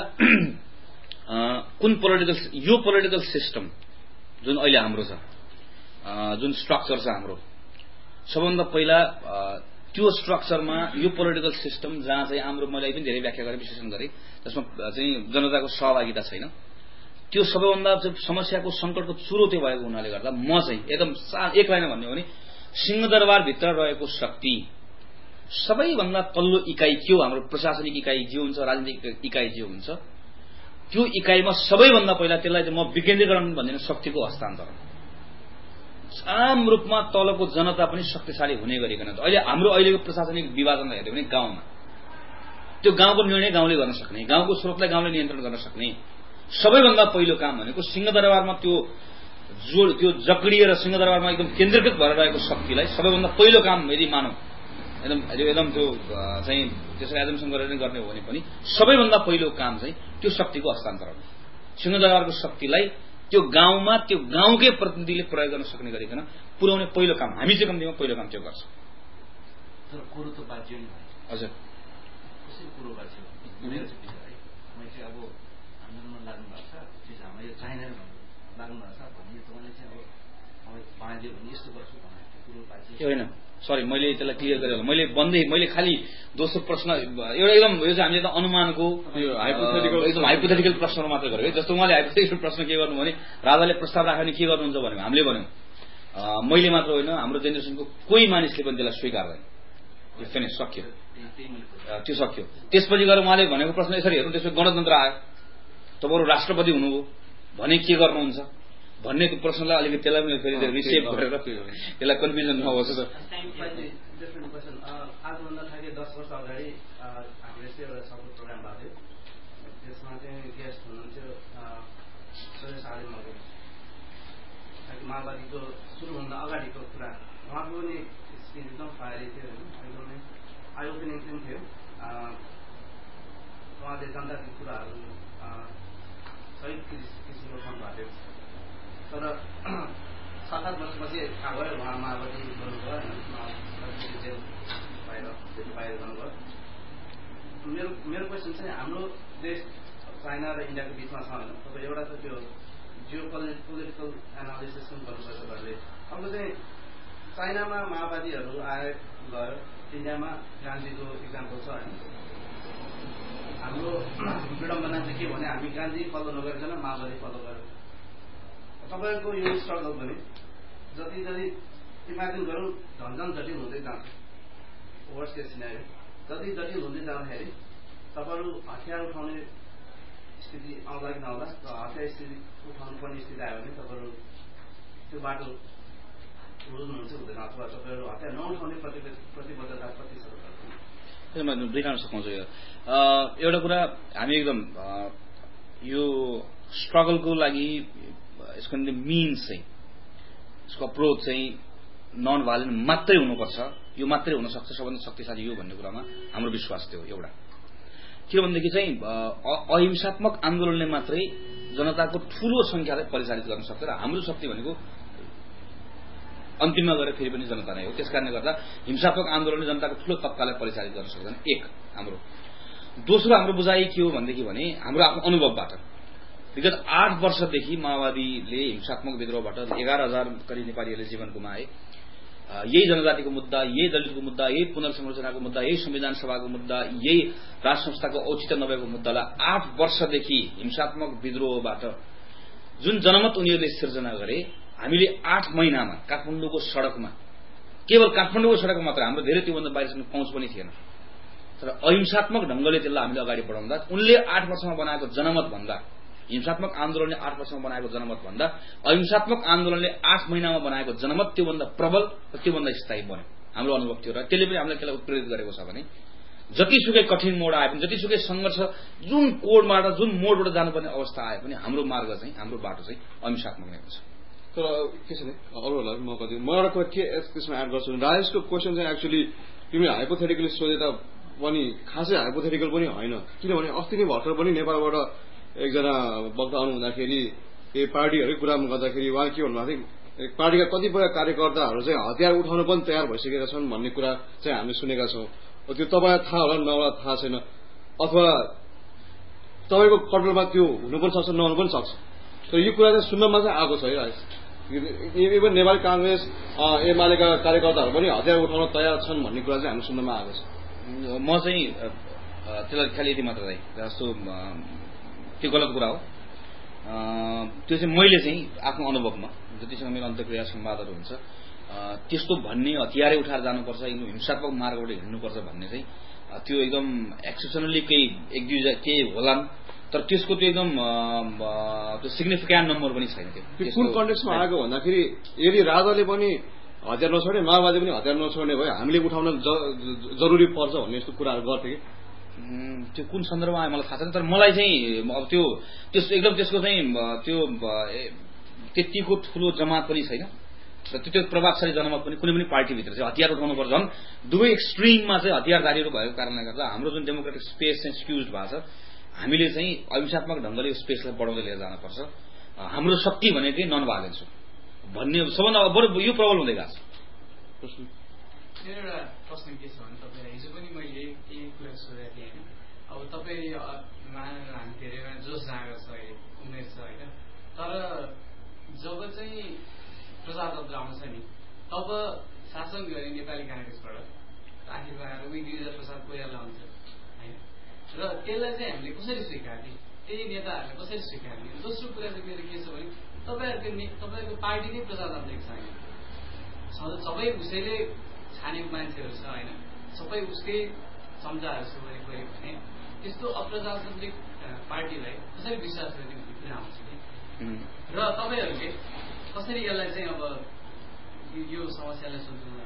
कुन पोलिटिकल यो पोलिटिकल सिस्टम जुन अहिले हाम्रो छ, जुन स्ट्रक्चर छ हाम्रो, सबैभन्दा पहिला त्यो स्ट्रक्चरमा यो पोलिटिकल सिस्टम जहाँ चाहिँ हाम्रो मैले पनि धेरै व्याख्या गरेँ, विश्लेषण गरेँ, जसमा चाहिँ जनताको सहभागिता छैन, त्यो सबैभन्दा समस्याको सङ्कटको चुरो त्यो भएको हुनाले गर्दा म चाहिँ एकदम एक लाइनमा भन्यो भने सिंहदरबारभित्र रहेको शक्ति सबैभन्दा तल्लो इकाइ के हो, हाम्रो प्रशासनिक इकाइ जे हुन्छ, राजनीतिक इकाइ जे हुन्छ, त्यो इकाइमा सबैभन्दा पहिला त्यसलाई चाहिँ म विकेन्द्रीकरण भन्दिनँ, शक्तिको हस्तान्तरण। आम रूपमा तलको जनता पनि शक्तिशाली हुने गरिकन अहिले हाम्रो अहिलेको प्रशासनिक विभाजन हेर्यो भने गाउँमा त्यो गाउँको निर्णय गाउँले गर्न सक्ने, गाउँको स्रोतलाई गाउँले नियन्त्रण गर्न सक्ने सबैभन्दा पहिलो काम भनेको सिंहदरबारमा त्यो जोड त्यो जक्डिएर सिंहदरबारमा एकदम केन्द्रीकृत भएर रहेको शक्तिलाई सबैभन्दा पहिलो काम यदि मानौँ एकदम एकदम त्यो चाहिँ त्यसलाई एजम्सन गरेर नै गर्ने हो भने पनि सबैभन्दा पहिलो काम चाहिँ त्यो शक्तिको हस्तान्तरण, सिंहदरबारको शक्तिलाई त्यो गाउँमा त्यो गाउँकै प्रतिनिधिले प्रयोग गर्न सक्ने गरिकन पुर्याउने पहिलो काम हामी चाहिँ कम्तीमा पहिलो काम त्यो गर्छौँ। तर कुरो त बाज्यो नि हजुर कसरी कुरो बाज्यो मेरो चाहिँ विचार है, मैले चाहिँ अब आन्दोलनमा लाग्नु भएको छ, चिज हाम्रो यो चाहिँदैन लाग्नु भएको छ भने तपाईँले चाहिँ अब अब बाँधियो भने यस्तो गर्छु भनेर कुरो बाज्यो होइन। सरी मैले त्यसलाई क्लियर गरेँ होला। मैले भन्दै मैले खालि दोस्रो प्रश्न एउटा एकदम यो चाहिँ हामीले त अनुमानको एकदम हाइपोथेटिकल प्रश्नहरू मात्रै गरेको है। जस्तो उहाँले हाइपोथेटिकल प्रश्न के गर्नु भने राजाले प्रस्ताव राख्यो भने के गर्नुहुन्छ भने हामीले भन्यौँ मैले मात्र होइन हाम्रो जेनेरेसनको कोही मानिसले पनि त्यसलाई स्वीकार्दैन। यो फिनिस सक्यो, त्यो सक्यो। त्यसपछि गएर उहाँले भनेको प्रश्न यसरी हेर्नु, त्यसपछि गणतन्त्र आयो, तपाईँहरू राष्ट्रपति हुनुभयो भने के गर्नुहुन्छ भन्ने प्रश्नलाई अलिकति त्यसलाई पनि फेरि रिसेभ गरेर त्यसलाई कन्फ्युजन नहोस्। आजभन्दा ठ्याक्कै दस वर्ष अगाडि हामीले चाहिँ एउटा सपोर्ट प्रोग्राम भएको थियो, त्यसमा चाहिँ गेस्ट हुनुहुन्थ्यो सुरेश आलिमको, माओवादीको सुरुभन्दा अगाडिको कुरा, उहाँको पनि स्पिच एकदम फायरी थियो होइन, एकदमै आई ओपनिङ पनि थियो। उहाँले जनताको कुराहरू सही किसिमको उठाउनु भएको थियो। तर सात आठ वर्षपछि थाहा भयो उहाँ माओवादी गर्नुभयो होइन, जेल बाहिर बाहिर गर्नुभयो। मेरो मेरो क्वेसन चाहिँ हाम्रो देश चाइना र इन्डियाको बिचमा छ होइन, तपाईँ एउटा त त्यो जियो पोलिटिकल एनालिसिस पनि गर्नुपर्छ तपाईँहरूले। अर्को चाहिँ चाइनामा माओवादीहरू आए गयो, इन्डियामा गान्धीको इक्जाम्पल छ होइन। हाम्रो विडम्बना चाहिँ के भने हामी गान्धी फलो नगरिकन माओवादी फलो गर्यो। तपाईँको यो स्ट्रगल पनि जति जति इमेजिन गरौँ झन्झन जटिल हुँदै जान्छ, वर्स्ट केस सिनारियो जति जटिल हुँदै जाँदाखेरि तपाईँहरू हतियार उठाउने स्थिति आउँला कि नआउला, हतियार स्थिति उठाउनु पर्ने स्थिति आयो भने तपाईँहरू त्यो बाटो रोज्नुहुन्छ हुँदैन, अथवा तपाईँहरू हतियार नउठाउने प्रतिबद्धता कति छ? म दुई काम सघाउँछु। एउटा कुरा हामी एकदम यो स्ट्रगलको लागि यसको निम्ति मिन्स चाहिँ यसको अप्रोच चाहिँ नन भायोलेन्ट मात्रै हुनुपर्छ, यो मात्रै हुन सक्छ सबभन्दा शक्तिशाली यो भन्ने कुरामा हाम्रो विश्वास थियो एउटा। किनभनेदेखि चाहिँ अहिंसात्मक आन्दोलनले मात्रै जनताको ठूलो संख्यालाई परिचालित गर्न सक्छ र हाम्रो शक्ति भनेको अन्तिममा गएर फेरि पनि जनता नै हो। त्यसकारणले गर्दा हिंसात्मक आन्दोलनले जनताको ठूलो तबकालाई परिचालित गर्न सक्दैन, एक हाम्रो। दोस्रो हाम्रो बुझाइ के हो भनेदेखि भने हाम्रो आफ्नो अनुभवबाट विगत आठ वर्षदेखि माओवादीले हिंसात्मक विद्रोहबाट एघार हजार करिब नेपालीहरूले जीवन गुमाए। यही जनजातिको मुद्दा, यही दलितको मुद्दा, यही पुनर्संरचनाको मुद्दा, यही संविधान सभाको मुद्दा, यही राज संस्थाको औचित्य नभएको मुद्दालाई आठ वर्षदेखि हिंसात्मक विद्रोहबाट जुन जनमत उनीहरूले सिर्जना गरे, हामीले आठ महिनामा काठमाडौँको सड़कमा, केवल काठमाडौँको सड़कमा मात्र, हाम्रो धेरै त्योभन्दा बाहिरसम्म पहुँच पनि थिएन, तर अहिंसात्मक ढंगले त्यसलाई हामीले अगाडि बढाउँदा उनले आठ वर्षमा बनाएको जनमत भन्दा, हिंसात्मक आन्दोलनले आठ वर्षमा बनाएको जनमत भन्दा अहिंसात्मक आन्दोलनले आठ महिनामा बनाएको जनमत त्योभन्दा प्रबल र त्योभन्दा स्थायी बन्यो। हाम्रो अनुभव थियो र त्यसले पनि हामीलाई त्यसलाई उत्प्रेरित गरेको छ भने जतिसुकै कठिन मोड आए पनि, जतिसुकै संघर्ष जुन कोडबाट, जुन मोडबाट जानुपर्ने अवस्था आए पनि हाम्रो मार्ग चाहिँ, हाम्रो बाटो चाहिँ अहिंसात्मक नै हुन्छ। तर के छ भने अरूहरूलाई मौका दिउँ। म एउटा कुरा के त्यसमा एड गर्छु, राजेशको क्वेसन चाहिँ एक्चुअली तिमीले हाइपोथेटिकली सोधे त पनि खासै हाइपोथेटिकल पनि होइन, किनभने अस्ति नै भर्खर पनि नेपालबाट एकजना वक्ता आउनु हुँदाखेरि यो पार्टीहरूकै कुरामा गर्दाखेरि उहाँ के भन्नुभएको थियो, पार्टीका कतिपय कार्यकर्ताहरू चाहिँ हतियार उठाउन पनि तयार भइसकेका छन् भन्ने कुरा चाहिँ हामीले सुनेका छौँ। त्यो तपाईँलाई थाहा होला नहोला थाहा छैन, अथवा तपाईँको कन्ट्रोलमा त्यो हुनु पनि सक्छ नहुनु पनि सक्छ, तर यो कुरा चाहिँ सुन्नमा चाहिँ आएको छ है राजेश। इभन नेपाली कांग्रेस एमालेका कार्यकर्ताहरू पनि हतियार उठाउन तयार छन् भन्ने कुरा चाहिँ हामी सुन्नमा आएको छ। म चाहिँ त्यसलाई खालि यति मात्र जस्तो त्यो गलत कुरा हो। त्यो चाहिँ मैले चाहिँ आफ्नो अनुभवमा जतिसँग मेरो अन्तर्क्रिया संवादहरू हुन्छ त्यस्तो भन्ने हतियारै उठाएर जानुपर्छ, हिंसात्मक मार्गबाट हिँड्नुपर्छ भन्ने चाहिँ त्यो एकदम एक्सेप्सनली केही एक दुई केही होलान्, तर त्यसको त्यो एकदम त्यो सिग्निफिकेन्ट नम्बर पनि छैन। त्यो कुन कन्टेक्स्टमा आएको भन्दाखेरि यदि राजाले पनि हतियार नछोड्ने, माओवादी पनि हतियार नछोड्ने भए हामीले उठाउन जरुरी पर्छ भन्ने यस्तो कुराहरू गर्थे कि त्यो कुन सन्दर्भमा आयो मलाई थाहा छैन, तर मलाई चाहिँ अब त्यो त्यस एकदम त्यसको चाहिँ त्यो त्यतिको ठुलो जमात पनि छैन र त्यो प्रभावशाली जनमत पनि कुनै पनि पार्टीभित्र चाहिँ हतियार उठाउनु पर्छ। झन् दुवै एक्सट्रिममा चाहिँ हतियारधारीहरू भएको कारणले गर्दा हाम्रो जुन डेमोक्रेटिक स्पेस चाहिँ स्क्युज भएको छ, हामीले चाहिँ अहिंसात्मक ढंगले यो स्पेसलाई बढाउँदै लिएर जानुपर्छ। हाम्रो शक्ति भनेको नन भायोलेन्स हो भन्ने सबभन्दा बरु यो प्रबल हुँदै गएको छ। मेरो एउटा प्रश्न के छ भने तपाईँ हिजो पनि मैले यही कुरा सोधेको थिएँ होइन, अब तपाईँ मानेर हामी धेरैमा जोस जाँको छ, उमेर छ होइन, तर जब चाहिँ प्रजातन्त्र आउँछ नि तब शासन गर्ने नेपाली कांग्रेसबाट आखिरमा आएर उही दुई हजार प्रसाद कोइराला हुन्छ होइन, र त्यसलाई चाहिँ हामीले कसरी स्वीकार्ने, त्यही नेताहरूले कसरी स्वीकार्ने। दोस्रो कुरा चाहिँ मेरो के छ भने तपाईँहरूको तपाईँहरूको पार्टी नै प्रजातान्त्रिक छैन, सबै उसैले छानेको मान्छेहरू छ होइन, सबै उसकै चम्चाहरू छ वरिपरि भने त्यस्तो अप्रजातान्त्रिक पार्टीलाई कसरी विश्वास गर्ने भन्ने कुरा आउँछ कि, र तपाईँहरूले कसरी यसलाई चाहिँ अब यो समस्यालाई सल्झाउन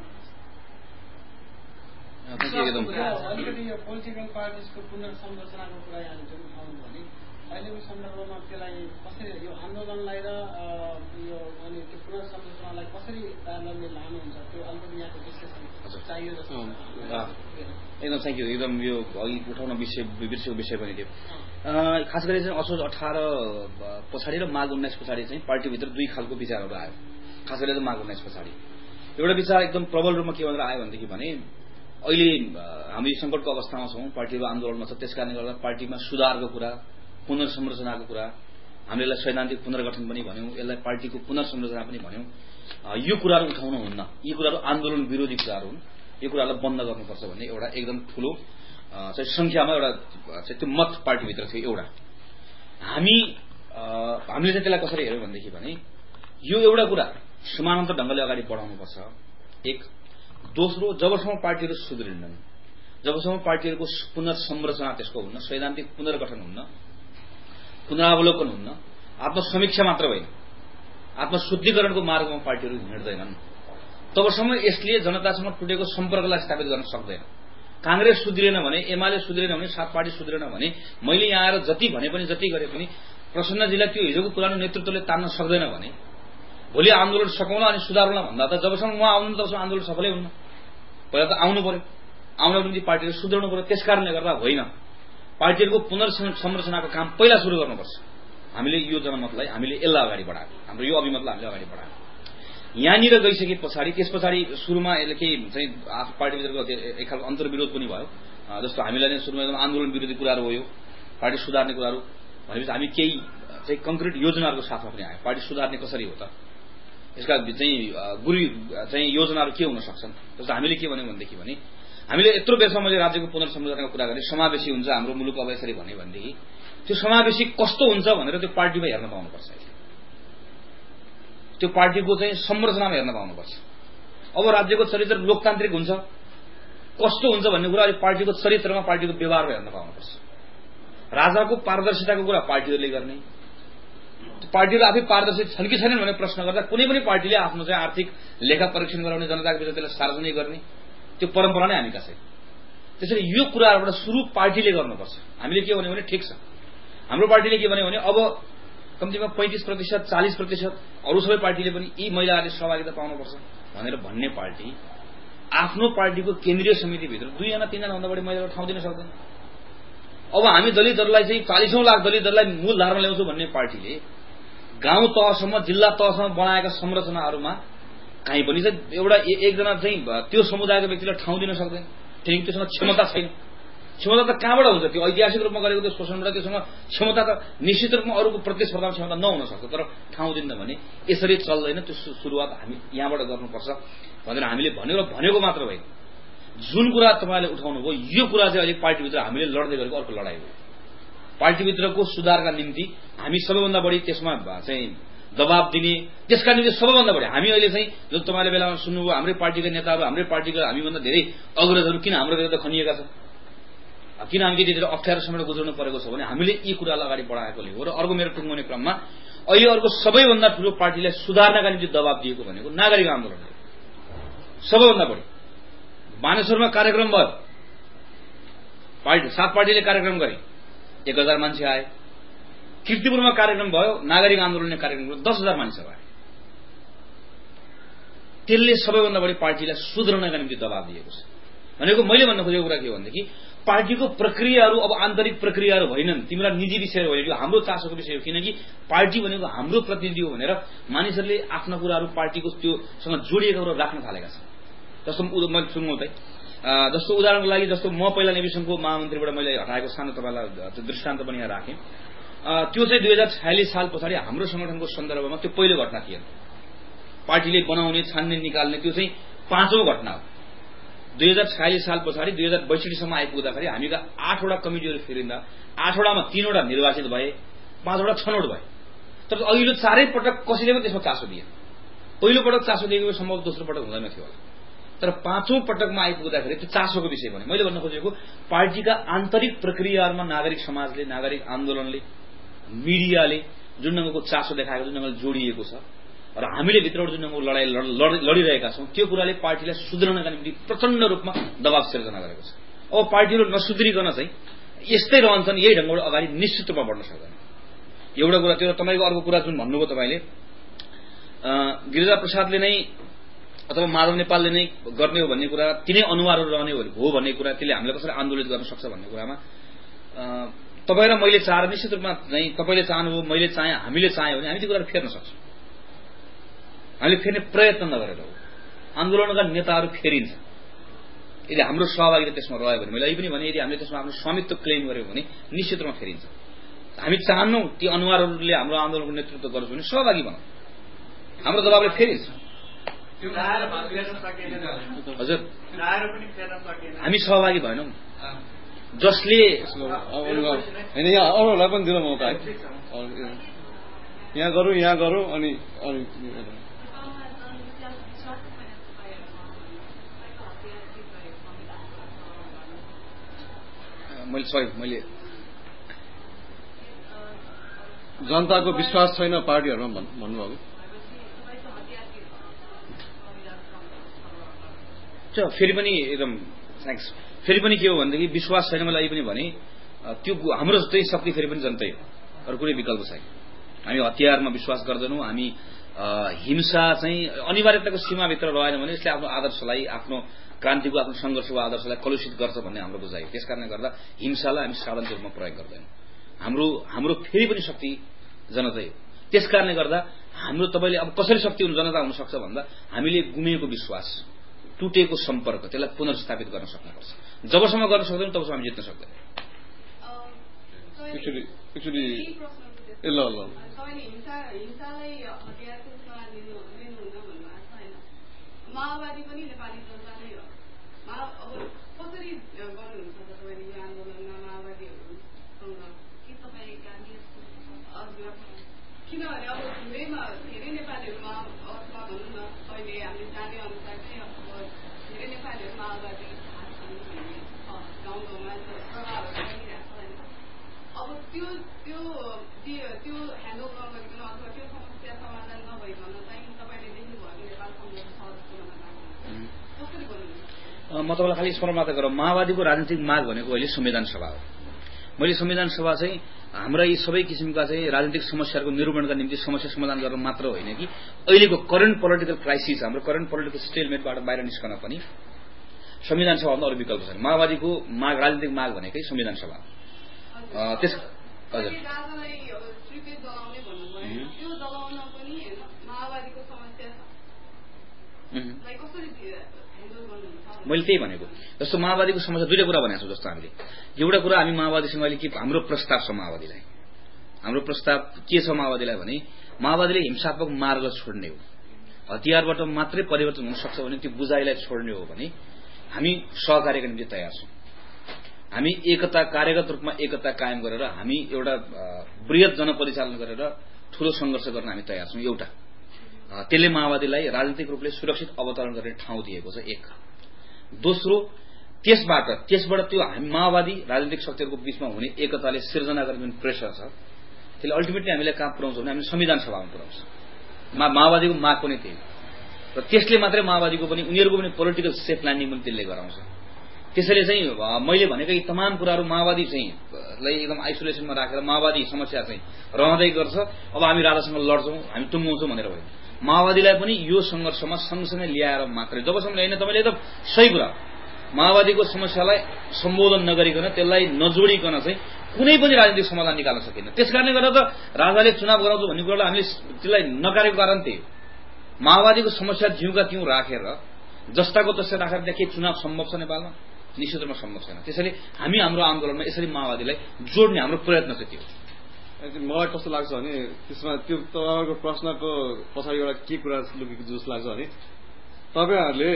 अलिकति यो पोलिटिकल पार्टिजको पुनर्संरचनाको कुरा यहाँ जुन उठाउनु भने अहिलेको सन्दर्भमा त्यसलाई कसरी यो आन्दोलनलाई र यो अनि त्यो पुनर्संरचनालाई कसरी तालमेलले लानुहुन्छ त्यो अलिकति यहाँको विश्लेषण चाहियो जस्तो। एकदम थ्याङ्क यू। एकदम यो अघि उठाउन विषय बिर्सेको विषय पनि थियो। खास गरी चाहिँ असोज अठार पछाडि र माघ उन्नाइस पछाडि चाहिँ पार्टीभित्र दुई खालको विचारहरू आयो। खास गरी माघ उन्नाइस पछाडि एउटा विचार एकदम प्रबल रूपमा के भनेर आयो भनेदेखि भने अहिले हामी संकटको अवस्थामा छौँ, पार्टीको आन्दोलनमा छ, त्यस कारणले गर्दा पार्टीमा सुधारको कुरा, पुनर्संरचनाको कुरा, हामीले यसलाई सैद्धान्तिक पुनर्गठन पनि भन्यौं, यसलाई पार्टीको पुनर्संरचना पनि भन्यौं। यो कुराहरू उठाउनु हुन्न, यी कुराहरू आन्दोलन विरोधी कुराहरू हुन्, यो कुरालाई बन्द गर्नुपर्छ भन्ने एउटा एकदम ठूलो चाहिँ संख्यामा एउटा चाहिँ त्यो मत पार्टीभित्र थियो। एउटा हामी हामीले चाहिँ त्यसलाई कसरी हेर्यौं भनेदेखि भने यो एउटा कुरा समानान्तर ढंगले अगाडि बढाउनुपर्छ एक। दोस्रो, जबसम्म पार्टीहरू सुध्रिँदैन, जबसम्म पार्टीहरूको पुनर्संरचना त्यसको हुन्न, सैद्धान्तिक पुनर्गठन हुन्न, पुनरावलोकन हुन्न, आत्मसमीक्षा मात्र होइन आत्मशुद्धिकरणको मार्गमा पार्टीहरू हिँड्दैनन्, तबसम्म यसले जनतासँग टुटेको सम्पर्कलाई स्थापित गर्न सक्दैन। कांग्रेस सुध्रिएन भने, एमाले सुध्रिएन भने, सात पार्टी सुध्रिएन भने मैले यहाँ आएर जति भने पनि जति गरे पनि प्रसन्नजीलाई त्यो हिजोको पुरानो नेतृत्वले तान्न सक्दैन भने भोलि आन्दोलन सकाउन अनि सुधारौँला भन्दा त जबसम्म म आउनु तबसम्म आन्दोलन सफलै हुन्न। पहिला त आउनु पर्यो, आउनको निम्ति पार्टीहरू सुध्रिनु पर्यो। त्यस कारणले गर्दा होइन, पार्टीहरूको पुनर्संरचनाको काम पहिला सुरु गर्नुपर्छ। हामीले यो जनमतलाई हामीले यसलाई अगाडि बढायो, हाम्रो यो अभिमतलाई हामीले अगाडि बढायो। यहाँनिर गइसके पछाडि त्यस पछाडि सुरुमा यसले केही चाहिँ आफ्नो पार्टीभित्रको एक खालको अन्तर्विरोध पनि भयो। जस्तो हामीलाई नै सुरुमा एकदम आन्दोलन विरोधी कुराहरू हो, यो पार्टी सुधार्ने कुराहरू, भनेपछि हामी केही चाहिँ कङ्क्रिट योजनाहरूको साथमा पनि आयो। पार्टी सुधार्ने कसरी हो त, यसका चाहिँ गुरु चाहिँ योजनाहरू के हुन सक्छन्। जस्तो हामीले के भन्यौँ भनेदेखि भने हामीले यत्रो बेरसम्म मैले राज्यको पुनर्संरचनाको कुरा गरेँ, समावेशी हुन्छ हाम्रो मुलुक अब यसरी भन्यो भनेदेखि त्यो समावेशी कस्तो हुन्छ भनेर त्यो पार्टीमा हेर्न पाउनुपर्छ। त्यो पार्टीको चाहिँ संरचनामा हेर्न पाउनुपर्छ। अब राज्यको चरित्र लोकतान्त्रिक हुन्छ कस्तो हुन्छ भन्ने कुरा अहिले पार्टीको चरित्रमा पार्टीको व्यवहारमा हेर्न पाउनुपर्छ। राजाको पारदर्शिताको कुरा पार्टीहरूले गर्ने, पार्टीहरू आफै पारदर्शी छन् कि छैनन् भन्ने प्रश्न गर्दा कुनै पनि पार्टीले आफ्नो चाहिँ आर्थिक लेखा परीक्षण गराउने, जनताको बिचमा त्यसलाई सार्वजनिक गर्ने त्यो परम्परा नै हामीका छैन। त्यसैले यो कुराहरूबाट सुरु पार्टीले गर्नुपर्छ। हामीले के भन्यो भने ठिक छ, हाम्रो पार्टीले के भन्यो भने अब कम्तीमा पैंतिस प्रतिशत चालिस प्रतिशत अरू सबै पार्टीले पनि यी महिलाहरूले सहभागिता पाउनुपर्छ भनेर भन्ने पार्टी आफ्नो पार्टीको केन्द्रीय समितिभित्र दुईजना तीनजना भन्दा बढी महिलालाई ठाउँ दिन सक्दैन। अब हामी दलितहरूलाई चाहिँ चालिसौं लाख दलितहरूलाई मूल धारमा ल्याउँछौँ भन्ने पार्टीले गाउँ तहसम्म जिल्ला तहसम्म बनाएका संरचनाहरूमा कहीँ पनि चाहिँ एउटा एकजना चाहिँ त्यो समुदायको व्यक्तिलाई ठाउँ दिन सक्दैन, किनकि त्योसँग क्षमता छैन। क्षमता त कहाँबाट हुन्छ? त्यो ऐतिहासिक रूपमा गरेको त्यो शोषणबाट त्योसँग क्षमता त निश्चित रूपमा अरूको प्रतिस्पर्धामा क्षमता नहुन सक्छ, तर ठाउँ दिन्न भने यसरी चल्दैन। त्यो सुरुवात हामी यहाँबाट गर्नुपर्छ भनेर हामीले भनेको भनेको मात्र होइन। जुन कुरा तपाईँले उठाउनु भयो यो कुरा चाहिँ अहिले पार्टीभित्र हामीले लड्दै गरेको अर्को लडाइँ हो। पार्टीभित्रको सुधारका निम्ति हामी सबैभन्दा बढी त्यसमा चाहिँ दबाब दिने, त्यसका निम्ति सबैभन्दा बढी हामी अहिले चाहिँ जो तपाईँले बेलामा सुन्नुभयो हाम्रै पार्टीका नेताहरू, हाम्रै पार्टीका हामीभन्दा धेरै अग्रजहरू किन हाम्रो विरुद्ध खनिएका छन्, किन हामी त्यति धेरै अप्ठ्यारो समय गुज्राउनु परेको छ भने हामीले यी कुरालाई अगाडि बढाएकोले हो। र अर्को मेरो टुङ्गाउने क्रममा अहिले अर्को सबैभन्दा ठूलो पार्टीलाई सुधार्नका निम्ति दबाब दिएको भनेको नागरिक आन्दोलनले सबैभन्दा बढी। मानेश्वरमा कार्यक्रम भयो, पार्टी सात पार्टीले कार्यक्रम गरे, एक हजार मान्छे आए। कीर्तिपुरमा कार्यक्रम भयो, नागरिक आन्दोलनले कार्यक्रम गर्यो, दस हजार मान्छे आए। त्यसले सबैभन्दा बढी पार्टीलाई सुध्रनका निम्ति दबाब दिएको छ। भनेको मैले भन्न खोजेको कुरा के हो भनेदेखि पार्टीको प्रक्रियाहरू अब आन्तरिक प्रक्रियाहरू होइनन्, तिमीलाई निजी विषयहरू होइन, यो हाम्रो चासोको विषय हो। किनकि पार्टी भनेको हाम्रो प्रतिनिधि हो भनेर मानिसहरूले आफ्ना कुराहरू पार्टीको त्योसँग जोडिएका कुराहरू राख्न थालेका छन्। जस्तो मैले सुन्नु त जस्तो उदाहरणको लागि जस्तो म पहिला नेविसङको महामन्त्रीबाट मैले हटाएको सानो तपाईँलाई दृष्टान्त पनि यहाँ राखेँ। त्यो चाहिँ दुई हजार छयालिस साल पछाडि हाम्रो संगठनको सन्दर्भमा त्यो पहिलो घटना थिएन। पार्टीले बनाउने छान्ने निकाल्ने त्यो चाहिँ पाँचौं घटना हो। दुई हजार छयालिस साल पछाडि दुई हजार बैसठीसम्म आइपुग्दाखेरि हामीका आठवटा कमिटीहरू फेरिँदा आठवटामा तीनवटा निर्वाचित भए, पाँचवटा छनौट भए। तर अघिल्लो चारै पटक कसैले पनि त्यसमा चासो दिए। पहिलो पटक चासो दिएको सम्भव दोस्रो पटक हुँदैन थियो होला, तर पाँचौं पटकमा आइपुग्दाखेरि त्यो चासोको विषय भने मैले भन्न खोजेको पार्टीका आन्तरिक प्रक्रियाहरूमा नागरिक समाजले, नागरिक आन्दोलनले, मिडियाले जुन ढङ्गको चासो देखाएको, जुन ढङ्गले जोडिएको छ र हामीले भित्रबाट जुन ढङ्गको लडाइँ लडिरहेका छौँ त्यो कुराले पार्टीलाई सुध्रनका निम्ति प्रचण्ड रूपमा दबाव सिर्जना गरेको छ। अब पार्टीहरू नसुध्रिकन चाहिँ यस्तै रहन्छन्, यही ढङ्गबाट अगाडि निश्चित रूपमा बढ्न सक्दैन। एउटा कुरा त्यो। तपाईँको अर्को कुरा जुन भन्नुभयो तपाईँले गिरिजा प्रसादले नै अथवा माधव नेपालले नै गर्ने हो भन्ने कुरा, तिनै अनुहारहरू रहने हो भन्ने कुरा, त्यसले हामीलाई कसरी आन्दोलित गर्न सक्छ भन्ने कुरामा तपाईँ र मैले चाहेर निश्चित रूपमा चाहिँ तपाईँले चाहनुभयो, मैले चाहेँ, हामीले चाह्यौँ भने हामी त्यो कुरा फेर्न सक्छौँ। हामीले फेर्ने प्रयत्न नगरेर हो। आन्दोलनका नेताहरू फेरिन्छ यदि हाम्रो सहभागिता त्यसमा रह्यो भने। मैले अहिले पनि भने यदि हामीले त्यसमा आफ्नो स्वामित्व क्लेम गर्यौँ भने निश्चित रूपमा फेरिन्छ। हामी चाहन्नौँ ती अनुहारहरूले हाम्रो आन्दोलनको नेतृत्व गरोस् भने सहभागी बनाऊ, हाम्रो दबावले फेरिन्छ। हजुर हामी सहभागी भएनौँ, जसले होइन यहाँ अरूहरूलाई पनि दिन मौका है, यहाँ गरौँ यहाँ गरौँ अनि मैले सरी मैले जनताको विश्वास छैन पार्टीहरूमा भन्नुभयो। फेरि पनि एकदम थ्याङ्क्स। फेरि पनि के हो भनेदेखि विश्वास छैन मैले अहिले पनि भने त्यो हाम्रो जस्तै शक्ति फेरि पनि जनतै हो, अरू कुनै विकल्प छैन। हामी हतियारमा विश्वास गर्दैनौँ। हामी हिंसा चाहिँ अनिवार्यताको सीमाभित्र रहेन भने यसले आफ्नो आदर्शलाई, आफ्नो क्रान्तिको, आफ्नो सङ्घर्षको आदर्शलाई कलुषित गर्छ भन्ने हाम्रो बुझाइ हो। त्यसकारणले गर्दा हिंसालाई हामी साधनको रूपमा प्रयोग गर्दैनौँ। हाम्रो हाम्रो फेरि पनि शक्ति जनतै हो। त्यसकारणले गर्दा हाम्रो तपाईँले अब कसरी शक्ति जनता हुन सक्छ भन्दा हामीले गुमेको विश्वास, टुटेको सम्पर्क, त्यसलाई पुनर्स्थापित गर्न सक्नुपर्छ। जबसम्म गर्न सक्दैनौँ तबसम्म हामी जित्न सक्दैनौँ। एक्चुअली एक्चुअली ए ल ल माओवादी पनि नेपाली जनता नै हो। अब कसरी गर्नुहुन्छ तपाईँले यो आन्दोलनमा माओवादीहरूसँग के तपाईँका हजुर किनभने अब धेरैमा धेरै नेपालीहरूमा अथवा भनौँ न अहिले हामीले जाने अनुसार चाहिँ अब धेरै नेपालीहरू माओवादी गाउँ गाउँमा प्रभावहरू परिरहेको छ होइन। अब त्यो त्यो त्यो ह्यान्डल नगरिकन अथवा त्यो समस्या समाधान नभइकन चाहिँ तपाईँले देख्नुभएको नेपाल सम्झौता कसरी गर्नुहुन्छ? म तपाईँलाई खालि स्मरण मात्र गरौँ, माओवादीको राजनीतिक माग भनेको अहिले संविधान सभा हो। मैले संविधान सभा चाहिँ हाम्रा यी सबै किसिमका चाहिँ राजनीतिक समस्याहरूको निरूपणका निम्ति समस्या समाधान गर्न मात्र होइन कि अहिलेको करेन्ट पोलिटिकल क्राइसिस, हाम्रो करेन्ट पोलिटिकल स्टेलमेटबाट बाहिर निस्कन पनि संविधान सभाभन्दा अरू विकल्प छैन। माओवादीको माग राजनीतिक माग भनेकै संविधान सभा हो। त्यस हजुर मैले त्यही भनेको जस्तो माओवादीको समस्या दुईटा कुरा भनेको छु। जस्तो हामीले एउटा कुरा हामी माओवादीसँग अहिले के हाम्रो प्रस्ताव छ माओवादीलाई, हाम्रो प्रस्ताव के छ माओवादीलाई भने माओवादीले हिंसात्मक मार्ग छोड्ने हो, हतियारबाट मात्रै परिवर्तन हुन सक्छ भने त्यो बुझाइलाई छोड्ने हो भने हामी सहकार्यका निम्ति तयार छौँ। हामी एकता कार्यगत रूपमा एकता कायम गरेर हामी एउटा वृहत जनपरिचालन गरेर ठूलो संघर्ष गर्न हामी तयार छौँ। एउटा त्यसले माओवादीलाई राजनीतिक रूपले सुरक्षित अवतरण गर्ने ठाउँ दिएको छ। एक दोस्रो त्यसबाट त्यसबाट त्यो हामी माओवादी राजनीतिक शक्तिहरूको बीचमा हुने एकताले सिर्जना गर्ने जुन प्रेसर छ त्यसले अल्टिमेटली हामीलाई कहाँ पुर्याउँछ भने हामी संविधान सभामा पुर्याउँछ। माओवादीको माग पनि त्यही र त्यसले मात्रै माओवादीको पनि उनीहरूको पनि पोलिटिकल सेफ ल्यान्डिङ पनि त्यसले गराउँछ। त्यसैले चाहिँ मैले भनेको यी तमाम कुराहरू माओवादी चाहिँ एकदम आइसोलेसनमा राखेर माओवादी समस्या चाहिँ रहँदै गर्छ। अब हामी राजासँग लड्छौँ, हामी टुङ्गाउँछौँ भनेर होइन, माओवादीलाई पनि यो संघर्षमा सँगसँगै ल्याएर मात्रै जबसम्म ल्याइन तपाईँले एकदम सही कुरा माओवादीको समस्यालाई सम्बोधन नगरिकन त्यसलाई नजोडिकन चाहिँ कुनै पनि राजनीतिक समाधान निकाल्न सकिन्न। त्यसकारणले गर्दा त राजाले चुनाव गराउँछु भन्ने कुरालाई हामीले त्यसलाई नकारेको कारण त्यही माओवादीको समस्या जिउका त्यौँ राखेर जस्ताको तस्तै राखेर त्यहाँ के चुनाव सम्भव छ नेपालमा? निश्चित रूपमा सम्भव छैन। त्यसैले हामी हाम्रो आन्दोलनमा यसरी माओवादीलाई जोड्ने हाम्रो प्रयत्न चाहिँ त्यो। मलाई कस्तो लाग्छ भने त्यसमा त्यो तपाईँहरूको प्रश्नको पछाडि एउटा के कुरा लुकेको जस्तो लाग्छ भने तपाईँहरूले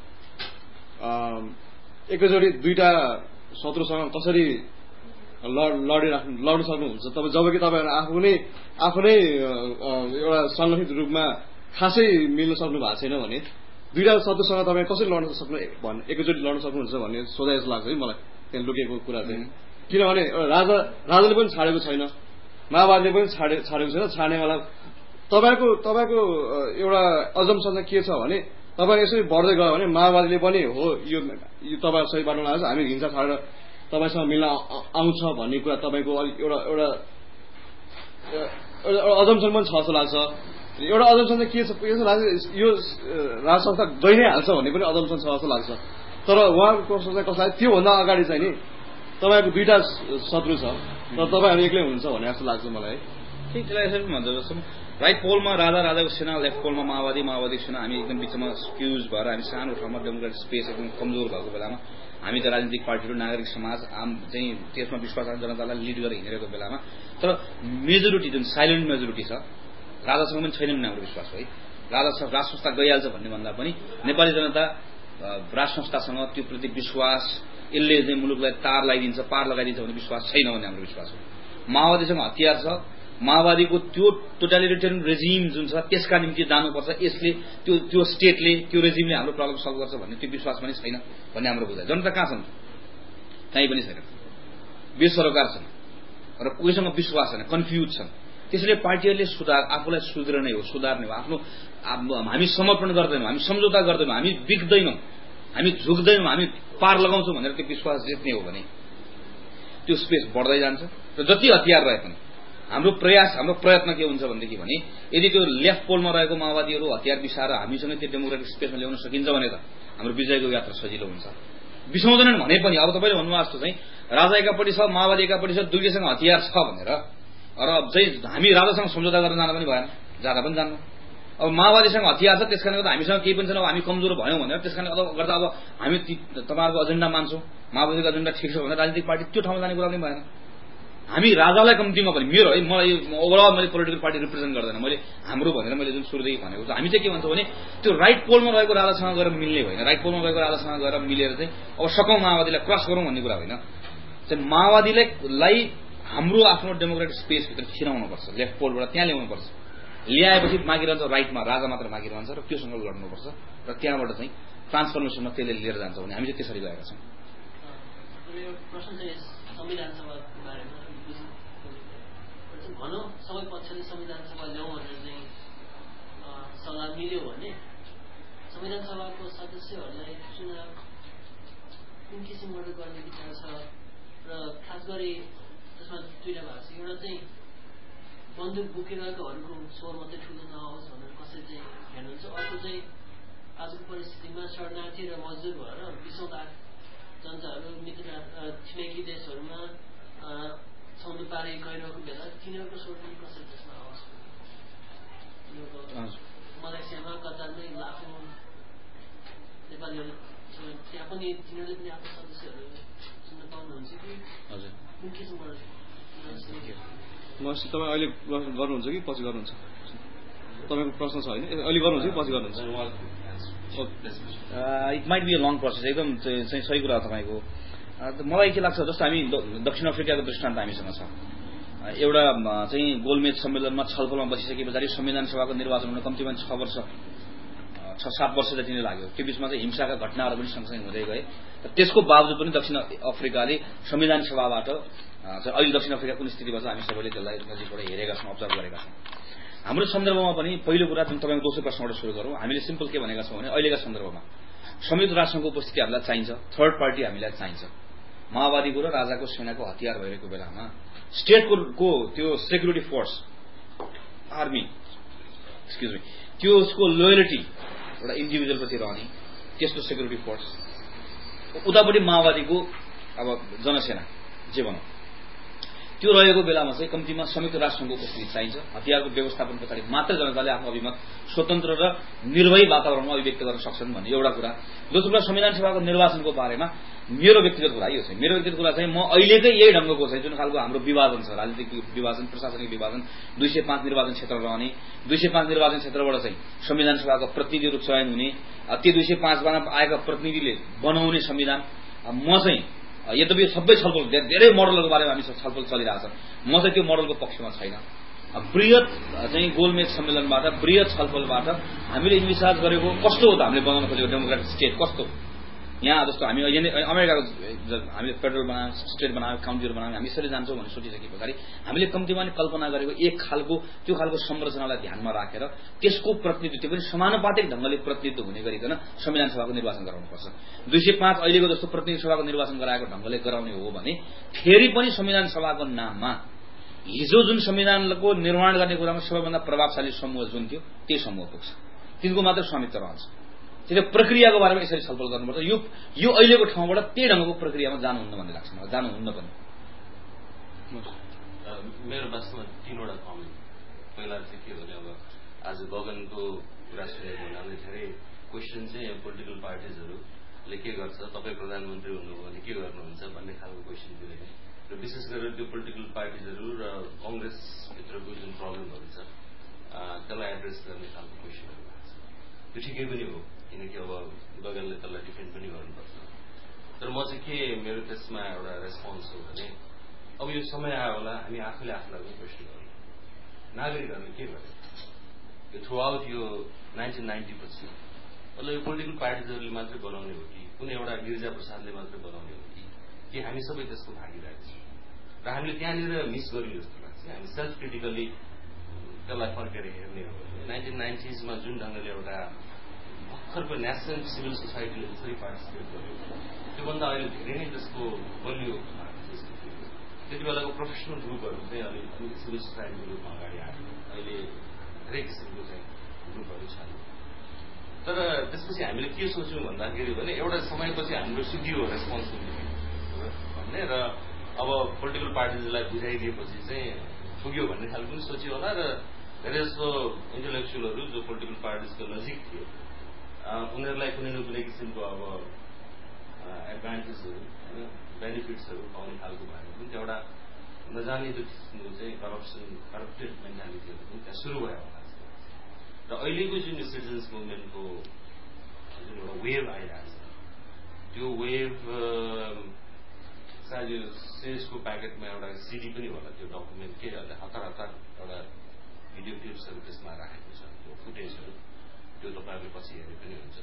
एकैचोटि दुईटा शत्रुसँग कसरी लडिराख्नु लड्नु सक्नुहुन्छ तपाईँ जबकि तपाईँहरू आफू नै आफू नै एउटा संगठित रूपमा खासै मिल्न सक्नु भएको छैन भने दुईटा शत्रुसँग तपाईँ कसरी लड्न सक्नु भन्ने एकैचोटि लड्न सक्नुहुन्छ भन्ने सोधाइ जस्तो लाग्छ है मलाई त्यहाँ लुकेको कुरा चाहिँ। किनभने राजा राजाले पनि छाडेको छैन, माओवादीले पनि छाडे छाडेको छैन, छाड्नेवाला तपाईँको तपाईँको एउटा अजम्पसन चाहिँ के छ भने तपाईँ यसरी बढ्दै गयो भने माओवादीले पनि हो यो तपाईँ सही बाटोमा लाग्छ हामी हिंसा छाडेर तपाईँसँग मिल्न आउँछ भन्ने कुरा तपाईँको अलिक एउटा एउटा एउटा अजम्पसन पनि छ जस्तो लाग्छ। एउटा अजम्पसन चाहिँ के छ यो राज संस्था गइ नै हाल्छ भन्ने पनि अजम्पसन छ जस्तो लाग्छ। तर उहाँको सोच चाहिँ कसलाई त्योभन्दा अगाडि चाहिँ नि तपाईँको दुईटा शत्रु छ तर तपाईँहरू एक्लै हुनुहुन्छ भन्ने जस्तो लाग्छ मलाई। ठिक त्यसलाई यसरी भन्छ जस्तो राइट पोलमा राजा राजाको सेना, लेफ्ट पोलमा माओवादी माओवादीको सेना, हामी एकदम बिचमा स्क्युज भएर हामी सानो ठाउँमा डेमोक्रेटिक स्पेस एकदम कमजोर भएको बेलामा हामी त राजनीतिक पार्टीहरू नागरिक समाज आम चाहिँ त्यसमा विश्वास जनतालाई लिड गरेर हिँडेको बेलामा तर मेजोरिटी जुन साइलेन्ट मेजोरिटी छ राजासँग पनि छैन भन्ने हाम्रो विश्वास हो है। राजा राज संस्था गइहाल्छ भन्ने भन्दा पनि नेपाली जनता राज संस्थासँग त्यो प्रति विश्वास यसले चाहिँ मुलुकलाई तार लगाइदिन्छ पार लगाइदिन्छ भन्ने विश्वास छैन भन्ने हाम्रो विश्वास हो। माओवादीसँग हतियार छ, माओवादीको त्यो टोटालिटेरियन रेजिम जुन छ त्यसका निम्ति जानुपर्छ, यसले त्यो त्यो स्टेटले त्यो रेजिमले हाम्रो प्रब्लम सल्भ गर्छ भन्ने त्यो विश्वास पनि छैन भन्ने हाम्रो बुझाइ। जनता कहाँ छन्? कहीँ पनि छैन, बेसरोकार छन् र कोहीसँग विश्वास छैन, कन्फ्युज छन्। त्यसैले पार्टीहरूले सुधार आफूलाई सुध्रने हो, सुधार्ने हो, आफ्नो हामी समर्पण गर्दैनौँ, हामी सम्झौता गर्दैनौँ, हामी बिग्दैनौँ, हामी झुक्दैनौँ, हामी पार लगाउँछौँ भनेर त्यो विश्वास जित्ने हो भने त्यो स्पेस बढ्दै जान्छ। र जति हतियार रहे पनि हाम्रो प्रयास हाम्रो प्रयत्न के हुन्छ भनेदेखि भने यदि त्यो लेफ्ट पोलमा रहेको माओवादीहरू हतियार बिसाएर हामीसँग त्यो डेमोक्रेटिक स्पेसमा ल्याउन सकिन्छ भने त हाम्रो विजयको यात्रा सजिलो हुन्छ। बिसाउँदैनन् भने पनि अब तपाईँले भन्नुभयो जस्तो चाहिँ राजा एकापट्टि छ माओवादी एकापट्टि छ दुईसँग हतियार छ भनेर र चाहिँ हामी राजासँग सम्झौता गर्न जान पनि भएन, जाँदा पनि जान्नु। अब माओवादीसँग हतियार छ त्यस कारणले गर्दा हामीसँग केही पनि छैन, अब हामी कमजोर भयौँ भनेर त्यस कारणले गर्दा अब हामी तपाईँहरूको एजेन्डा मान्छौँ, माओवादीको एजेन्डा ठिक छ भनेर राजनीतिक पार्टी त्यो ठाउँमा जाने कुरा पनि भएन। हामी राजालाई कम्तीमा पनि मेरो है मलाई ओभरअल मैले पोलिटिकल पार्टी रिप्रेजेन्ट गर्दैन मैले हाम्रो भनेर मैले जुन सुरुदेखि भनेको छु हामी चाहिँ के भन्छौँ भने त्यो राइट पोलमा रहेको राजासँग गएर मिल्ने होइन राइट पोलमा रहेको राजासँग गएर मिलेर चाहिँ अब सकौँ माओवादीलाई क्रस गरौँ भन्ने कुरा होइन चाहिँ माओवादीलाई हाम्रो आफ्नो डेमोक्रेटिक स्पेसभित्र छिराउनुपर्छ लेफ्ट पोलबाट त्यहाँ ल्याउनुपर्छ ल्याएपछि मागिरहन्छ राइटमा राजा मात्र मागिरहन्छ र त्योसँग लड्नुपर्छ र त्यहाँबाट चाहिँ ट्रान्सफर्मेसनमा त्यसले लिएर जान्छ भने हामी चाहिँ त्यसरी गएका छौँ भनौँ सबै पक्षले संविधान सभा ल्याउँ भनेर चाहिँ सल्लाह मिल्यो भने संविधान सभाको सदस्यहरूलाई चुनाव कुन किसिमबाट गर्ने विचार छ र खास गरी त्यसमा दुईवटा भएको छ एउटा चाहिँ बन्दुक बोकिरहेकोहरूको स्वर मात्रै ठुलो नहोस् भनेर कसरी चाहिँ हेर्नुहुन्छ अर्को चाहिँ आजको परिस्थितिमा शरणार्थी र मजदुर भएर बिसौँ लाख जनताहरू मित्र छिमेकी देशहरूमा सौँदो पारी गइरहेको बेला तिनीहरूको स्वर पनि कसरी त्यसमा आवाज मलेसियामा कतारमै लाखौँ नेपालीहरू त्यहाँ पनि तिनीहरूले पनि आफ्नो सदस्यहरू सुन्न पाउनुहुन्छ कि कुन किसिमबाट मसी तपाईँ अहिले गर्नुहुन्छ कि पछि गर्नुहुन्छ तपाईँको प्रश्न छ होइन अहिले गर्नुहुन्छ कि पछि गर्नुहुन्छ it might be a long process एकदम चाहिँ सही कुरा हो तपाईँको मलाई के लाग्छ जस्तो हामी दक्षिण अफ्रिकाको दृष्टान्त हामीसँग छ एउटा चाहिँ गोलमेज सम्मेलनमा छलफलमा बसिसके पछाडि संविधान सभाको निर्वाचन हुन कम्तीमा छ वर्ष छ सात वर्ष जति नै लाग्यो त्यो बिचमा चाहिँ हिंसाका घटनाहरू पनि सँगसँगै हुँदै गए र त्यसको बावजुद पनि दक्षिण अफ्रिकाले संविधान सभाबाट अहिले दक्षिण अफ्रिका कुन स्थितिमा छ हामी सबैले त्यसलाई नजिकबाट हेरेका छौँ अब्जर्भ गरेका छौँ हाम्रो सन्दर्भमा पनि पहिलो कुरा जुन तपाईँको दोस्रो प्रश्नबाट सुरु गरौँ हामीले सिम्पल के भनेका छौँ भने अहिलेका सन्दर्भमा संयुक्त राष्ट्रको उपस्थिति हामीलाई चाहिन्छ थर्ड पार्टी हामीलाई चाहिन्छ माओवादीको र राजाको सेनाको हतियार भइरहेको बेलामा स्टेटको को त्यो security force army excuse me त्यो उसको लोयलिटी एउटा इन्डिभिजुअलप्रति रहने त्यस्तो सेक्युरिटी फोर्स उतापट्टि माओवादीको अब जनसेना जे भनौँ त्यो रहेको बेलामा चाहिँ कम्तीमा संयुक्त राष्ट्रको उपस्थिति चाहिन्छ हतियारको व्यवस्थापन पछाडि मात्र जनताले आफ्नो अभिमत स्वतन्त्र र निर्भय वातावरणमा अभिव्यक्त गर्न सक्छन् भन्ने एउटा कुरा दोस्रो कुरा संविधान सभाको निर्वाचनको बारेमा मेरो व्यक्तिगत कुरा यो चाहिँ मेरो व्यक्तिगत कुरा चाहिँ म अहिलेकै यही ढङ्गको चाहिँ जुन खालको हाम्रो विभाजन छ राजनीतिक विभाजन प्रशासनिक विभाजन दुई सय पाँच निर्वाचन क्षेत्र रहने दुई सय पाँच निर्वाचन क्षेत्रबाट चाहिँ संविधान सभाको प्रतिनिधिहरू चयन हुने त्यो दुई सय पाँचमा आएका प्रतिनिधिले बनाउने संविधान म चाहिँ यद्यपि सबै छलफल धेरै मोडलहरूको बारेमा हामी छलफल चलिरहेछ म चाहिँ त्यो मोडलको पक्षमा छैन बृहत चाहिँ गोलमेज सम्मेलनबाट बृहत छलफलबाट हामीले इन्विचार्ज गरेको कस्तो हो त हामीले बनाउन खोजेको डेमोक्रेटिक स्टेट कस्तो यहाँ जस्तो हामी अमेरिकाको हामीले फेडरल बनायौँ स्टेट बनायौँ काउन्टीहरू बनायौँ हामी यसरी जान्छौँ भनेर सोचिसके पछाडि हामीले कम्तीमा नै कल्पना गरेको एक खालको त्यो खालको संरचनालाई ध्यानमा राखेर त्यसको प्रतिनिधित्व पनि समानुपातिक ढङ्गले प्रतिनिधित्व हुने गरिकन संविधान सभाको निर्वाचन गराउनुपर्छ दुई सय पाँच अहिलेको जस्तो प्रतिनिधि सभाको निर्वाचन गराएको ढङ्गले गराउने हो भने फेरि पनि संविधान सभाको नाममा हिजो जुन संविधानको निर्माण गर्ने कुरामा सबैभन्दा प्रभावशाली समूह जुन थियो त्यही समूह पुग्छ तिनको मात्र स्वामित्व रहन्छ त्यो प्रक्रियाको बारेमा यसरी छलफल गर्नुपर्छ यो यो अहिलेको ठाउँबाट त्यही ढङ्गको प्रक्रियामा जानुहुन्न भन्ने लाग्छ मलाई जानुहुन्न पनि मेरो वास्तवमा तीनवटा कमेन्ट पहिला चाहिँ के भने अब आज गगनको कुरा सुनेको हुनाले धेरै क्वेसन चाहिँ पोलिटिकल पार्टिजहरूले के गर्छ तपाईँ प्रधानमन्त्री हुनुभयो भने के गर्नुहुन्छ भन्ने खालको क्वेसन दिँदैन र विशेष गरेर त्यो पोलिटिकल पार्टिजहरू र कङ्ग्रेसभित्रको जुन प्रब्लमहरू छ त्यसलाई एड्रेस गर्ने खालको क्वेसनहरू भएको छ त्यो ठिकै पनि हो किनकि अब गगनले त्यसलाई डिफेन्ड पनि गर्नुपर्छ तर म चाहिँ के मेरो त्यसमा एउटा रेस्पोन्स हो भने अब यो समय आयो होला हामी आफूले आफूलाई पनि क्वेसन गरौँ नागरिकहरूले के गर्यो यो थ्रु आउट यो नाइन्टिन नाइन्टी पछि मतलब यो पोलिटिकल पार्टिजहरूले मात्रै बनाउने हो कि कुनै एउटा गिरिजा प्रसादले मात्रै बनाउने हो कि कि हामी सबै त्यसको भागीदारी छौँ र हामीले त्यहाँनिर मिस गरियो जस्तो लाग्छ हामी सेल्फ क्रिटिकली त्यसलाई फर्केर हेर्ने हो भने नाइन्टिन नाइन्टिजमा जुन ढङ्गले एउटा भर्खरको नेसनल सिभिल सोसाइटीले जसरी पार्टिसिपेट गर्यो त्योभन्दा अहिले धेरै नै त्यसको बलियो त्यति बेलाको प्रोफेसनल ग्रुपहरू चाहिँ अलिक सिभिल सोसाइटीको रूपमा अगाडि आयो अहिले धेरै किसिमको चाहिँ ग्रुपहरू छन् तर त्यसपछि हामीले के सोच्यौँ भन्दाखेरि भने एउटा समयपछि हाम्रो सिकियो रेस्पोन्सिबिलिटी भन्ने र अब पोलिटिकल पार्टिजलाई बुझाइदिएपछि चाहिँ पुग्यो भन्ने खालको पनि सोच्यो होला र धेरै जस्तो इन्टेलेक्चुअलहरू जो पोलिटिकल पार्टिजको नजिक थियो उनीहरूलाई कुनै न कुनै किसिमको अब एडभान्टेजहरू बेनिफिट्सहरू पाउने खालको भयो भने त्यो एउटा नजाने त्यो किसिमको चाहिँ करप्सन करप्टेड मेन्टालिटीहरू पनि त्यहाँ सुरु भयो होला र अहिलेको जुन सिटिजन्स मुभमेन्टको जुन एउटा वेभ आइरहेको छ त्यो वेभ सायद यो सेजको प्याकेटमा एउटा सिडी पनि होला त्यो डकुमेन्ट के हतार हतार एउटा भिडियो क्लिप्सहरू त्यसमा राखेको छ त्यो फुटेजहरू त्यो तपाईँहरूले पछि हेरे पनि हुन्छ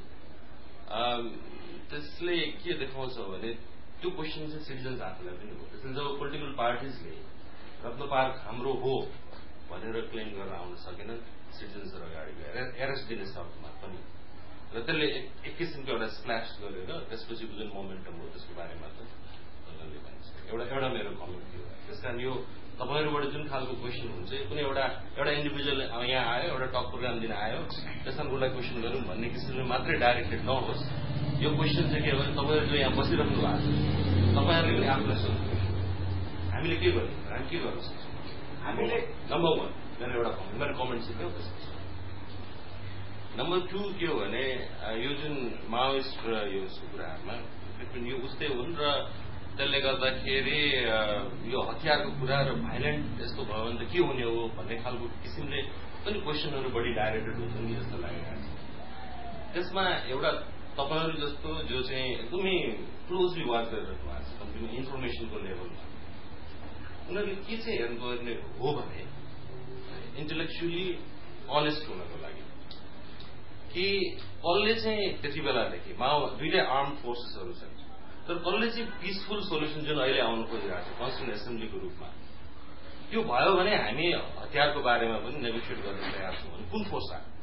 त्यसले के देखाउँछ भने त्यो क्वेसन चाहिँ सिटिजन्स आफूलाई पनि हो त्यसले जब पोलिटिकल पार्टिजले रत्न पार्क हाम्रो हो भनेर क्लेम गरेर आउन सकेनन् सिटिजन्सहरू अगाडि गएर एरेस्ट दिने शर्तमा पनि र त्यसले एक किसिमको एउटा स्प्ल्यास गरेर त्यसपछिको जुन मोमेन्टम हो त्यसको बारेमा त एउटा एउटा मेरो कमेन्ट थियो त्यस कारण यो तपाईँहरूबाट जुन खालको क्वेसन हुन्छ कुनै एउटा एउटा इन्डिभिजुअल यहाँ आयो एउटा टक प्रोग्राम दिन आयो त्यस कारण उसलाई क्वेसन गरौँ भन्ने किसिमले मात्रै डाइरेक्टेड नहोस् यो क्वेसन चाहिँ के भने तपाईँहरू जो यहाँ बसिराख्नु भएको छ तपाईँहरूले पनि आफूलाई सोध्नु हामीले के गर्नु हामी के गर्न सक्छौँ हामीले नम्बर वान मेरो एउटा मेरो कमेन्ट चाहिँ के हो त्यसपछि नम्बर टू के हो भने यो जुन माओइस्ट र यो कुराहरूमा यो उस्तै हुन् र त्यसले गर्दाखेरि यो हतियारको कुरा र भाइलेन्ट यस्तो भयो भने त के हुने हो भन्ने खालको किसिमले पनि क्वेसनहरू बढी डाइरेक्टेड हुन्छन् कि जस्तो लागिरहेको छ त्यसमा एउटा तपाईँहरू जस्तो जो चाहिँ एकदमै क्लोजली वाच गरिरहनु भएको छ कम्पनी इन्फर्मेसनको लेभलमा उनीहरूले के चाहिँ हेर्नुपर्ने हो भने इन्टेलेक्चुअली अनेस्ट हुनको लागि कि कसले चाहिँ त्यति बेलादेखि माओ दुईटै आर्म फोर्सेसहरू छन् तर कसले चाहिँ पिसफुल सोल्युसन जुन अहिले आउनु खोजिरहेको छ कन्स्टिट्युन्ट एसेम्ब्लीको रूपमा त्यो भयो भने हामी हतियारको बारेमा पनि नेगोसिएट गर्न तयार छौँ भने कुन फोर्स आयो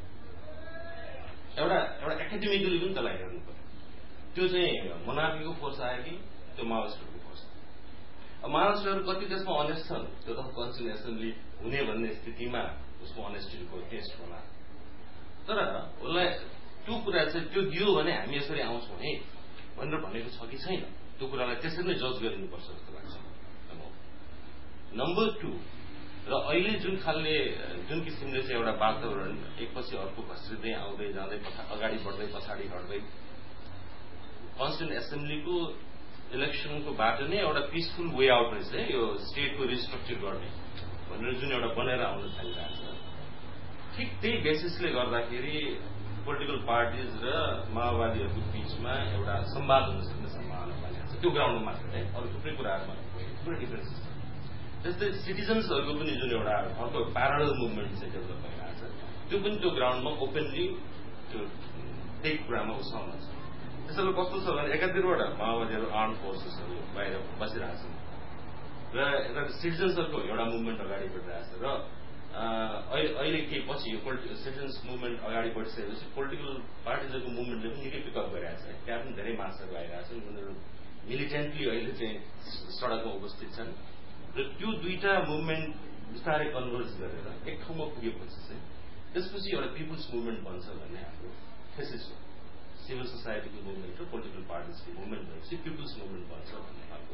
एउटा एउटा एकाडेमिकली पनि त्यसलाई हेर्नु पर्यो त्यो चाहिँ मोनार्कीको फोर्स आयो कि त्यो माओइस्टहरूको फोर्स आयो माओइस्टहरू कति त्यसमा अनेस्ट छन् त्यो त कन्स्टिट्युन्ट एसेम्ब्ली हुने भन्ने स्थितिमा उसको अनेस्टिटीको टेस्ट होला तर उसलाई त्यो कुरा चाहिँ त्यो दियो भने हामी यसरी आउँछौँ है भनेर भनेको छ कि छैन त्यो कुरालाई त्यसरी नै जज गरिनुपर्छ जस्तो लाग्छ नम्बर टू र अहिले जुन खालले जुन किसिमले चाहिँ एउटा वातावरण एकपछि अर्को घस्रिँदै आउँदै जाँदै अगाडि बढ्दै पछाडि हट्दै कन्स्टिट्युन्ट एसेम्ब्लीको इलेक्सनको बाटो नै एउटा पिसफुल वे आउट रहेछ है यो स्टेटको रिस्ट्रक्चर गर्ने भनेर जुन एउटा बनेर आउन थालिरहेको छ ठिक त्यही बेसिसले गर्दाखेरि पोलिटिकल पार्टिज र माओवादीहरूको बीचमा एउटा संवाद हुन सक्ने सम्भावना बनिएको छ त्यो ग्राउन्डमा मात्र है अरू थुप्रै कुराहरूमा थुप्रै डिफरेन्सेस छ त्यस्तै सिटिजन्सहरूको पनि जुन एउटा अर्को प्यारल मुभमेन्ट चाहिँ डेभलप भइरहेको छ त्यो पनि त्यो ग्राउन्डमा ओपनली त्यो त्यही कुरामा उसाउन छ त्यसैले कस्तो छ भने एकातिरबाट माओवादीहरू आर्म फोर्सेसहरू बाहिर बसिरहेको छन् र यता सिटिजन्सहरूको एउटा मुभमेन्ट अगाडि बढिरहेको छ र अहिले के पछि यो सिटिजन्स मुभमेन्ट अगाडि बढिसकेपछि पोलिटिकल पार्टिजहरूको मुभमेन्टले पनि निकै पिकअप गरिरहेको छ त्यहाँ पनि धेरै मार्चहरू आइरहेको छन् उनीहरू मिलिटेन्टली अहिले चाहिँ सडकमा उपस्थित छन् र त्यो दुईटा मुभमेन्ट बिस्तारै कन्भर्ज गरेर एक ठाउँमा पुगेपछि चाहिँ त्यसपछि एउटा पिपुल्स मुभमेन्ट बन्छ भन्ने हाम्रो थेसिस हो सिभिल सोसाइटीको मुभमेन्ट र पोलिटिकल पार्टिजको मुभमेन्ट भएपछि पिपुल्स मुभमेन्ट बन्छ भन्ने खालको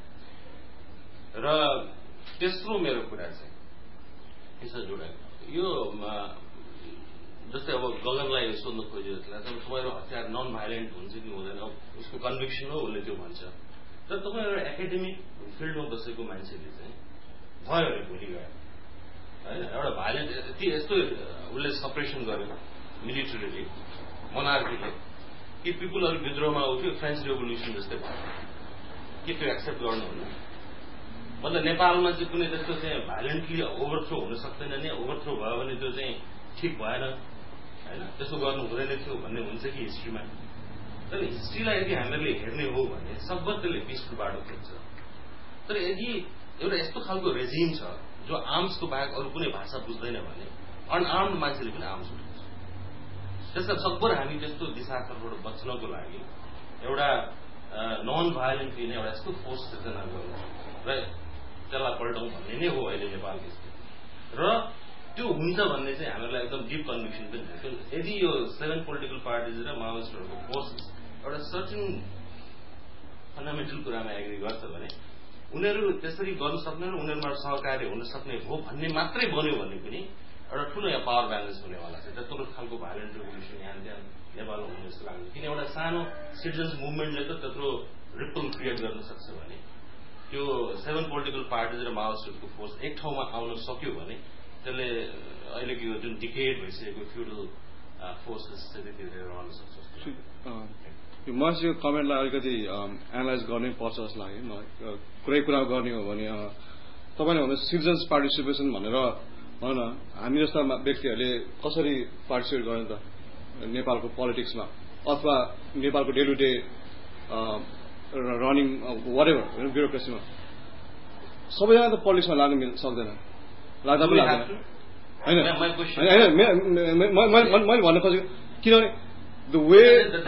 र तेस्रो मेरो कुरा चाहिँ यसरी जोडाएको यो जस्तै अब गगनलाई सोध्नु खोजियो जब तपाईँहरू हतियार नन भाइलेन्ट हुन्छ कि हुँदैन उसको कन्भिक्सन हो उसले त्यो भन्छ तर तपाईँ एउटा एकाडेमिक फिल्डमा बसेको मान्छेले चाहिँ भयो अरे भोलि गयो होइन एउटा भाइलेन्ट यति यस्तो उसले सपरेसन गर्यो मिलिटरीले मोनार्कीले कि पिपुलहरू विद्रोहमा उठ्यो फ्रेन्च रेभोल्युसन जस्तै भयो के त्यो एक्सेप्ट गर्नुहुन्न मतलब नेपालमा चाहिँ कुनै त्यस्तो चाहिँ भाइलेन्टली ओभरथ्रो हुन सक्दैन नि ओभरथ्रो भयो भने त्यो चाहिँ ठिक भएन होइन त्यसो गर्नु हुँदैन थियो भन्ने हुन्छ कि हिस्ट्रीमा तर हिस्ट्रीलाई यदि हामीहरूले हेर्ने हो भने सबभर त्यसले पिसफुल बाटो खोज्छ तर यदि एउटा यस्तो खालको रेजिम छ जो आर्म्सको बाहेक अरू कुनै भाषा बुझ्दैन भने अनआर्म्ड मान्छेले पनि आर्म्स उठाउँछ त्यसलाई सकभर हामी त्यस्तो दिशातर्फबाट बच्नको लागि एउटा नन भाइलेन्ट लिने एउटा यस्तो फोर्स सिर्जना गर्नु र त्यसलाई पल्टाउँ भन्ने नै हो अहिले नेपालको स्थिति र त्यो हुन्छ भन्ने चाहिँ हामीहरूलाई एकदम डिप कन्भिक्सन पनि छ यदि यो सेभेन पोलिटिकल पार्टिज र माओइस्टहरूको फोर्सेस एउटा सर्टेन फन्डामेन्टल कुरामा एग्री गर्छ भने उनीहरू त्यसरी गर्न सक्ने र उनीहरूमा सहकार्य हुन सक्ने हो भन्ने मात्रै बन्यो भने पनि एउटा ठुलो यहाँ पावर ब्यालेन्स हुनेवाला छ त्यत्रो खालको भाइलेन्ट रेभोल्युसन यहाँ त्यहाँ नेपालमा हुने जस्तो लाग्छ किन एउटा सानो सिटिजन्स मुभमेन्टले त त्यत्रो रिपल क्रिएट गर्न सक्छ भने त्यो सेभेन पोलिटिकल पार्टिज र माओवादीको फोर्स एक ठाउँमा आउन सक्यो भने त्यसले अहिलेको यो जुन डिकेड भइसकेको फ्युडल फोर्सेस चाहिँ त्यतिखेर रहन सक्छ। म चाहिँ यो कमेन्टलाई अलिकति एनालाइज गर्नै पर्छ जस्तो लाग्यो। कुरै कुरा गर्ने हो भने तपाईँले भन्नु सिटिजन्स पार्टिसिपेसन भनेर भन न, हामी जस्ता व्यक्तिहरूले कसरी पार्टिसिपेट गर्ने त नेपालको पोलिटिक्समा अथवा नेपालको day to day running whatever ब्युरोक्रेसीमा। सबैजना त पोलिटिक्समा लाग्न सक्दैन, लाग्दा पनि लाग्दैन होइन होइन। मैले भन्न खोजेको किनभने द वे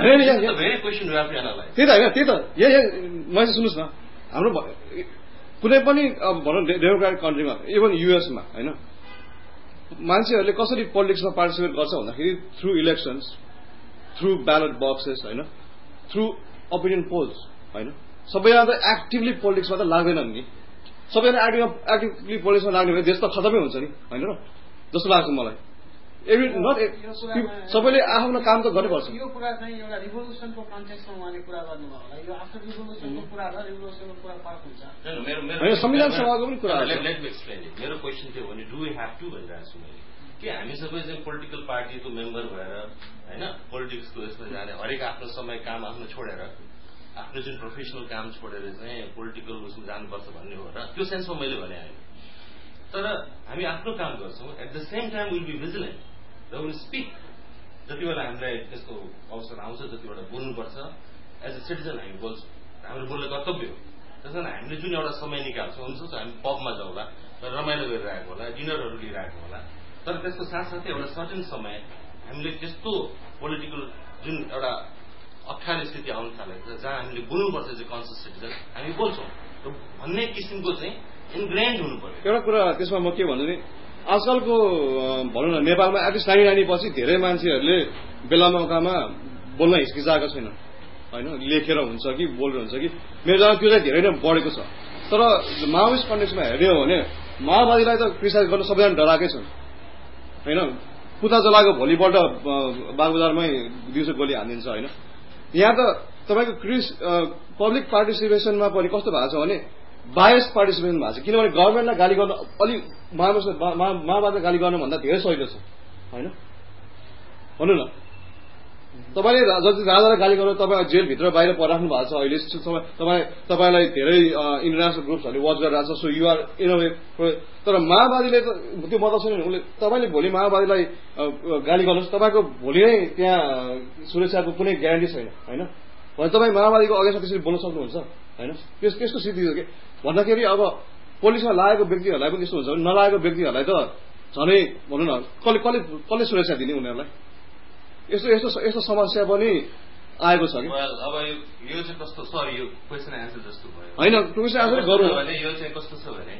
त्यही त होइन, त्यही त यही मैले सुन्नुहोस् न, हाम्रो कुनै पनि भनौँ डेमोक्रेटिक कन्ट्रीमा इभन युएसमा होइन मान्छेहरूले कसरी पोलिटिक्समा पार्टिसिपेट गर्छ भन्दाखेरि through elections, through ballot boxes होइन, थ्रु ओपिनियन पोल्स होइन। सबैजना त एक्टिभली पोलिटिक्समा त लाग्दैनन् नि। सबैजना एक्टिभ एक्टिभली पोलिटिक्समा लाग्ने भने देश त खतमै हुन्छ नि होइन र जस्तो लाग्छ मलाई। एभ्री नट सबैले आफ्नो काम त गर्नुपर्छ। यो कुरा चाहिँ एउटा रिभोल्युसनको कन्टेक्स्टमा उहाँले कुरा गर्नुभयो होला। यो आफ्टर रिभोल्युसनको कुरा र रिभोल्युसनको कुरा फरक हुन्छ होइन। संविधान सभाको पनि कुरा मेरो क्वेसन थियो भने डु वी ह्याभ टु भनिरहेको छु मैले कि हामी सबै चाहिँ पोलिटिकल पार्टीको मेम्बर भएर होइन पोलिटिक्सको यसमा जाने हरेक आफ्नो समय काम आफ्नो छोडेर आफ्नो जुन प्रोफेसनल काम छोडेर चाहिँ पोलिटिकल उसमा जानुपर्छ भन्ने हो र त्यो सेन्समा मैले भने होइन। तर हामी आफ्नो काम गर्छौँ at the same time will be vigilant र विल स्पिक। जति बेला हामीलाई त्यस्तो अवसर आउँछ जति बेला बोल्नुपर्छ एज अ सिटिजन हामी बोल्छौँ, हाम्रो बोल्ने कर्तव्य हो। त्यस कारण हामीले जुन एउटा समय निकाल्छौँ हुनसक्छ हामी पबमा जाउँला रमाइलो गरिरहेको होला, डिनरहरू लिइरहेको होला, तर त्यसको साथसाथै एउटा सर्टेन समय हामीले त्यस्तो पोलिटिकल जुन एउटा अप्ठ्यारो स्थिति आउन थालेको छ जहाँ हामीले बोल्नुपर्छ एज अ कन्सियस सिटिजन हामी बोल्छौँ भन्ने किसिमको चाहिँ इन्ग्रेन्ड हुनु पर्यो। एउटा कुरा त्यसमा म के भन्छु नि, आजकलको भनौँ न नेपालमा एटलिस्ट नानी नानी पछि धेरै मान्छेहरूले बेला मौकामा बोल्न हिचकिचाएको छैन होइन, लेखेर हुन्छ कि बोलेर हुन्छ कि मेरो जग्गा त्यो चाहिँ धेरै नै बढेको छ। तर माओवादिस्ट कन्टेक्समा हेर्ने हो भने माओवादीलाई त क्रिटिसाइज गर्न सबैजना डराएकै छन् होइन। पुता जलाएको भोलिपल्ट बागबजारमै दिउँसो गोली हानिदिन्छ होइन। यहाँ त तपाईँको क्रिस पब्लिक पार्टिसिपेसनमा पनि कस्तो भएको छ भने बायस पार्टिसिपेसन भएको छ। किनभने गभर्मेन्टलाई गाली गर्न अलिक माओवादीलाई गाली गर्नुभन्दा धेरै सजिलो छ होइन। भन्नु न तपाईँले जति राजालाई गाली गर्नु तपाईँ जेलभित्र बाहिर परिराख्नु भएको छ अहिले। तपाईँ तपाईँलाई धेरै इन्टरनेसनल ग्रुप्सहरूले वाच गरिरहेको छ। So you're in a way. तर माओवादीले त त्यो मतलब छैन उसले तपाईँले भोलि माओवादीलाई गाली गर्नुहोस् तपाईँको भोलि नै त्यहाँ सुरक्षाको कुनै ग्यारेन्टी छैन होइन। भने तपाईँ माओवादीको अगाडि त्यसरी बोल्न सक्नुहुन्छ होइन। त्यस त्यस्तो स्थिति हो कि भन्दाखेरि अब पुलिसमा लागेको व्यक्तिहरूलाई पनि त्यस्तो हुन्छ भने नलागेको व्यक्तिहरूलाई त झनै भनौँ न कसले कसले कसले सुरक्षा दिने उनीहरूलाई। यस्तो यस्तो यस्तो समस्या पनि आएको छ कि अब यो चाहिँ कस्तो सरी यो क्वेसन एन्सर जस्तो भयो होइन। क्वेसन एन्सर गरौँ भने यो चाहिँ कस्तो छ भने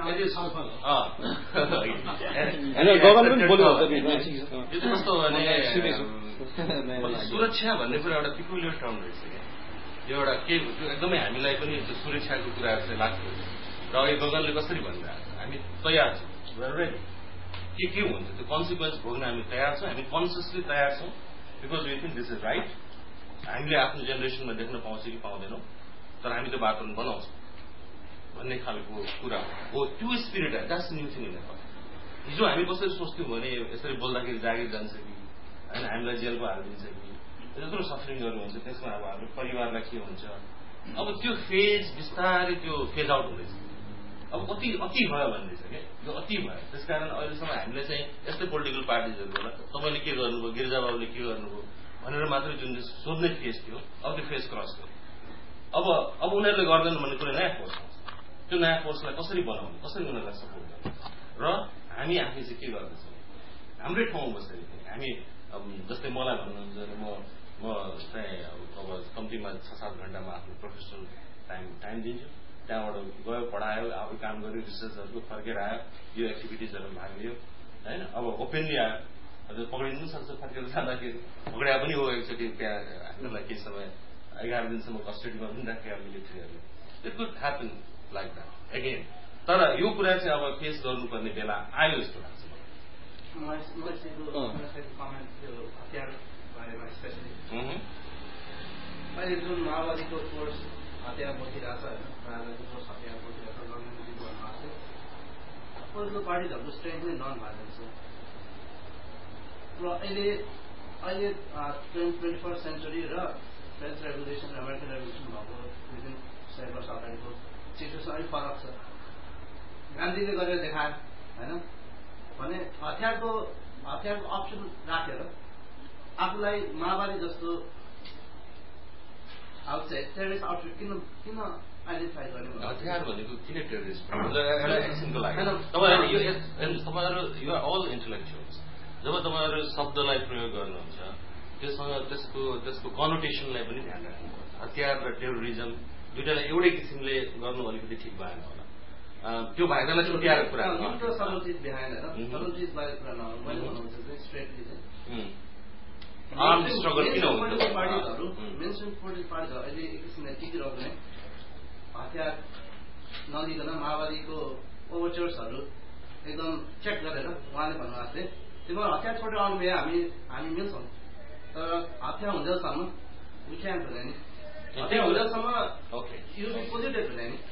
होइन गगन पनि बोल्नु यो चाहिँ कस्तो भने सुरक्षा भन्ने कुरा एउटा पिकुलियर टर्म रहेछ क्या। यो एउटा के त्यो एकदमै हामीलाई पनि सुरक्षाको कुराहरू चाहिँ लाग्थ्यो र अघि गगनले कसरी भनिरहेको हामी तयार छौँ रेडी के के हुन्छ त्यो कन्सिक्वेन्स भोग्न हामी तयार छौँ, हामी कन्सियसली तयार छौँ because we think this is right. हामीले आफ्नो जेनेरेसनमा देख्न पाउँछौँ कि पाउँदैनौँ तर हामी त्यो वातावरण बनाउँछौँ भन्ने खालको कुरा हो। त्यो spirit that's new thing in Nepal. हिजो हामी कसरी सोच्थ्यौँ भने यसरी बोल्दाखेरि जागिर जान्छ कि होइन, हामीलाई जेलको हालिदिन्छ कि यत्रो सफरिङहरू हुन्छ त्यसमा अब हाम्रो परिवारलाई के हुन्छ। अब त्यो फेज बिस्तारै त्यो फेज आउट हुँदैछ। अब अति अति भयो भन्दैछ क्या, यो अति भयो। त्यसकारण अहिलेसम्म हामीले चाहिँ यस्तै पोलिटिकल पार्टिजहरू होला तपाईँले के गर्नुभयो गिरिजाबाबुले के गर्नुभयो भनेर मात्रै जुन सोध्ने फेज थियो अब त्यो फेज क्रस गर्यो। अब अब उनीहरूले गर्दैन भन्ने कुनै नयाँ फोर्स आउँछ। त्यो नयाँ फोर्सलाई कसरी बनाउने, कसरी उनीहरूलाई सपोर्ट गर्ने र हामी आफै चाहिँ के गर्दैछौँ हाम्रै ठाउँमा बसेर हामी जस्तै मलाई भन्नुहुन्छ भने म म चाहिँ अब कम्तीमा छ सात घन्टामा आफ्नो प्रोफेसनल टाइम टाइम दिन्छु। त्यहाँबाट गयो पढायो आफै काम गर्यो रिसर्चहरूको फर्केर आयो यो एक्टिभिटिजहरू भाग लियो होइन। अब ओपेनली आयो हजुर पक्रिनु पनि सक्छ फर्केर जाँदाखेरि पक्रिया पनि हो एकचोटि त्यहाँ हामीलाई केही समय एघार दिनसम्म कस्टडीमा पनि राखेर मिलिट्रीहरूले it could happen like that again. तर यो कुरा चाहिँ अब फेस गर्नुपर्ने बेला आयो जस्तो लाग्छ अहिले जुन माओवादीको फोर्स हतियार बोकिरहेछ होइन राजनीतिको हतियार बोकिरहेछ गभर्मेन्टले गर्नु पोलिटिकल पार्टिजहरूको स्ट्रेन्थ नै नन भाइलेन्स हो र अहिले अहिले ट्वेन्टी फर्स्ट सेन्चुरी र फ्रेन्च रेभोल्युसन र अमेरिकन रेभोल्युसन भएको दुई तिन सय वर्ष अगाडिको सिचुएसन अलिक फरक छ गान्धीले गरेर देखायो होइन भने हतियारको हतियारको अप्सन राखेर आफूलाई माओवादी जस्तो आउटसाइड टेररिस्ट आउटफिट किन किन आइडेन्टिफाई गर्ने हतियार भनेको किन टेररिस्ट एउटा एक्सनको लागि तपाईँहरू यो तपाईँहरू यु आर अल इन्टेलेक्चुअल्स जब तपाईँहरू शब्दलाई प्रयोग गर्नुहुन्छ त्यससँग त्यसको त्यसको कनोटेसनलाई पनि ध्यान राख्नुपर्छ हतियार र टेरोरिजम दुइटालाई एउटै किसिमले गर्नु अलिकति ठिक भएन होला त्यो भएकालाई छुट्याएको कुरा सरल चिज बिहान होइन सरल चिजबारे कुरा नहो मैले भन्नुहुन्छ चाहिँ स्ट्रेटली चाहिँ आर्म्ड स्ट्रगल किन हुन्छ पार्टिजहरू मेनस्ट्रिम पोलिटिकल पार्टिजहरू अहिले एक किसिमले टिकिरहेको नै हतियार नलिकन माओवादीको ओभरचर्सहरू एकदम चेक गरेर उहाँले भन्नुभएको थिए त्यो हतियार छोडेर आउनु भए हामी हामी मिल्छौँ तर हतियार हुँदैसम्म विख्यात हुँदैन नि हतियार हुँदैसम्म यो पोजिटिभ हुँदैन नि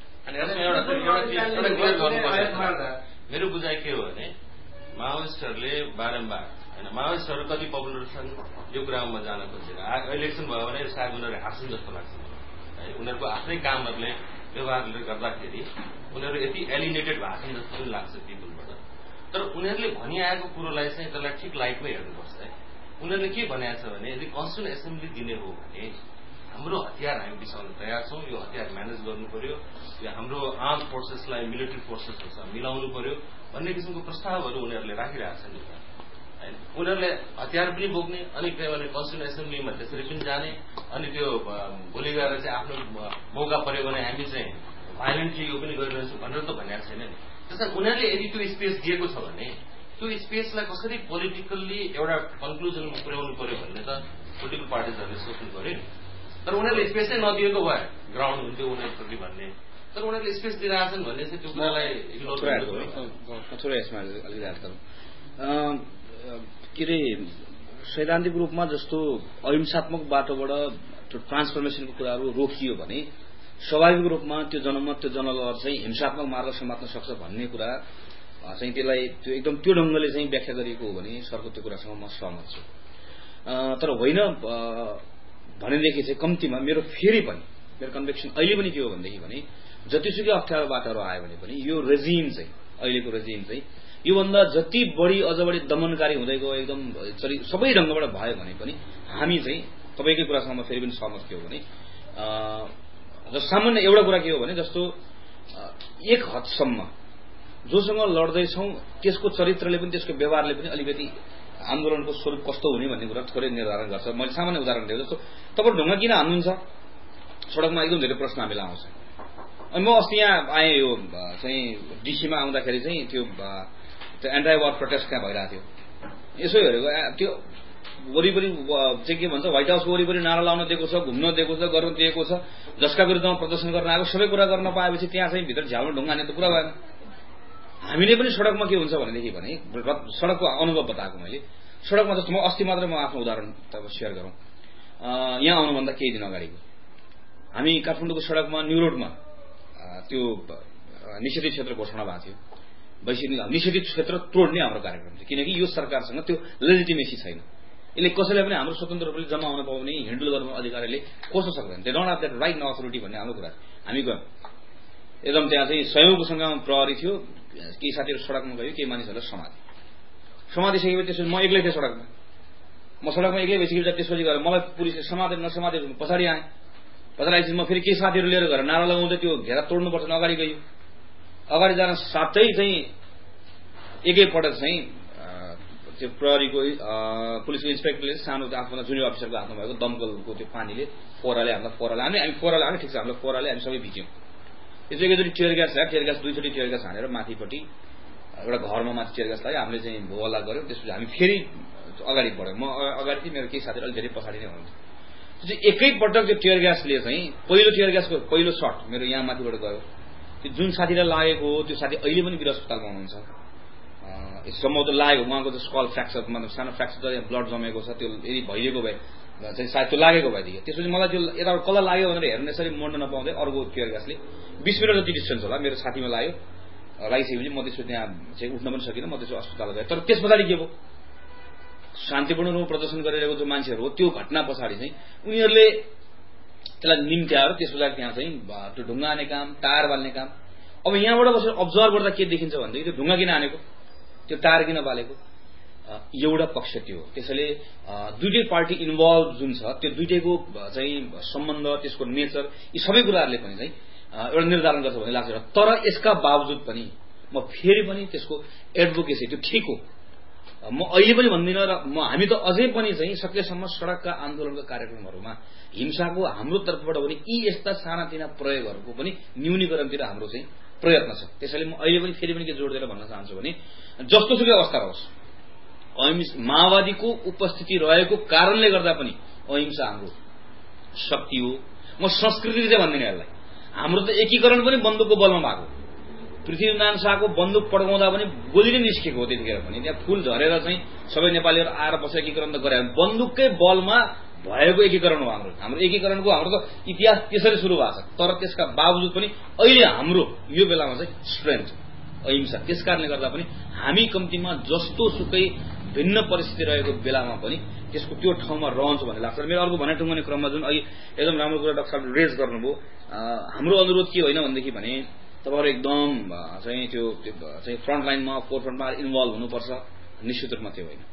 मेरो बुझाइ के हो भने माओइस्टहरूले बारम्बार होइन माओइस्टहरू कति पपुलर छन् यो कुरामा म जान खोजेर इलेक्सन भयो भने सायद उनीहरू हार्छन् जस्तो लाग्छ है उनीहरूको आफ्नै कामहरूले व्यवहारले गर्दाखेरि उनीहरू यति एलिनेटेड भएको छन् जस्तो पनि लाग्छ पिपुलबाट तर उनीहरूले भनिआएको कुरोलाई चाहिँ त्यसलाई ठिक लाइटमै हेर्नुपर्छ है उनीहरूले के भनेको छ भने यदि कन्स्टिट्युसन एसेम्ब्ली दिने हो भने हाम्रो हतियार हामी बिसाउन तयार छौँ यो हतियार म्यानेज गर्नु पर्यो यो हाम्रो आर्म फोर्सेसलाई मिलिट्री फोर्सेसहरूसँग मिलाउनु पर्यो भन्ने किसिमको प्रस्तावहरू उनीहरूले राखिरहेको छन् होइन उनीहरूले हतियार पनि बोक्ने अनि के भने कन्स्टिट्युसन एसेम्ब्लीमा त्यसरी पनि जाने अनि त्यो भोलि गएर चाहिँ आफ्नो मौका पर्यो भने हामी चाहिँ भाइलेन्टली यो पनि गरिरहन्छौँ भनेर त भनेको छैन नि त्यसमा उनीहरूले यदि त्यो स्पेस दिएको छ भने त्यो स्पेसलाई कसरी पोलिटिकल्ली एउटा कन्क्लुजनमा पुर्याउनु पर्यो भन्ने त पोलिटिकल पार्टिजहरूले सोच्नु पर्यो नि तर उनीहरूले स्पेसै नदिएको भए ग्राउन्ड हुन्थ्यो उनीहरूप्रति भन्ने तर उनीहरूले स्पेस दिइरहेछन् भन्ने चाहिँ त्यो कुरालाई इग्नोर थोरै यसमा अलिकति याद गरौँ के अरे सैद्धान्तिक रूपमा जस्तो अहिंसात्मक बाटोबाट त्यो ट्रान्सफर्मेसनको कुराहरू रोकियो भने स्वाभाविक रूपमा त्यो जनमत त्यो जनलहर चाहिँ हिंसात्मक मार्ग समात्न सक्छ भन्ने कुरा चाहिँ त्यसलाई त्यो एकदम त्यो ढङ्गले चाहिँ व्याख्या गरिएको हो भने सरको त्यो कुरासँग म सहमत छु तर होइन भनेदेखि चाहिँ कम्तीमा मेरो फेरि पनि मेरो कन्भिक्सन अहिले पनि के हो भनेदेखि भने जतिसुकै अप्ठ्यारो बाटोहरू आयो भने पनि यो रेजिम चाहिँ अहिलेको रेजिम चाहिँ योभन्दा जति बढी अझ बढी दमनकारी हुँदै गयो एकदम सबै ढङ्गबाट भयो भने पनि हामी चाहिँ तपाईँकै कुरासँग फेरि पनि सहमत के हो भने सामान्य एउटा कुरा के हो भने जस्तो एक हदसम्म जोसँग लड्दैछौँ त्यसको चरित्रले पनि त्यसको व्यवहारले पनि अलिकति आन्दोलनको स्वरूप कस्तो हुने भन्ने कुरा थोरै निर्धारण गर्छ मैले सामान्य उदाहरण दिएँ जस्तो तपाईँ ढुङ्गा किन हान्नुहुन्छ सडकमा एकदम धेरै प्रश्न हामीलाई आउँछ अनि म अस्ति यहाँ आएँ यो चाहिँ डिसीमा आउँदाखेरि चाहिँ त्यो त्यो एन्टाई वार प्रोटेस्ट कहाँ भइरहेको थियो यसो हेरेको त्यो वरिपरि चाहिँ के भन्छ व्हाइट हाउसको वरिपरि नारा लाउन दिएको छ घुम्न दिएको छ गर्न दिएको छ जसका विरुद्धमा प्रदर्शन गर्न आएको सबै कुरा गर्न पाएपछि त्यहाँ चाहिँ भित्र झ्यालमा ढुङ्गा हान्ने त कुरा भएन हामीले पनि सडकमा के हुन्छ भनेदेखि भने सडकको अनुभव बताएको मैले सडकमा जस्तो म अस्ति मात्रै म आफ्नो उदाहरण तपाईँ सेयर गरौँ यहाँ आउनुभन्दा केही दिन अगाडिको हामी काठमाडौँको सडकमा न्यू रोडमा त्यो निषेधित क्षेत्र घोषणा भएको थियो वैश्विक निषेधित क्षेत्र तोड्ने हाम्रो कार्यक्रम थियो किनकि यो सरकारसँग त्यो लेजिटिमेसी छैन यसले कसैलाई पनि हाम्रो स्वतन्त्र रूपले जम्मा हुन पाउने हेन्डल गर्नु अधिकारले खोज्न सक्दैन they don't have that right न अथोरिटी भन्ने हाम्रो कुरा हामी गयौँ एकदम त्यहाँ चाहिँ सयौंको संख्यामा प्रहरी थियो केही साथीहरू सडकमा गयो केही मानिसहरूलाई समाते समातिसकेपछि त्यसपछि म एक्लै थिएँ सडकमा म सडकमा एक्लै भइसकेपछि त्यसपछि गएर मलाई पुलिसले समाते नसमाते पछाडि आएँ पछाडि आएपछि म फेरि केही साथीहरू लिएर गएर नारा लगाउँदै त्यो घेरा तोड्नुपर्छ अगाडि गयो अगाडि जान साथै चाहिँ एकैपटक चाहिँ त्यो प्रहरीको पुलिसको इन्सपेक्टरले सानो आफूभन्दा जुनियर अफिसरको हातमा भएको दमकलको त्यो पानीले फोराले हामीलाई फोराले हामी हामी फोराले हामी ठिक छ हामीलाई फोराले हामी सबै भिज्यौँ त्यसो एकचोटि टियर ग्यास ल्यायो टियर ग्यास दुईचोटि टियर ग्यास हानेर माथिपट्टि एउटा घरमा माथि टियर ग्यास लाग्यो हामीले चाहिँ भोला गऱ्यौँ त्यसपछि हामी फेरि अगाडि बढ्यौँ म अगाडि थिएँ मेरो केही साथीहरू अलिक धेरै पछाडि नै हुनुहुन्थ्यो त्यो चाहिँ एकैपटक त्यो टियर ग्यासले चाहिँ पहिलो टियर ग्यासको पहिलो सर्ट मेरो यहाँ माथिबाट गयो त्यो जुन साथीलाई लागेको हो त्यो साथी अहिले पनि वीर अस्पतालमा हुनुहुन्छ सम्भवतः लागेको उहाँको चाहिँ स्कल फ्र्याक्चर मतलब सानो फ्र्याक्चर ब्लड जमेको छ त्यो यदि भइदिएको भए चाहिँ सायद त्यो लागेको भइदियो। त्यसपछि मलाई त्यो यताबाट कसलाई लाग्यो भनेर हेर्न यसरी मोड्न नपाउँदै अर्को टियर ग्यासले बिस मिनट जति डिस्टेन्स होला मेरो साथीमा लाग्यो, लगाइसकेपछि म त्यसपछि त्यहाँ चाहिँ उठ्न पनि सकिनँ, म त्यसो अस्पताल गएँ। तर त्यस पछाडि के भयो, शान्तिपूर्ण रूपमा प्रदर्शन गरिरहेको जो मान्छेहरू हो त्यो घटना पछाडि चाहिँ उनीहरूले त्यसलाई निम्त्याएर त्यस पछाडि त्यहाँ चाहिँ त्यो ढुङ्गा हाने काम, टायर बाल्ने काम। अब यहाँबाट बसेर अब्जर्भ गर्दा के देखिन्छ भनेदेखि त्यो ढुङ्गा किन हानेको, त्यो टायर किन बालेको, एउटा पक्ष त्यो हो। त्यसैले दुईटै पार्टी इन्भल्भ जुन छ त्यो दुईटैको चाहिँ सम्बन्ध, त्यसको नेचर, यी सबै कुराहरूले पनि चाहिँ एउटा निर्धारण गर्छ भन्ने लाग्छ। तर यसका बावजुद पनि म फेरि पनि त्यसको एडभोकेसी त्यो ठिक हो, म अहिले पनि भन्दिनँ। र म हामी त अझै पनि चाहिँ सकेसम्म सडकका आन्दोलनका कार्यक्रमहरूमा हिंसाको हाम्रो तर्फबाट पनि यी यस्ता सानातिना प्रयोगहरूको पनि न्यूनीकरणतिर हाम्रो चाहिँ प्रयत्न छ। त्यसैले म अहिले पनि फेरि पनि के जोड दिएर भन्न चाहन्छु भने जस्तोसुकै अवस्था रहोस्, माओवादीको उपस्थिति रहेको कारणले गर्दा पनि अहिंसा हाम्रो शक्ति हो। म संस्कृति चाहिँ भन्दिनँ यसलाई, हाम्रो त एकीकरण पनि बन्दुकको बलमा भएको। पृथ्वीनारायण शाहको बन्दुक पड्काउँदा पनि गोली नै निस्केको हो त्यतिखेर पनि, त्यहाँ फुल झरेर चाहिँ सबै नेपालीहरू आएर बसेर एकीकरण त गरे, बन्दुककै बलमा भएको एकीकरण हो हाम्रो। हाम्रो एकीकरणको हाम्रो त इतिहास त्यसरी सुरु भएको छ। तर त्यसका बावजुद पनि अहिले हाम्रो यो बेलामा चाहिँ स्ट्रेन्थ अहिंसा। त्यस कारणले गर्दा पनि हामी कम्तीमा जस्तो सुकै भिन्न परिस्थिति रहेको बेलामा पनि त्यसको त्यो ठाउँमा रहन्छ भन्ने लाग्छ। मेरो अर्को भनाइ टुङ्गने क्रममा जुन अहिले एकदम राम्रो कुरा डाक्टर साहबले रेज गर्नुभयो, हाम्रो अनुरोध के होइन भनेदेखि भने तपाईँहरू एकदम चाहिँ त्यो चाहिँ फ्रन्ट लाइनमा फोर फ्रन्टमा इन्भल्भ हुनुपर्छ, निश्चित रूपमा त्यो होइन।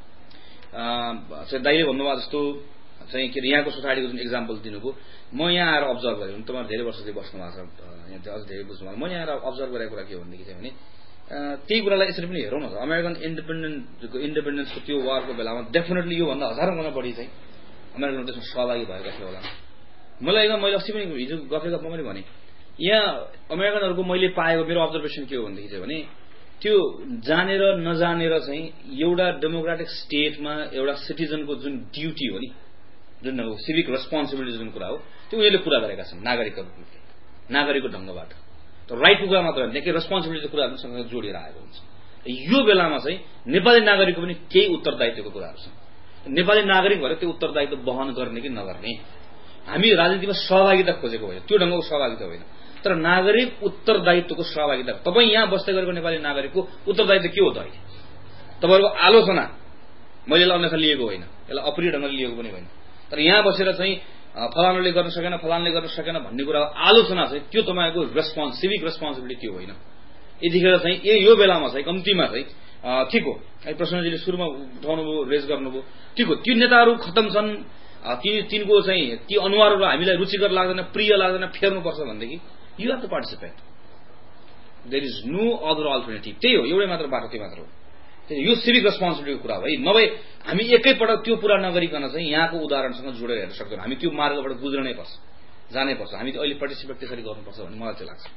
चाहिँ दाइले भन्नुभयो जस्तो चाहिँ के अरे यहाँको सोसाइटीको जुन इक्जाम्पल दिनुभयो, म यहाँ आएर अब्जर्भ गरेँ, तपाईँहरू धेरै वर्षदेखि बस्नु भएको छ यहाँ, अझ धेरै बुझ्नु भएको। म यहाँ आएर अब्जर्भ गरेको कुरा के हो भनेदेखि चाहिँ भने त्यही कुरालाई यसरी पनि हेरौँ न त, अमेरिकन इन्डिपेन्डेन्टको इन्डिपेन्डेन्सको त्यो वारको बेलामा डेफिनेटली योभन्दा हजारौँ गुणा बढी चाहिँ अमेरिकन त्यसमा सहभागी भएका थियो होला। मलाई एकदम मैले अस्ति पनि हिजो गफे गफमा पनि भने यहाँ अमेरिकनहरूको मैले पाएको मेरो अब्जर्भेसन के हो भनेदेखि चाहिँ भने त्यो जानेर नजानेर चाहिँ एउटा डेमोक्रेटिक स्टेटमा एउटा सिटिजनको जुन ड्युटी हो नि, जुन सिभिक रेस्पोन्सिबिलिटी जुन कुरा हो त्यो उनीहरूले पुरा गरेका छन् नागरिकहरूको नागरिकको ढङ्गबाट। तर राइटको कुरा मात्र होइन, त्यहाँ रेस्पोन्सिबिलिटीको कुराहरूसँग जोडिएर आएको हुन्छ। यो बेलामा चाहिँ नेपाली नागरिकको पनि केही उत्तरदायित्वको कुराहरू छन्। नेपाली नागरिक भएर त्यो उत्तरदायित्व वहन गर्ने कि नगर्ने, हामी राजनीतिमा सहभागिता खोजेको होइन, त्यो ढङ्गको सहभागिता होइन, तर नागरिक उत्तरदायित्वको सहभागिता। तपाईँ यहाँ बस्दै गरेको नेपाली नागरिकको उत्तरदायित्व के हो त अहिले? तपाईँहरूको आलोचना मैले यसलाई अन्यथा लिएको होइन, यसलाई अप्रिय ढङ्गले लिएको पनि होइन, तर यहाँ बसेर चाहिँ फलानाले गर्न सकेन फलानाले गर्न सकेन भन्ने कुरा आलोचना चाहिँ त्यो तपाईँको रेस्पोन्स सिभिक रेस्पोन्सिबिलिटी त्यो होइन। यतिखेर चाहिँ ए यो बेलामा चाहिँ कम्तीमा चाहिँ ठिक हो, प्रश्नजीले सुरुमा उठाउनुभयो, रेज गर्नुभयो, ठिक हो, त्यो नेताहरू खत्तम छन्, ती तिनको चाहिँ ती अनुहारहरू हामीलाई रुचिकर लाग्दैन, प्रिय लाग्दैन, फेर्नुपर्छ भनेदेखि you have to participate, there is no other alternative. त्यही हो, एउटै मात्र बाटो त्यो मात्र हो। यो सिभिक रेस्पोन्सिबिलिटीको कुरा हो है, नभए हामी एकैपटक त्यो पुरा नगरिकन चाहिँ यहाँको उदाहरणसँग जोडेर हेर्न सक्दैनौँ। हामी त्यो मार्गबाट गुज्रनै पर्छ, जानै पर्छ, हामी अहिले पार्टिसिपेट त्यसरी गर्नुपर्छ भन्ने मलाई चाहिँ लाग्छ।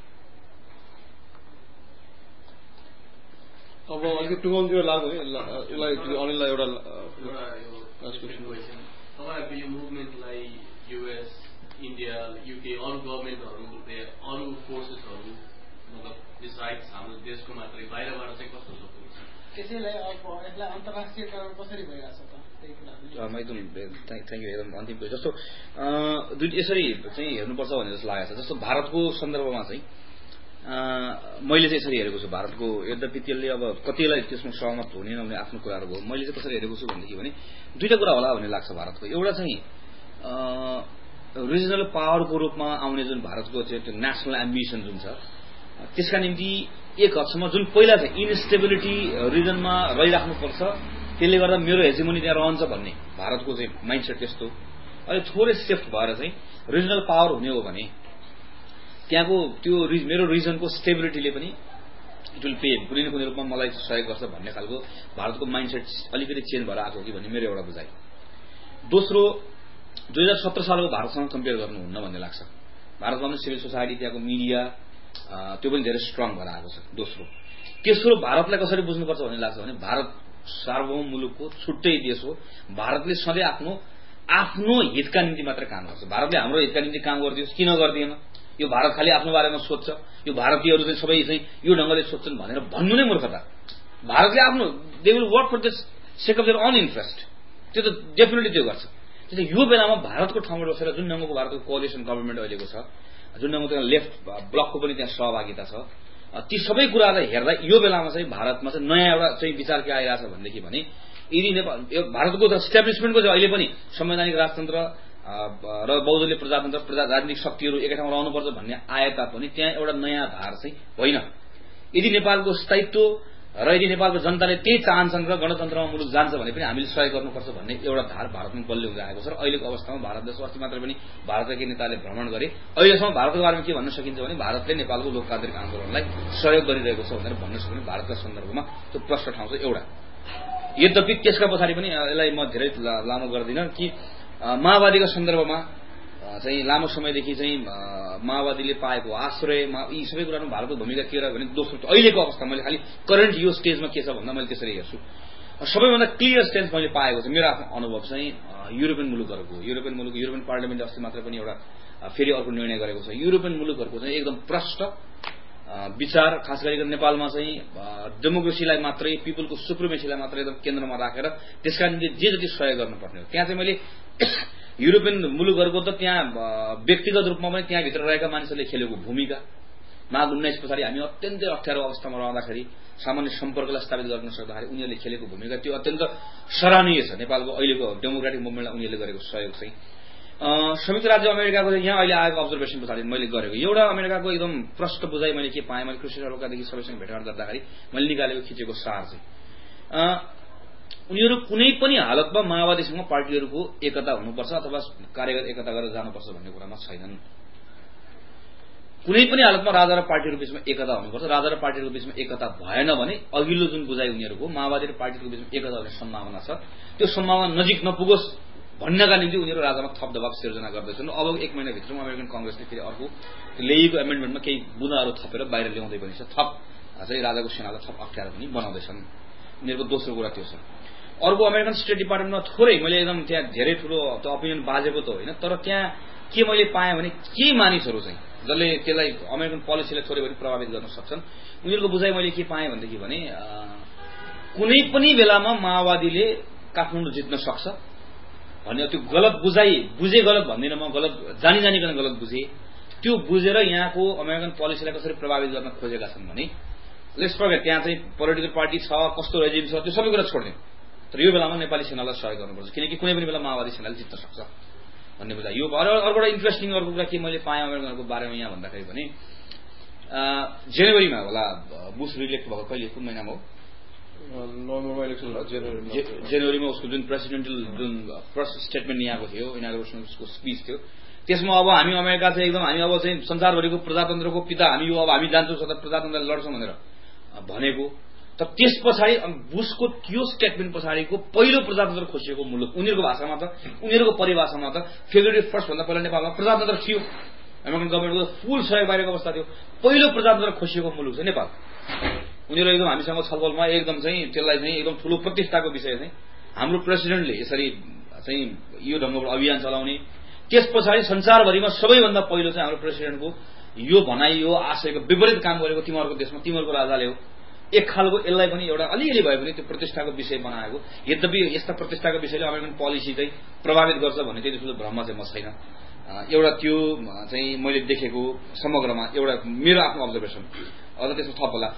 अब अलिकति टुङ्गाउनुतिर लाग्नु है, यसलाई अनिललाई एउटा तपाईँहरूको यो मुभमेन्टलाई युएस, इन्डिया, युके अरू गभर्मेन्टहरूले अरू फोर्सेसहरू मतलब दिस राइट्स हाम्रो देशको मात्रै बाहिरबाट चाहिँ कस्तो सपोर्ट छ? त्यसैलाई अब यसलाई अन्तर्राष्ट्रियकरण कसरी भइरहेछ त त्यही कुरा एकदम थ्याङ्क यू। एकदम अन्तिम कुरा जस्तो दुई यसरी चाहिँ हेर्नुपर्छ भन्ने जस्तो लागेको छ। जस्तो भारतको सन्दर्भमा चाहिँ मैले चाहिँ यसरी हेरेको छु भारतको, यद्यपि त्यसले अब कतिलाई त्यसमा सहमत हुने नहुने आफ्नो कुराहरू भयो, मैले चाहिँ कसरी हेरेको छु भनेदेखि भने दुईवटा कुरा होला भन्ने लाग्छ भारतको। एउटा चाहिँ रिजनल पावरको रूपमा आउने जुन भारतको चाहिँ त्यो नेसनल एम्बिसन जुन छ त्यसका निम्ति एक हदसम्म जुन पहिला चाहिँ इन्स्टेबिलिटी रिजनमा रहिराख्नुपर्छ, त्यसले गर्दा मेरो हेजेमोनी त्यहाँ रहन्छ भन्ने भारतको चाहिँ माइन्डसेट त्यस्तो। अहिले थोरै सिफ्ट भएर चाहिँ रिजनल पावर हुने हो भने त्यहाँको त्यो मेरो रिजनको स्टेबिलिटीले पनि इट विल पे कुनै न कुनै रूपमा मलाई सहयोग गर्छ भन्ने खालको भारतको माइन्डसेट अलिकति चेन्ज भएर आएको कि भन्ने मेरो एउटा बुझाइ। दोस्रो, दुई हजार सत्र सालको भारतसँग कम्पेयर गर्नुहुन्न भन्ने लाग्छ। भारतमा पनि सिभिल सोसाइटी, त्यहाँको मिडिया त्यो पनि धेरै स्ट्रङ भएर आएको छ। दोस्रो, तेस्रो, भारतलाई कसरी बुझ्नुपर्छ भन्ने लाग्छ भने भारत सार्वभौम मुलुकको छुट्टै देश हो। भारतले सधैँ आफ्नो आफ्नो हितका निम्ति मात्रै काम गर्छ। भारतले हाम्रो हितका निम्ति काम गरिदियोस् किन गर्दिएन, यो भारत खालि आफ्नो बारेमा सोध्छ, यो भारतीयहरू चाहिँ सबै चाहिँ यो ढङ्गले सोध्छन् भनेर भन्नु नै मूर्खता। भारतले आफ्नो they will work for the sake of their own interest, त्यो त डेफिनेटली त्यो गर्छ। त्यसैले यो बेलामा भारतको ठाउँमा बसेर जुन ढङ्गको भारतको कोअलिसन गभर्नमेन्ट अहिलेको छ, जुन ढङ्गको त्यहाँ लेफ्ट ब्लकको पनि त्यहाँ सहभागिता छ, ती सबै कुरालाई हेर्दा यो बेलामा चाहिँ भारतमा चाहिँ नयाँ एउटा चाहिँ विचार के आइरहेछ भनेदेखि भने यदि नेपाल भारतको इस्टाब्लिसमेन्टको चाहिँ अहिले पनि संवैधानिक राजतन्त्र र बहुदलीय प्रजातन्त्र प्रजा राजनीतिक शक्तिहरू एकै ठाउँमा रहनुपर्छ भन्ने आए तापनि त्यहाँ एउटा नयाँ धार चाहिँ होइन। यदि नेपालको स्थायित्व र यदि नेपालको जनताले त्यही चाहन्छन् र गणतन्त्रमा मुलुक जान्छ भने पनि हामीले सहयोग गर्नुपर्छ भन्ने एउटा धार भारतमा बलियो हुँदै आएको छ र अहिलेको अवस्थामा भारत देश अस्ति मात्र पनि भारतका केही नेताले भ्रमण गरे। अहिलेसम्म भारतको बारेमा के भन्न सकिन्छ भने भारतले नेपालको लोकतान्त्रिक आन्दोलनलाई सहयोग गरिरहेको छ भनेर भन्न सकिने भारतका सन्दर्भमा त्यो प्रष्ट ठाउँ चाहिँ एउटा। यद्यपि त्यसका पछाडि पनि यसलाई म धेरै लामो गर्दिनँ कि माओवादीका सन्दर्भमा चाहिँ लामो समयदेखि चाहिँ माओवादीले पाएको आश्रय यी सबै कुरामा भारतको भूमिका के रह्यो भने दोस्रो अहिलेको अवस्था मैले खालि करेन्ट यो स्टेजमा के छ भन्दा मैले त्यसरी हेर्छु। सबैभन्दा क्लियर सेन्स मैले पाएको छ मेरो आफ्नो अनुभव चाहिँ युरोपियन मुलुकहरूको युरोपियन मुलुक युरोपियन पार्लियामेन्टले अस्ति मात्र पनि एउटा फेरि अर्को निर्णय गरेको छ। युरोपियन मुलुकहरूको चाहिँ एकदम प्रष्ट विचार खास गरिकन नेपालमा चाहिँ डेमोक्रेसीलाई मात्रै पिपुलको सुप्रिमेसीलाई मात्रै एकदम केन्द्रमा राखेर त्यसका निम्ति जे जति सहयोग गर्नुपर्ने हो त्यहाँ चाहिँ मैले युरोपियन मुलुकहरूको त त्यहाँ व्यक्तिगत रूपमा पनि त्यहाँभित्र रहेका मानिसहरूले खेलेको भूमिका माघ उन्नाइस पछाडि हामी अत्यन्तै अप्ठ्यारो अवस्थामा रहँदाखेरि सामान्य सम्पर्कलाई स्थापित गर्न सक्दाखेरि उनीहरूले खेलेको भूमिका त्यो अत्यन्त सराहनीय छ। नेपालको अहिलेको डेमोक्रेटिक मुभमेन्टलाई उनीहरूले गरेको सहयोग चाहिँ संयुक्त राज्य अमेरिकाको यहाँ अहिले आएको अब्जर्भेसन पछाडि मैले गरेको एउटा अमेरिकाको एकदम प्रष्ट बुझाइ मैले के पाएँ मैले कृषि सरकारदेखि सबैसँग भेटघाट गर्दाखेरि मैले निकालेको खिचेको सार चाहिँ उनीहरू कुनै पनि हालतमा माओवादीसँग पार्टीहरूको एकता हुनुपर्छ अथवा कार्यगत एकता गरेर जानुपर्छ भन्ने कुरामा छैनन्। कुनै पनि हालतमा राजा र पार्टीहरूको बीचमा एकता हुनुपर्छ, राजा र पार्टीहरूको बीचमा एकता भएन भने अघिल्लो जुन बुझाइ उनीहरूको माओवादी र पार्टीहरूको बीचमा एकता हुने सम्भावना छ त्यो सम्भावना नजिक नपुगोस् भन्नका निम्ति उनीहरू राजामा थप दबाव सिर्जना गर्दैछन्। अब एक महिनाभित्रमा अमेरिकन कङ्ग्रेसले फेरि अर्को ल्याइएको एमेन्डमेन्टमा केही बुँदाहरू थपेर बाहिर ल्याउँदै पनि छ, थप चाहिँ राजाको सेनालाई थप अप्ठ्यारो पनि बनाउँदैछन्। उनीहरूको दोस्रो कुरा त्यो छ। अर्को अमेरिकन स्टेट डिपार्टमेन्टमा थोरै मैले एकदम त्यहाँ धेरै ठुलो त्यो ओपिनियन बाजेको त होइन तर त्यहाँ के मैले पाएँ भने केही मानिसहरू चाहिँ जसले त्यसलाई अमेरिकन पोलिसीलाई थोरै पनि प्रभावित गर्न सक्छन् उनीहरूको बुझाइ मैले के पाएँ भनेदेखि भने कुनै पनि बेलामा माओवादीले काठमाडौँ जित्न सक्छ भन्ने त्यो गलत बुझाइ बुझे गलत भन्दिनँ म गलत जानी जानिकन गलत बुझेँ त्यो बुझेर यहाँको अमेरिकन पोलिसीलाई कसरी प्रभावित गर्न खोजेका छन् भने लेट्स फर्गेट त्यहाँ चाहिँ पोलिटिकल पार्टी छ कस्तो रेजिम छ त्यो सबै कुरा छोड्दिउँ तर यो बेलामा नेपाली सेनालाई सहयोग गर्नुपर्छ किनकि कुनै पनि बेला माओवादी सेनाले जित्न सक्छ भन्ने बुझाइ। यो अर्को एउटा इन्ट्रेस्टिङ अर्को कुरा के मैले पाएँ अमेरिकनको बारेमा यहाँ भन्दाखेरि भने जनवरीमा होला बुश रिलेक्ट भएको कहिले कुन महिनामा हो नोभेम्बरमा इलेक्सन जनवरीमा उसको जुन प्रेसिडेन्टल जुन फर्स्ट स्टेटमेन्ट यहाँको थियो इनागुरेसन उसको स्पिच थियो त्यसमा अब हामी अमेरिका चाहिँ एकदम हामी अब चाहिँ संसारभरिको प्रजातन्त्रको पिता हामी यो अब हामी जान्छौँ सदा प्रजातन्त्रलाई लड्छौँ भनेर भनेको तर त्यस पछाडि बुशको त्यो स्टेटमेन्ट पछाडिको पहिलो प्रजातन्त्र खोसिएको मुलुक उनीहरूको भाषामा त उनीहरूको परिभाषामा त फेब्रुअरी फर्स्ट भन्दा पहिला नेपालमा प्रजातन्त्र थियो अमेरिकन गभर्मेन्टको फुल सहयोग बाहिरको अवस्था थियो पहिलो प्रजातन्त्र खोसिएको मुलुक चाहिँ नेपाल। उनीहरू एकदम हामीसँग छलफलमा एकदम चाहिँ त्यसलाई चाहिँ एकदम ठुलो प्रतिष्ठाको विषय चाहिँ हाम्रो प्रेसिडेन्टले यसरी चाहिँ यो ढङ्गबाट अभियान चलाउने त्यस पछाडि संसारभरिमा सबैभन्दा पहिलो चाहिँ हाम्रो प्रेसिडेन्टको यो भनाइ यो आशयको विपरीत काम गरेको तिमीहरूको देशमा तिमीहरूको राजाले हो एक खालको यसलाई पनि एउटा अलिअलि भए पनि त्यो प्रतिष्ठाको विषय बनाएको। यद्यपि यस्ता प्रतिष्ठाको विषयले अमेरिकन पोलिसी चाहिँ प्रभावित गर्छ भन्ने त्यति ठुलो भ्रममा चाहिँ म छैन। एउटा त्यो चाहिँ मैले देखेको समग्रमा एउटा मेरो आफ्नो अब्जर्भेसन अझ त्यसमा थप होला।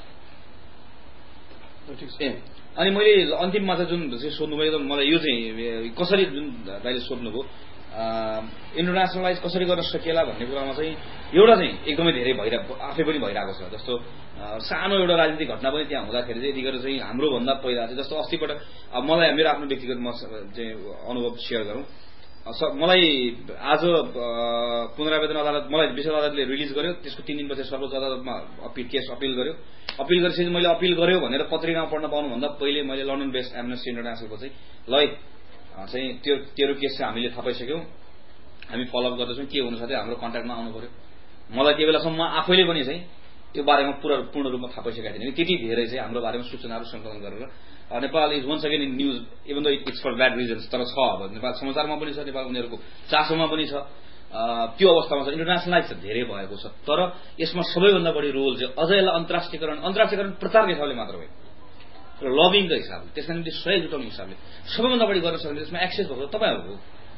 ए अनि मैले अन्तिममा चाहिँ जुन सोध्नुभयो मलाई यो चाहिँ कसरी जुन दाइले सोध्नुभयो इन्टरनेसनलाइज कसरी गर्न सकिएला भन्ने कुरामा चाहिँ एउटा चाहिँ एकदमै धेरै भइरहेको आफै पनि भइरहेको छ। जस्तो सानो एउटा राजनीतिक घटना पनि त्यहाँ हुँदाखेरि चाहिँ यतिखेर चाहिँ हाम्रोभन्दा पहिला चाहिँ जस्तो अस्तिपल्ट मलाई मेरो आफ्नो व्यक्तिगत म चाहिँ अनुभव सेयर गरौँ। मलाई आज पुनरावेदन अदालत मलाई विशेष अदालतले रिलिज गर्यो त्यसको तीन दिनपछि सर्वोच्च अदालतमा अपिल केस अपिल गर्यो अपिल गरेपछि मैले अपिल गर्यो भनेर पत्रिकामा पढ्न पाउनुभन्दा पहिले मैले लन्डन बेस्ड एमनेस्टी इन्टरनेसनलको चाहिँ ल चाहिँ त्यो तेरो केस चाहिँ हामीले थाहा पाइसक्यौँ हामी फलोअप गर्दैछौँ के हुनु साथै हाम्रो कन्ट्याक्टमा आउनु पर्यो। मलाई त्यो बेलासम्म आफैले पनि चाहिँ त्यो बारेमा पुरा पूर्ण रूपमा थाहा पाइसकेको थिएन त्यति धेरै चाहिँ हाम्रो बारेमा सूचनाहरू सङ्कलन गरेर Nepal is once again in news even the it's for bad reasons तर छ अब नेपाल समाचारमा पनि छ नेपाल उनीहरूको चासोमा पनि छ त्यो अवस्थामा छ इन्टरनेसनलाइज धेरै भएको छ तर यसमा सबैभन्दा बढी रोल चाहिँ अझ यसलाई अन्तर्राष्ट्रियकरण अन्तर्राष्ट्रियकरण प्रचारको हिसाबले मात्र भयो र लबिङको हिसाबले त्यसका निम्ति सहयोग जुटाउने हिसाबले सबैभन्दा बढी गर्न सक्ने त्यसमा एक्सेस भएको तपाईँहरूको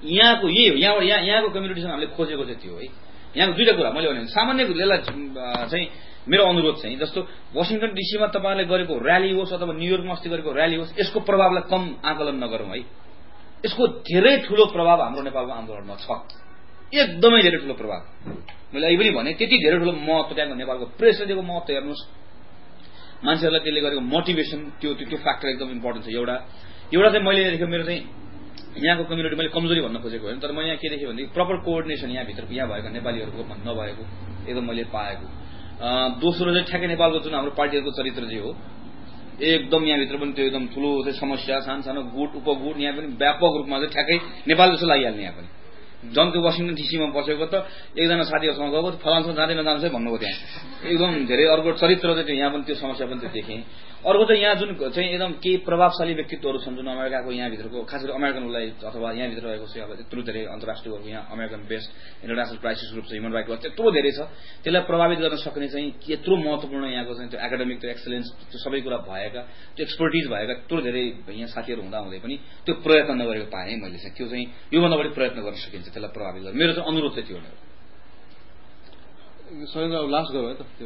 यहाँको यही हो यहाँबाट यहाँ यहाँको कम्युनिटीसँग हामीले खोजेको चाहिँ त्यो है यहाँको दुईटा कुरा मैले भने सामान्य यसलाई चाहिँ मेरो अनुरोध चाहिँ जस्तो वासिङटन डिसीमा तपाईँले गरेको र्याली होस् अथवा न्युयोर्कमा अस्ति गरेको र्याली होस् यसको प्रभावलाई कम आकलन नगरौँ है यसको धेरै ठूलो प्रभाव हाम्रो नेपालको आन्दोलनमा छ एकदमै धेरै ठूलो प्रभाव मैले अहिले पनि भने त्यति धेरै ठूलो महत्व त्यहाँको नेपालको प्रेसले दिएको महत्व हेर्नुहोस् मान्छेहरूलाई त्यसले गरेको मोटिभेसन त्यो त्यो फ्याक्टर एकदम इम्पोर्टेन्ट छ एउटा एउटा चाहिँ मैले देखेँ मेरो चाहिँ यहाँको कम्युनिटी मैले कमजोरी भन्न खोजेको होइन तर म यहाँ के देखेँ भनेदेखि प्रपर कोअर्डिनेसन यहाँभित्रको यहाँ भएको नेपालीहरूको नभएको एकदम मैले पाएको दोस्रो चाहिँ ठ्याक्कै नेपालको जुन हाम्रो पार्टीहरूको चरित्र चाहिँ हो एकदम यहाँभित्र पनि त्यो एकदम ठुलो चाहिँ समस्या सानो सानो गुट उपगुट यहाँ पनि व्यापक रूपमा चाहिँ ठ्याक्कै नेपाल जस्तो लागिहाल्ने यहाँ पनि जन त्यो वासिङटन डिसीमा बसेको त एकजना साथीहरूसँग गएको फलानसँग जाँदै नजान्छ भन्नुभयो त्यहाँ एकदम धेरै अर्को चरित्र चाहिँ त्यो यहाँ पनि त्यो समस्या पनि त्यो देखेँ अर्को चाहिँ यहाँ जुन चाहिँ एकदम केही प्रभावशाली व्यक्तित्वहरू छन् जुन अमेरिकाको यहाँभित्रको खास गरी अमेरिकनलाई अथवा यहाँभित्र रहेको चाहिँ अब त्यत्रो धेरै अन्तर्राष्ट्रियहरूको यहाँ American based International Crisis Group छ ह्युमन राइट्स त्यत्रो धेरै छ त्यसलाई प्रभावित गर्न सक्ने चाहिँ यत्रो महत्त्वपूर्ण यहाँको चाहिँ त्यो एकाडेमिक त्यो एक्सलेन्स त्यो सबै कुरा भएका त्यो एक्सपर्टिज भएका त्यत्रो धेरै यहाँ साथीहरू हुँदा हुँदै पनि त्यो प्रयत्न नगरेको पाएँ मैले चाहिँ त्यो चाहिँ योभन्दा बढी प्रयत्न गर्न सकिन्छ त्यसलाई प्रभावित गर्न मेरो चाहिँ अनुरोध चाहिँ त्यो हो लास्ट गयो है त त्यो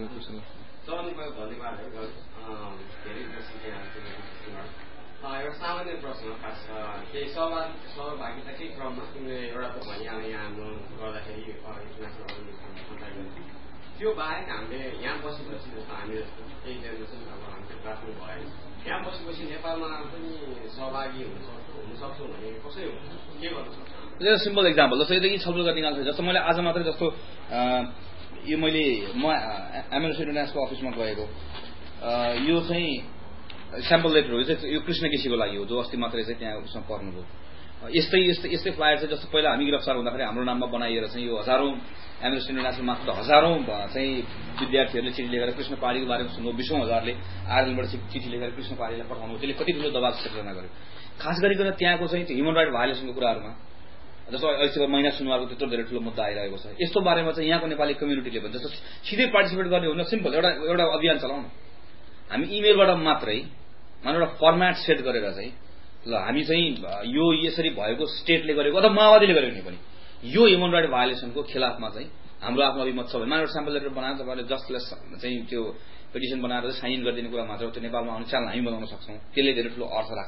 एउटा सामान्य प्रश्न खास केही सभा सहभागिताकै क्रममा तिमीले एउटा त भनिहाल्ने यहाँ आन्दोलन गर्दाखेरि इन्टरनेसनल त्यो बाहेक हामीले यहाँ बसेपछि जस्तो हामी जस्तो केही जेनेरेसन अब हामीले राख्नु भयो यहाँ बसेपछि नेपालमा पनि सहभागी हुन सक्छौँ भने कसरी हुन्छ के गर्नु सक्छ सिम्पल एक्जाम्पल जस्तो यदि छलफल गर्न निकाल्छ जस्तो मैले आज मात्रै जस्तो यो मैले म एमएलसी इन्टरनेसनल अफिसमा गएको यो चाहिँ स्याम्पल लेटरहरू चाहिँ यो कृष्ण केसीको लागि हो जो अस्ति मात्रै चाहिँ त्यहाँ उसमा पर्नुभयो यस्तै यस्तै यस्तै फ्लायर चाहिँ जस्तो पहिला हामी गिरफ्तार हुँदाखेरि हाम्रो नाममा बनाइएर चाहिँ यो हजारौं एमएलसी इन्टरनेसनल मात्र हजारौं चाहिँ विद्यार्थीहरूले चिठी लेखेर कृष्ण पहाडीको बारेमा सुन्नु बीसौं हजारले आयरल्यान्डबाट चिठी लेखेर कृष्ण पहाडीलाई पठाउनु त्यसले कति ठुलो दबाव सृजना गर्यो खास गरिकन त्यहाँको चाहिँ ह्युमन राइट भायोलेसनको कुराहरूमा जस्तो अहिले महिना सुनवारको त्यत्रो धेरै ठुलो मुद्दा आइरहेको छ यस्तो बारेमा चाहिँ यहाँको नेपाली कम्युनिटीले भन्छ जस्तो सिधै पार्टिसिपेट गर्ने हो सिम्पल एउटा एउटा अभियान चलाउनु हामी इमेलबाट मात्रै मानव एउटा फर्मेट सेट गरेर चाहिँ ल हामी चाहिँ यो यसरी भएको स्टेटले गरेको अथवा माओवादीले गरेको पनि यो ह्युमन राइट भायोलेसनको खिलाफमा चाहिँ हाम्रो आफ्नो अभिमत छ भने मानव स्याम्पल लेटर बनाएर तपाईँले जसले चाहिँ त्यो पिटिसन बनाएर साइन गरिदिने कुरा मात्र त्यो नेपालमा आउने च्यानल हामी बनाउन सक्छौँ त्यसले धेरै ठुलो अर्थ राख्छ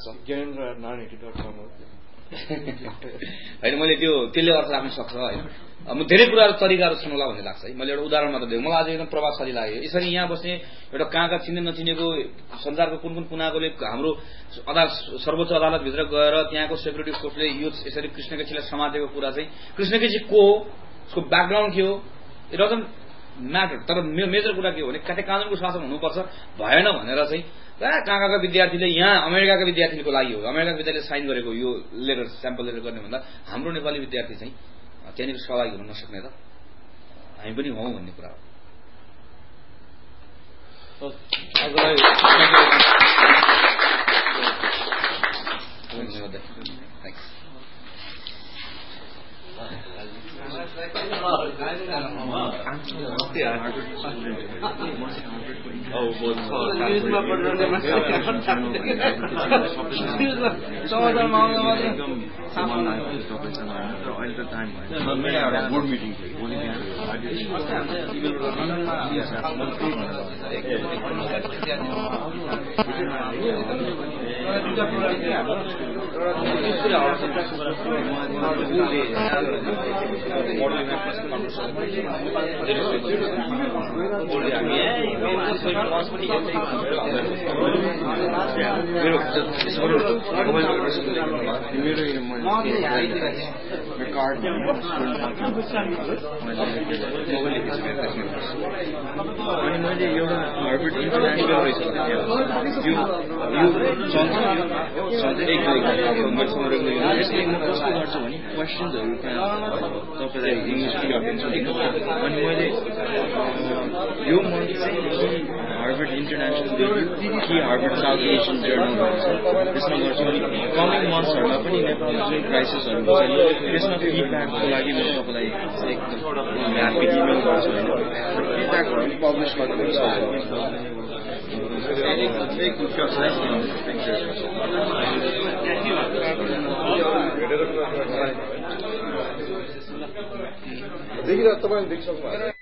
होइन मैले त्यो त्यसले अर्थ राख्न सक्छ होइन म धेरै कुराहरू तरिकाहरू छन् होला भन्ने लाग्छ है मैले एउटा उदाहरण मात्र दिएँ मलाई आज एकदम प्रभावशाली लाग्यो यसरी यहाँ बस्ने एउटा कहाँ कहाँ चिन्ने नचिनेको संसारको कुन कुन कुनाकोले हाम्रो अदालत सर्वोच्च अदालतभित्र गएर त्यहाँको सेक्युरिटी फोर्सले यो यसरी कृष्ण केसीलाई समातेको कुरा चाहिँ कृष्ण केसी को हो उसको ब्याकग्राउन्ड के हो इट डजन्ट म्याटर तर मेजर कुरा के हो भने कतै कानुनको शासन हुनुपर्छ भएन भनेर चाहिँ कहाँ कहाँका विद्यार्थीले यहाँ अमेरिकाका विद्यार्थीको लागि हो अमेरिकाका विद्यार्थीले साइन गरेको यो लेटर स्याम्पल लेटर गर्ने भन्दा हाम्रो नेपाली विद्यार्थी चाहिँ त्यहाँनिर सहभागी हुन नसक्ने त हामी पनि हौँ भन्ने कुरा Oh, well, board meeting. अनि मैले एउटा हार्वर्ड इन्टरनेसनल रहेछ यसले म कस्तो गर्छु भने क्वेसन्सहरू तपाईँलाई इङ्ग्लिसमा अनि मैले यो मन्थ चाहिँ हार्वर्ड इन्टरनेसनल कि हार्वर्ड साउथ एसियन जर्नल भन्छ त्यसमा गर्छु अनि कमिङ मन्थ्सहरूमा पनि नेपालमा जुन क्राइसिसहरू हुन्छ त्यसमा फिडब्याकको लागि म तपाईँलाई एकदम ह्याप्पी इमेल गर्छु होइन फिडब्याकहरू पनि पब्लिस गर्नुपर्छ देखिरहेको तपाईँले देखिसक्नु भएको